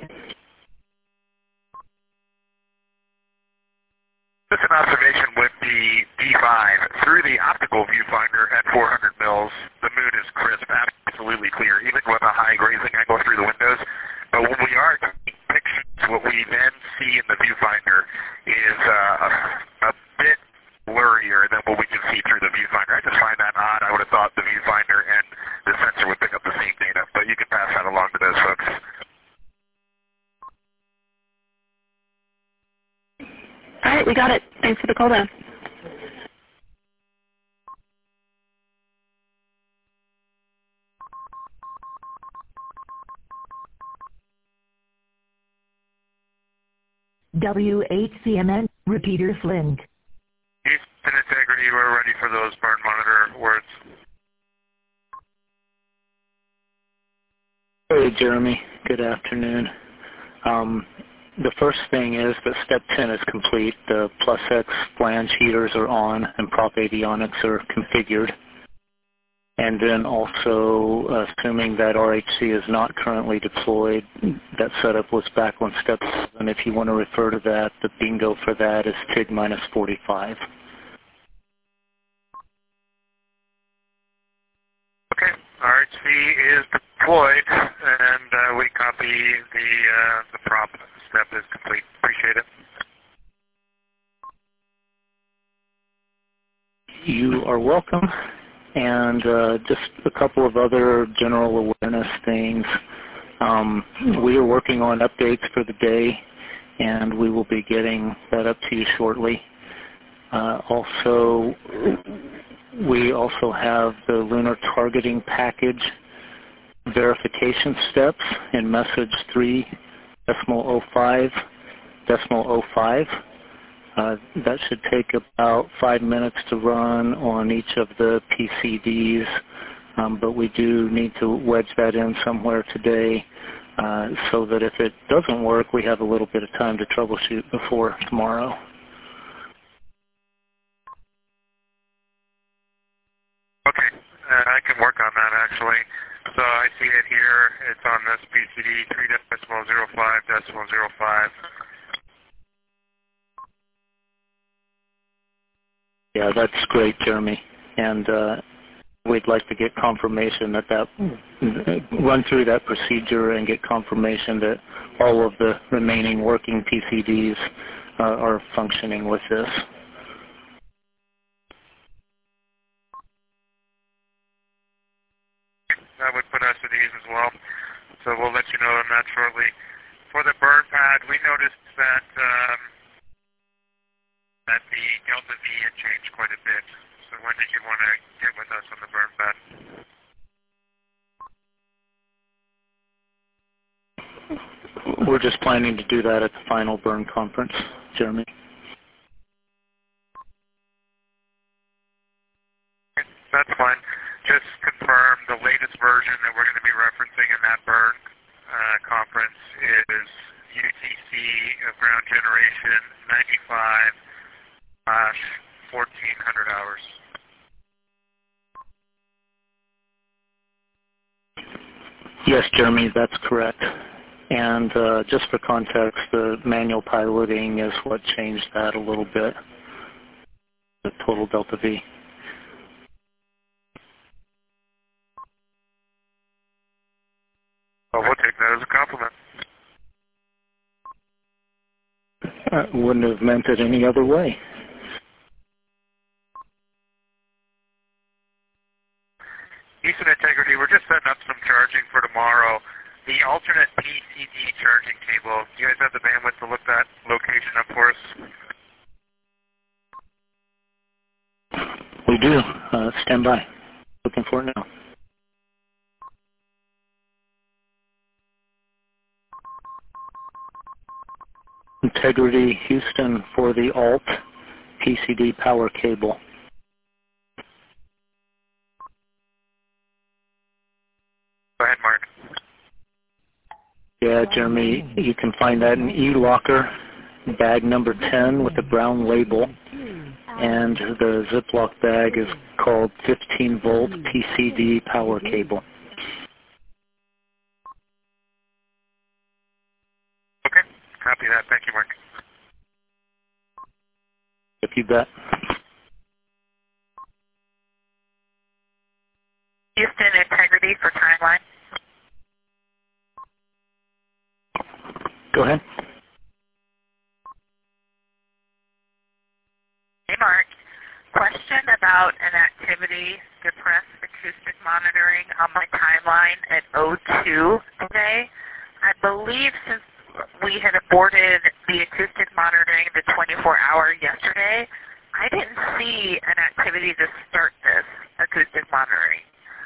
Just an observation with the D5. Through the optical viewfinder at 400 mils, the moon is crisp, absolutely clear, even with a high grazing angle through the windows. But when we are taking pictures, what we then see in the viewfinder is a bit blurrier than what we can see through the viewfinder. I just find that odd. I would have thought the viewfinder and the sensor would pick up the same data, but you can pass that along to those folks. All right, we got it. Thanks for the call down. WHCMN, repeater Flint. Houston integrity, we're ready for those burn monitor words. Hey, Jeremy. Good afternoon. The first thing is that step 10 is complete. The +X flange heaters are on and prop avionics are configured. And then also, assuming that RHC is not currently deployed, that setup was back on step 7. If you want to refer to that, the bingo for that is TIG -45. Okay, RHC is deployed, and we copy the prop. Step is complete. Appreciate it. You are welcome. And just a couple of other general awareness things. We are working on updates for the day, and we will be getting that up to you shortly. We also have the lunar targeting package verification steps in message 3.05.05. That should take about 5 minutes to run on each of the PCDs, but we do need to wedge that in somewhere today so that if it doesn't work, we have a little bit of time to troubleshoot before tomorrow. Okay, I can work on that actually. So I see it here. It's on this PCD 3.05.05. Yeah, that's great, Jeremy. And we'd like to get confirmation that run through that procedure and get confirmation that all of the remaining working PCDs are functioning with this. That would put us at ease as well. So we'll let you know on that shortly. For the burn pad, we noticed that that the delta V had changed quite a bit. So when did you want to get with us on the burn pad? We're just planning to do that at the final burn conference, Jeremy. That's fine. Just confirm the latest version that we're going to be referencing in that burn conference is UTC of ground generation 95/1400 hours. Yes, Jeremy, that's correct. And just for context, the manual piloting is what changed that a little bit, the total delta V. Well, we'll take that as a compliment. Wouldn't have meant it any other way. Houston Integrity, we're just setting up some charging for tomorrow. The alternate PCD charging cable, do you guys have the bandwidth to look that location up for us? We do. Stand by. Looking for it now. Integrity Houston for the alt PCD power cable. Go ahead, Mark. Yeah, Jeremy, you can find that in E-Locker, bag number 10 with the brown label. And the Ziploc bag is called 15-volt PCD power cable. Okay, copy that. Thank you, Mark. If you bet. Houston Integrity for timeline. Go ahead. Hey, Mark. Question about an activity depressed acoustic monitoring on my timeline at 02 today. I believe since we had aborted the acoustic monitoring the 24-hour yesterday, I didn't see an activity to start this acoustic monitoring.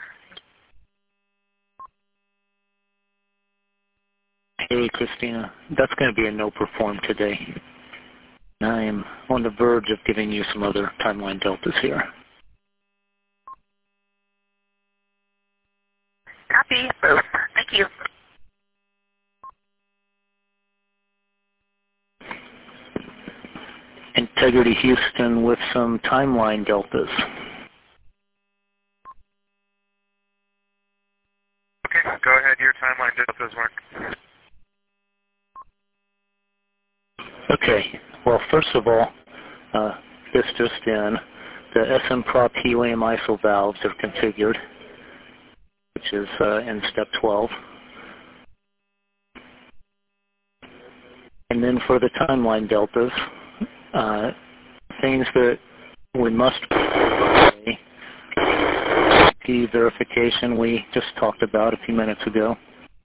Hey, Christina, that's going to be a no perform today. I am on the verge of giving you some other timeline deltas here. Copy. Both. Thank you. Integrity Houston with some timeline deltas. Okay, go ahead. Your timeline deltas, Mark. Okay, well, first of all, this just in, the SM prop helium ISO valves are configured, which is in step 12. And then for the timeline deltas, things that we must DHCP verification we just talked about a few minutes ago.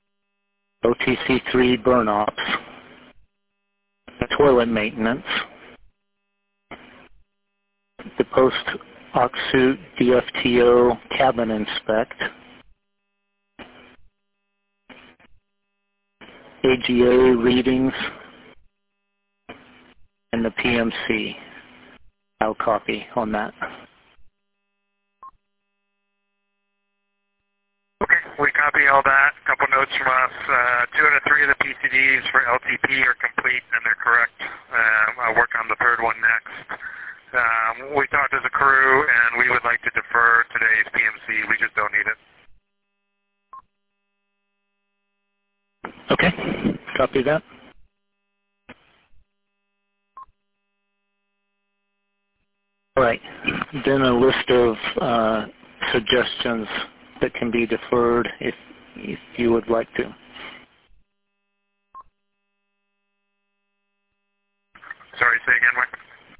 OTC3 burn ops. Toilet maintenance. The post-Oxsuit DFTO cabin inspect. AGA readings. And the PMC. I'll copy on that. Okay, we copy all that. A couple notes from us. 2 out of 3 of the PCDs for LTP are complete and they're correct. I'll work on the third one next. We talked as a crew and we would like to defer today's PMC. We just don't need it. Okay, copy that. All right, then a list of suggestions that can be deferred if you would like to. Sorry, say again, Mike?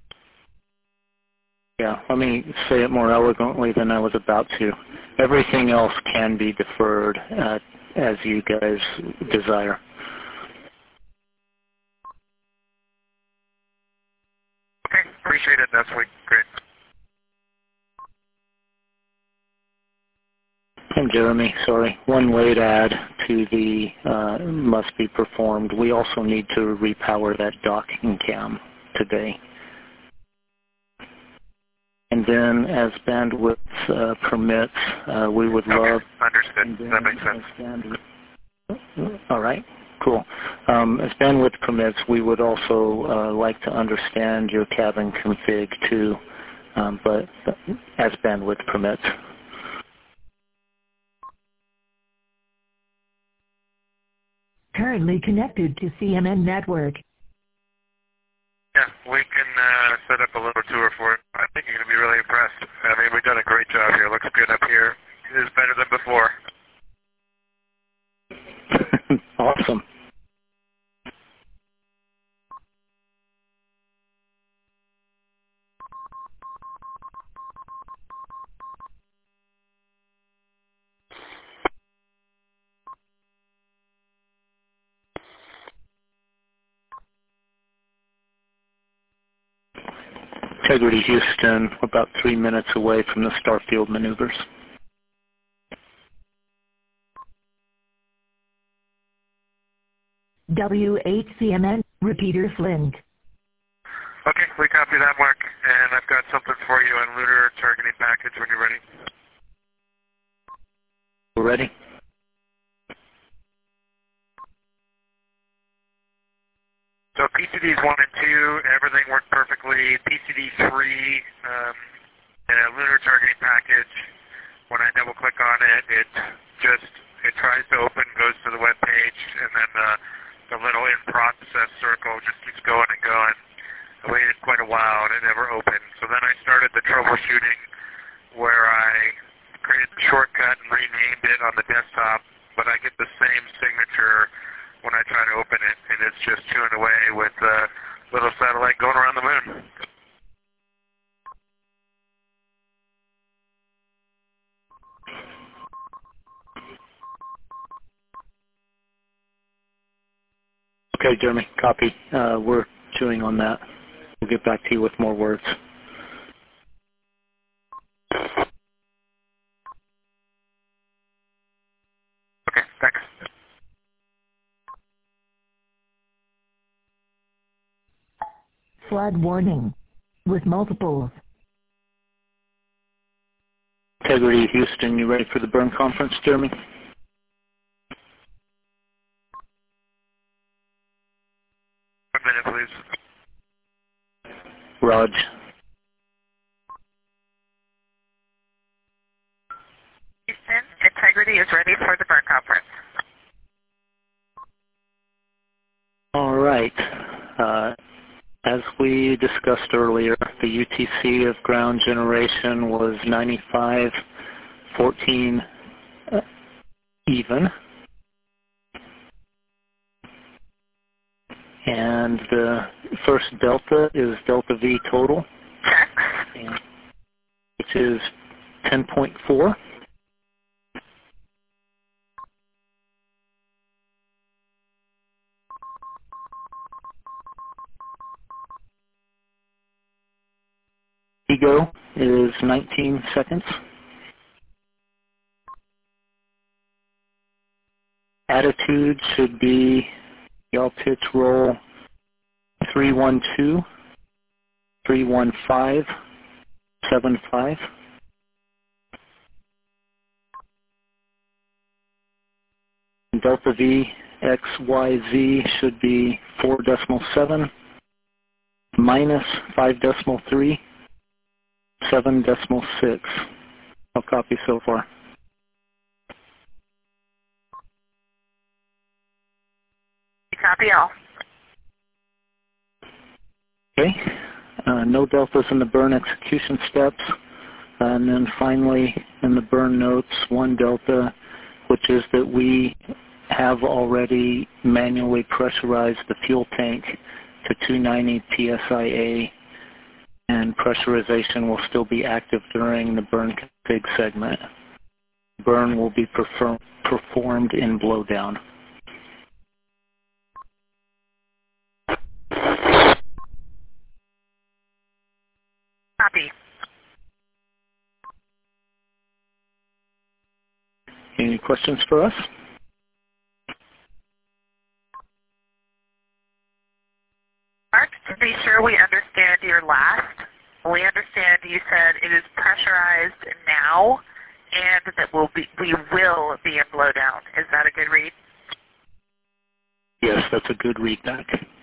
Yeah, let me say it more eloquently than I was about to. Everything else can be deferred as you guys desire. Okay, appreciate it. That's great. And Jeremy, sorry, one late add to the must be performed. We also need to repower that docking cam today. And then as bandwidth permits, we would love... Understood. That makes sense. All right, cool. As bandwidth permits, we would also like to understand your cabin config too, but as bandwidth permits. Currently connected to CMN Network. Yeah, we can set up a little tour for it. I think you're going to be really impressed. I mean, we've done a great job here. It looks good up here. It is better than before. Awesome. Integrity Houston, about 3 minutes away from the Starfield maneuvers. WHCMN, repeater Flint. Okay, we copy that, Mark, and I've got something for you on lunar targeting package when you're ready. We're ready. So PCDs 1 and 2, everything worked perfectly. PCD 3, lunar targeting package, when I double click on it, it tries to open, goes to the web page, and then the little in process circle just keeps going and going. I waited quite a while and it never opened. So then I started the troubleshooting where I created the shortcut and renamed it on the desktop, but I get the same signature when I try to open it, and it's just chewing away with a little satellite going around the moon. Okay, Jeremy, copy. We're chewing on that. We'll get back to you with more words. Okay, thanks. Flood warning with multiples. Integrity Houston, you ready for the burn conference, Jeremy? A minute, please. Raj. Houston, Integrity is ready for the burn conference. All right. As we discussed earlier, the UTC of ground generation was 95-14 even. And the first delta is delta V total, which is 10.4. Ego is 19 seconds. Attitude should be y'all pitch roll 312, 315, 75. Delta V XYZ should be 4.7 minus 5.3, 7.6. I'll copy so far. Copy all. Okay. No deltas in the burn execution steps. And then finally, in the burn notes, one delta, which is that we have already manually pressurized the fuel tank to 290 psia, and pressurization will still be active during the burn config segment. Burn will be performed in blowdown. Copy. Any questions for us? Mark, to be sure we understand your last, we understand you said it is pressurized now and that we will be in blowdown. Is that a good read? Yes, that's a good read back.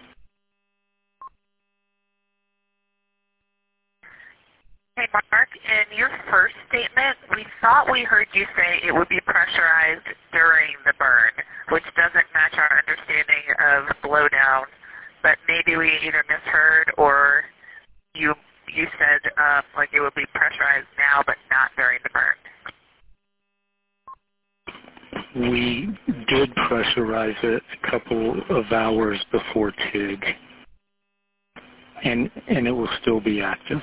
Hey, Mark, in your first statement, we thought we heard you say it would be pressurized during the burn, which doesn't match our understanding of blowdown, but maybe we either misheard or you said like it would be pressurized now but not during the burn. We did pressurize it a couple of hours before TIG, and it will still be active.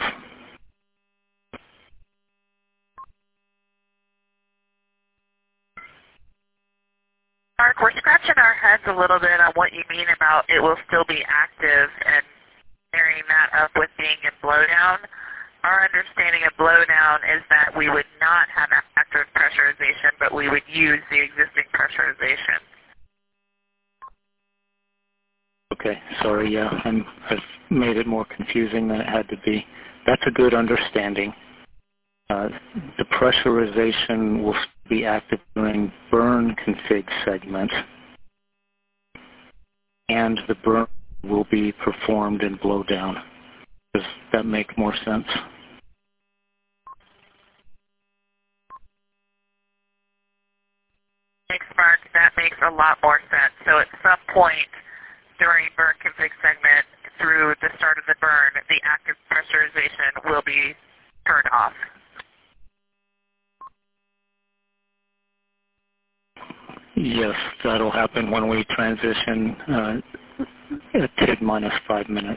Mark, we're scratching our heads a little bit on what you mean about it will still be active and marrying that up with being in blowdown. Our understanding of blowdown is that we would not have active pressurization, but we would use the existing pressurization. Okay, sorry, yeah, I've made it more confusing than it had to be. That's a good understanding. The pressurization will be active during burn config segment, and the burn will be performed in blowdown. Does that make more sense? Thanks, Mark. That makes a lot more sense. So at some point during burn config segment through the start of the burn, the active pressurization will be turned off. Yes, that'll happen when we transition at TIG minus 5 minutes.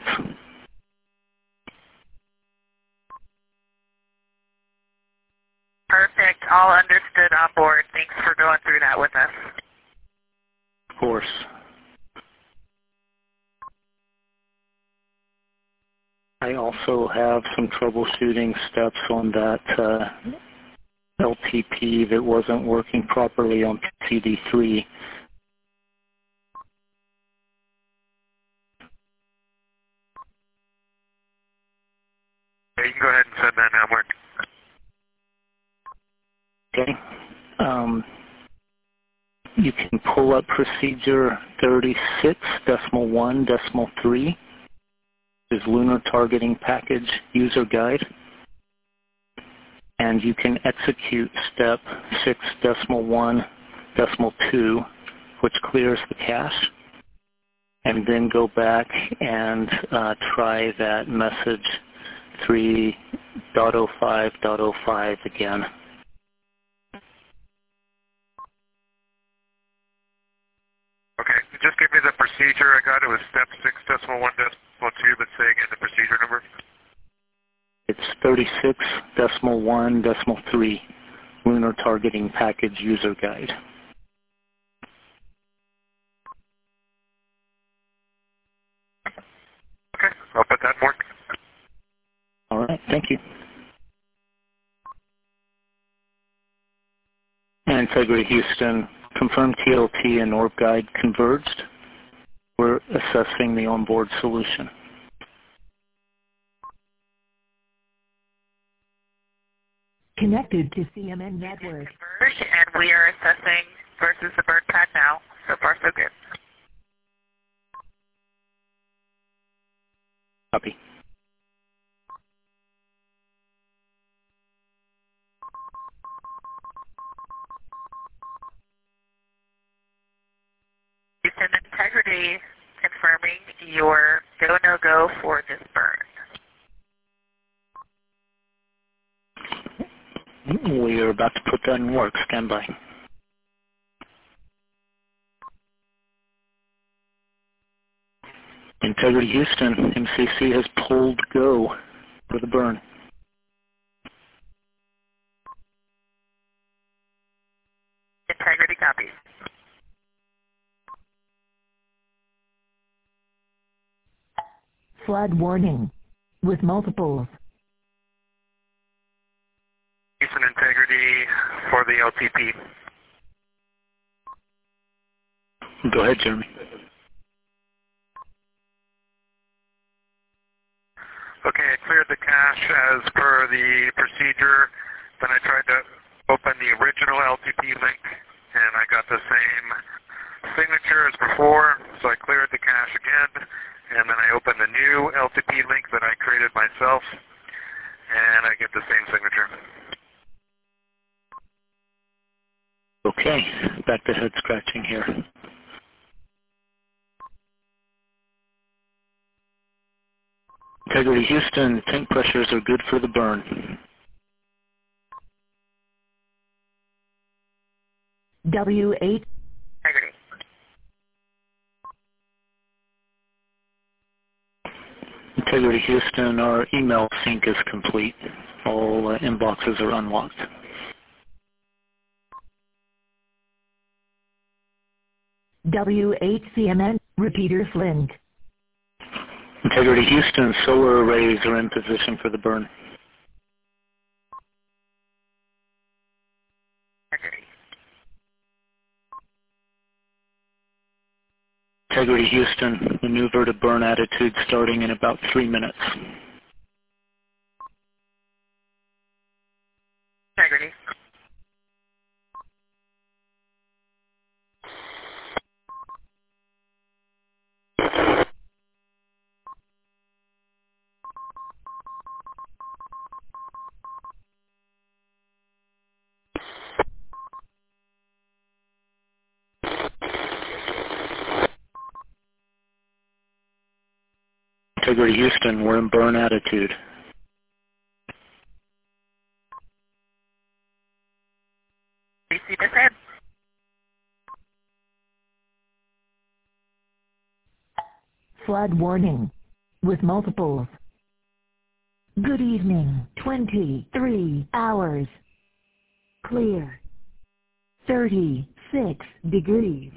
Perfect. All understood on board. Thanks for going through that with us. Of course. I also have some troubleshooting steps on that LTP that wasn't working properly on CD3. Yeah, you can go ahead and send that now, Mark. Okay. You can pull up procedure 36.1.3 is Lunar Targeting Package User Guide. And you can execute step 6.1.2, which clears the cache, and then go back and try that message 3.05.05 again. Okay, just give me the procedure. I got it was step 6.1.2, but say again the procedure number. It's 36.1.3, Lunar Targeting Package User Guide. Okay, I'll put that in work. All right, thank you. Integrity Houston, confirm TLT and Orb Guide converged. We're assessing the onboard solution. Connected to CMN Network. Converge, and we are assessing versus the bird pad now. So far, so good. Copy. Houston Integrity confirming your go, no-go for this burn. We are about to put that in work. Stand by. Integrity Houston, MCC has pulled go for the burn. Integrity copies. Flood warning with multiples. Houston Integrity for the LTP. Go ahead, Jeremy. Okay, I cleared the cache as per the procedure. Then I tried to open the original LTP link, and I got the same signature as before. So I cleared the cache again, and then I opened the new LTP link that I created myself, and I get the same signature. Okay, back to head scratching here. Integrity Houston, tank pressures are good for the burn. W8. Integrity. Integrity Houston, our email sync is complete. All inboxes are unlocked. W8 CMN, repeaters link. Integrity Houston, solar arrays are in position for the burn. Integrity Houston, maneuver to burn attitude starting in about 3 minutes. Integrity. Integrity Houston, we're in burn attitude. We see this in. Flood warning with multiples. Good evening, 23 hours. Clear. 36 degrees.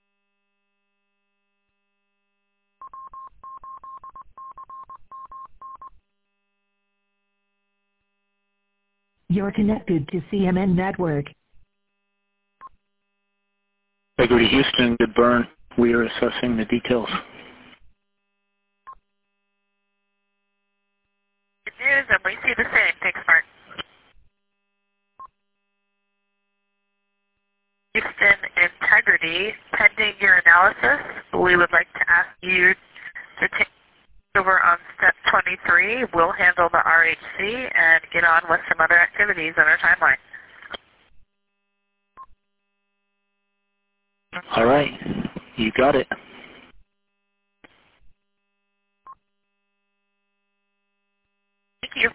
You're connected to CMN Network. Integrity Houston, good burn. We are assessing the details. Good news, and we see the same. Thanks, Mark. Houston Integrity, pending your analysis, we would like to ask you to take over on step 23. We'll handle the RHC and get on with some other activities on our timeline. All right, you got it. Thank you.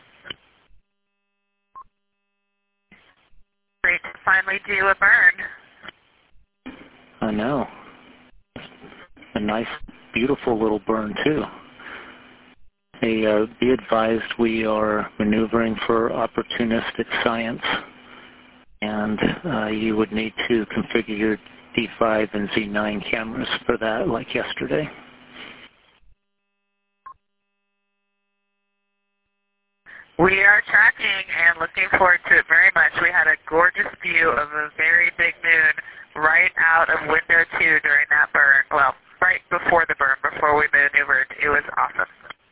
Great to finally do a burn. I know. A nice, beautiful little burn, too. Hey, be advised we are maneuvering for opportunistic science, and you would need to configure your D5 and Z9 cameras for that, like yesterday. We are tracking and looking forward to it very much. We had a gorgeous view of a very big out of window 2 during that burn. Well, right before the burn, before we maneuvered. It was awesome.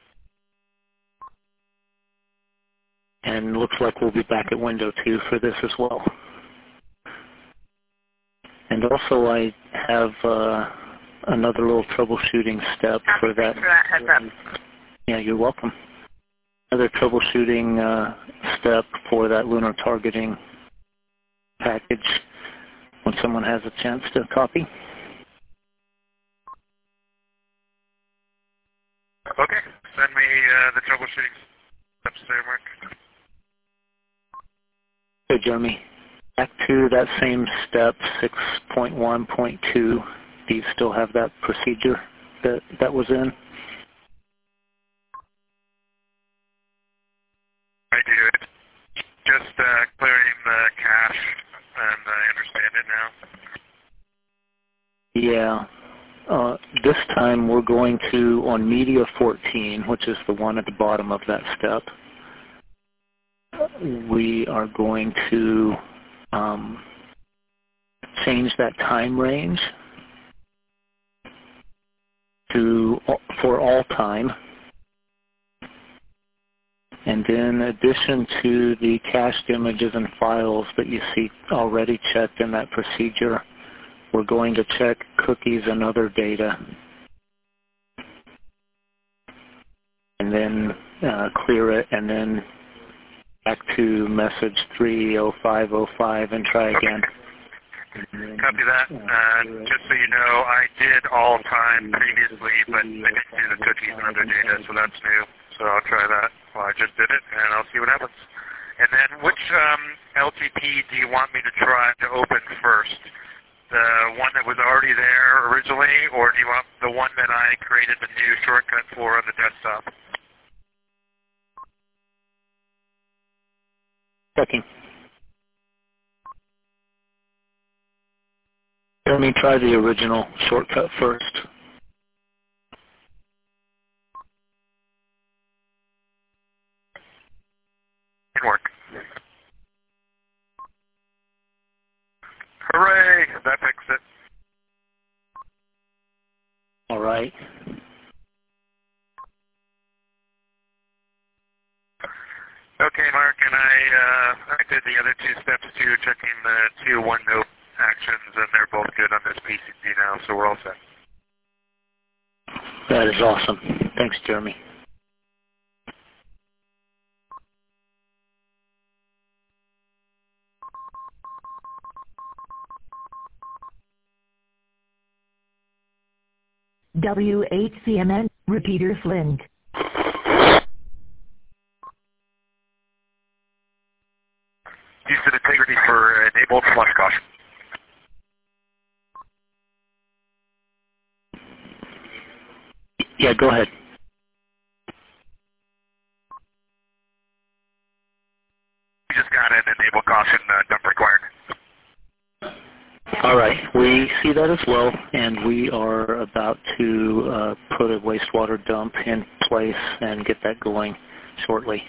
And looks like we'll be back at window 2 for this as well. And also I have another little troubleshooting step for that. Thanks for that heads up. Yeah, you're welcome. Another troubleshooting step for that lunar targeting package when someone has a chance to copy. Okay, send me the troubleshooting steps there, Mark. Okay, Jeremy. Back to that same step, 6.1.2. Do you still have that procedure that was in? I do. It's just clearing the cache, and I understand it now. Yeah. This time we're going to, on Media 14, which is the one at the bottom of that step, we are going to change that time range to for all time. And then in addition to the cached images and files that you see already checked in that procedure, we're going to check cookies and other data. And then clear it, and then back to message 30505 and try again. Copy that. Just so you know, I did all time previously, but I didn't do the cookies and other data, so that's new. So I'll try that. Well, I just did it, and I'll see what happens. And then which LTP do you want me to try to open first? The one that was already there originally, or do you want the one that I created the new shortcut for on the desktop? Checking. Let me try the original shortcut first. Didn't work. Hooray! That fixed it. All right. Okay, Mark, and I did the other two steps too, checking the 2 OneNote actions, and they're both good on this PCC now, so we're all set. That is awesome. Thanks, Jeremy. WHCMN, repeater Flint. Houston Integrity for enabled flush caution. Yeah, go ahead. We just got an enabled caution dump required. All right, we see that as well, and we are about to put a wastewater dump in place and get that going shortly.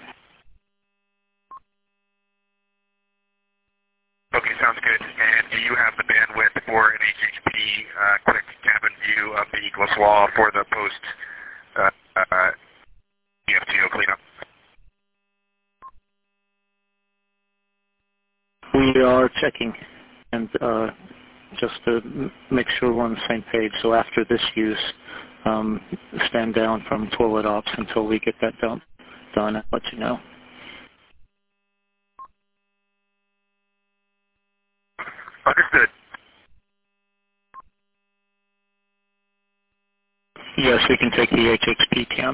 Okay, sounds good. And do you have the bandwidth for an HHP quick cabin view of the Eagles Wall for the post EFTO cleanup? We are checking, and just to make sure we're on the same page, so after this use, stand down from toilet ops until we get that dump done and let you know. Understood. Yes, we can take the HHP cam.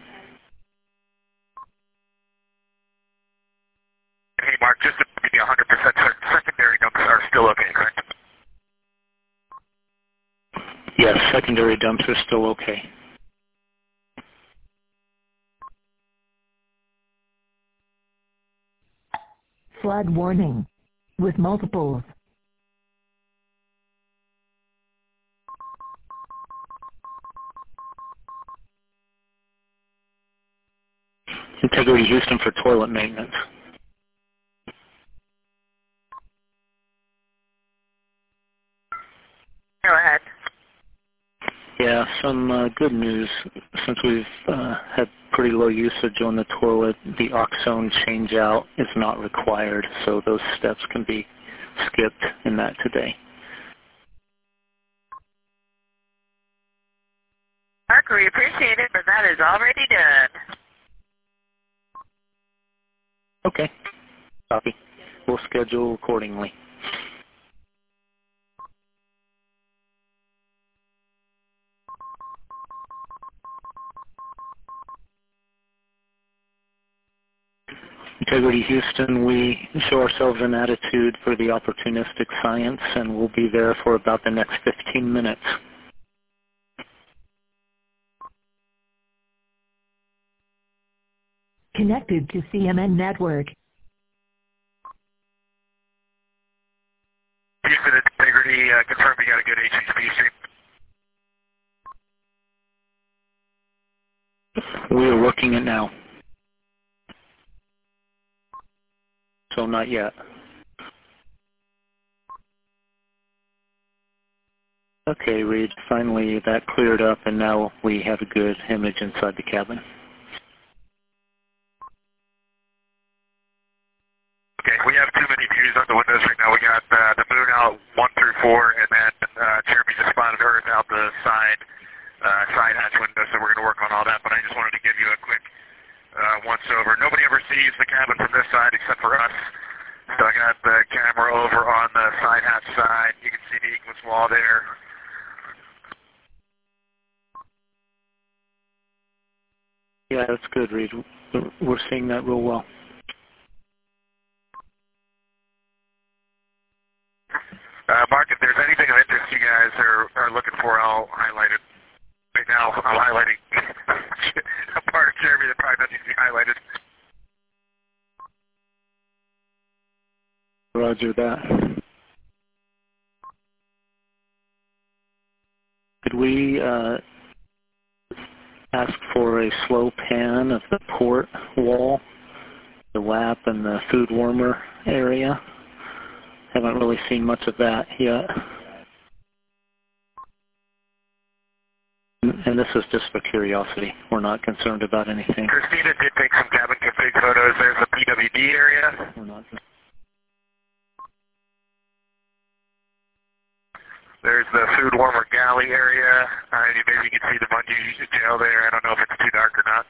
Hey, Mark, just to be 100% secondary dumps are still okay, correct? Yes, secondary dumps are still okay. Flood warning with multiples. Integrity Houston for toilet maintenance. Yeah, some good news. Since we've had pretty low usage on the toilet, the Oxone change-out is not required, so those steps can be skipped in that today. Mark, we appreciate it, but that is already done. Okay. Copy. We'll schedule accordingly. Integrity Houston, we show ourselves an attitude for the opportunistic science, and we'll be there for about the next 15 minutes. Connected to CMN Network. Houston Integrity, confirm we got a good HHP stream. We are working it now. So not yet. Okay, Reed, finally that cleared up, and now we have a good image inside the cabin. Okay, we have too many views on the windows right now. We got the moon out 1 through 4, and then Jeremy just spotted Earth out the side hatch window, so we're going to work on all that. But I just wanted to give you a quick once-over. Nobody ever sees the cabin from this side except for us. So I got the camera over on the side hatch side. You can see the Equus wall there. Yeah, that's good, Reed. We're seeing that real well. Mark, if there's anything of interest you guys are looking for, I'll highlight it. Right now, I'm highlighting a part of Jeremy that probably doesn't need to be highlighted. Roger that. Could we ask for a slow pan of the port wall, the lap, and the food warmer area? Haven't really seen much of that yet. And this is just for curiosity. We're not concerned about anything. Christina did take some cabin config photos. There's the PWD area. We're not. There's the food warmer galley area. Maybe you can see the bungee jail there. I don't know if it's too dark or not.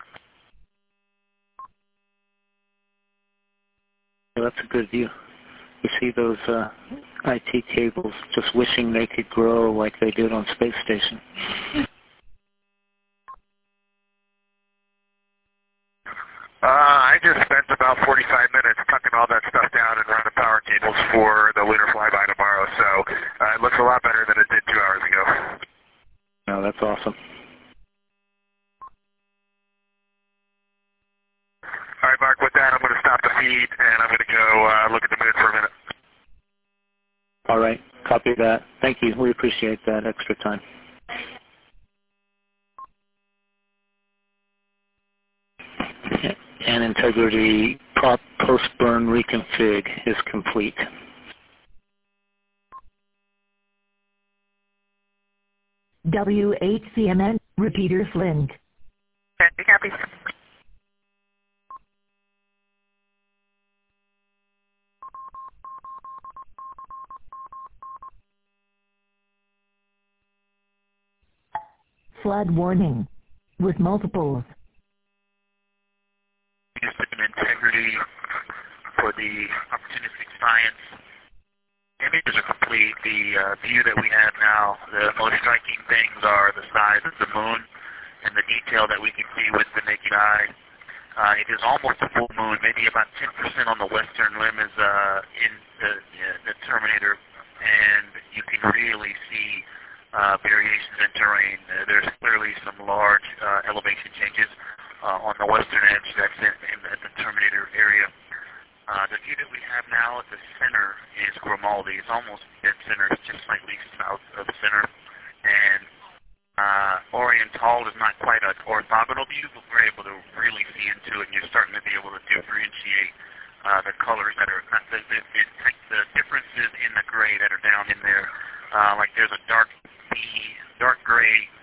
Yeah, that's a good view. You see those IT cables just wishing they could grow like they did on Space Station. I just spent about 45 minutes tucking all that stuff down and running power cables for the lunar flyby tomorrow, so it looks a lot better than it did 2 hours ago. No, that's awesome. All right, Mark, with that, I'm going to stop the feed, and I'm going to go look at the moon for a minute. All right, copy that. Thank you. We appreciate that extra time. And Integrity post-burn reconfig is complete. WHCMN, repeater Flint. Copy. Flood warning with multiples. Houston Integrity for the opportunistic science. Images are complete. The view that we have now, the most striking things are the size of the moon and the detail that we can see with the naked eye. It is almost a full moon. Maybe about 10% on the western limb is in the Terminator, and you can really see variations in terrain. There's clearly some large elevation changes on the western edge that's in the Terminator area. The view that we have now at the center is Grimaldi. It's almost dead center. It's just slightly south of the center. And Oriental is not quite an orthogonal view, but we're able to really see into it, and you're starting to be able to differentiate the colors that are, the differences in the gray that are down in there. Like there's a dark gray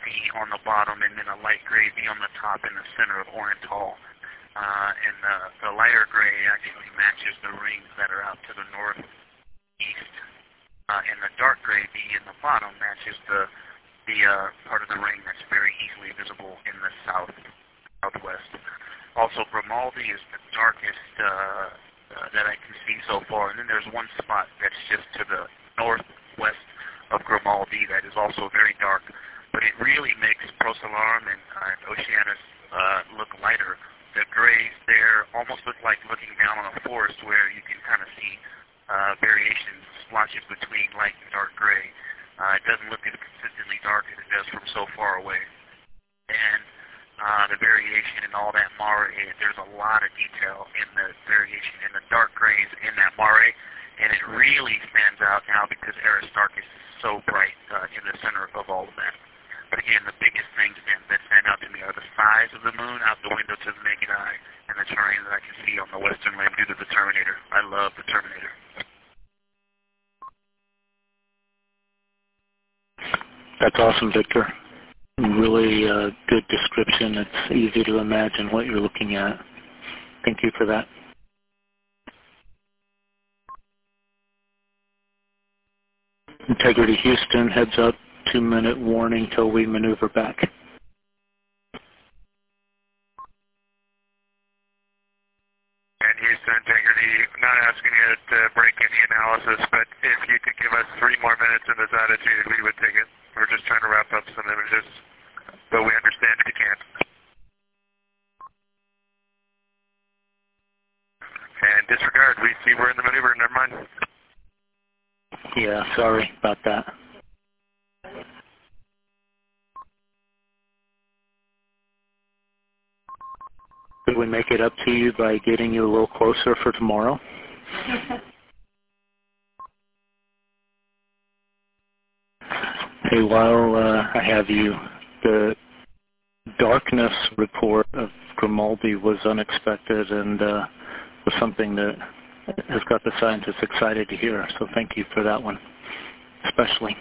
V on the bottom and then a light gray V on the top in the center of Oriental. And the lighter gray actually matches the rings that are out to the northeast. And the dark gray V in the bottom matches the part of the ring that's very easily visible in the southwest. Also, Grimaldi is the darkest that I can see so far, and then there's one spot that's just to the northwest of Grimaldi that is also very dark, but it really makes Procellarum and Oceanus look lighter. The grays there almost look like looking down on a forest where you can kind of see variations, splotches between light and dark gray. It doesn't look as consistently dark as it does from so far away. And the variation and all that mare, there's a lot of detail in the variation in the dark grays in that mare, and it really stands out now because Aristarchus is so bright in the center of all of that. But again, the biggest things that stand out to me are the size of the moon out the window to the naked eye and the terrain that I can see on the western limb due to the Terminator. I love the Terminator. That's awesome, Victor. Really good description. It's easy to imagine what you're looking at. Thank you for that. Integrity Houston, heads up, 2-minute warning till we maneuver back. And Houston Integrity, not asking you to break any analysis, but if you could give us 3 more minutes in this attitude, we would take it. We're just trying to wrap up some images, but we understand if you can't. And disregard, we see we're in the maneuver, never mind. Yeah, sorry about that. Could we make it up to you by getting you a little closer for tomorrow? Hey, while I have you, the darkness report of Grimaldi was unexpected and was something that has got the scientists excited to hear, so thank you for that one, especially.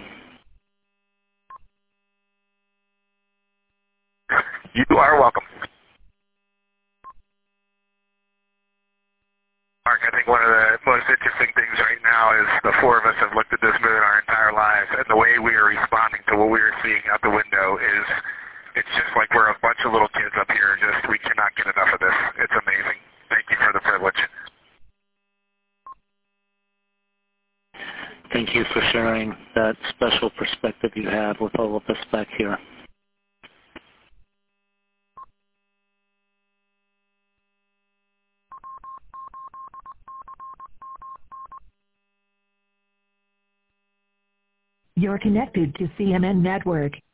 You are welcome. Mark, I think one of the most interesting things right now is the 4 of us have looked at this moon our entire lives, and the way we are responding to what we are seeing out the window is, it's just like we're a bunch of little kids up here. Just, we cannot get enough of this. It's amazing. Thank you for the privilege. Thank you for sharing that special perspective you have with all of us back here. You're connected to CMN Network.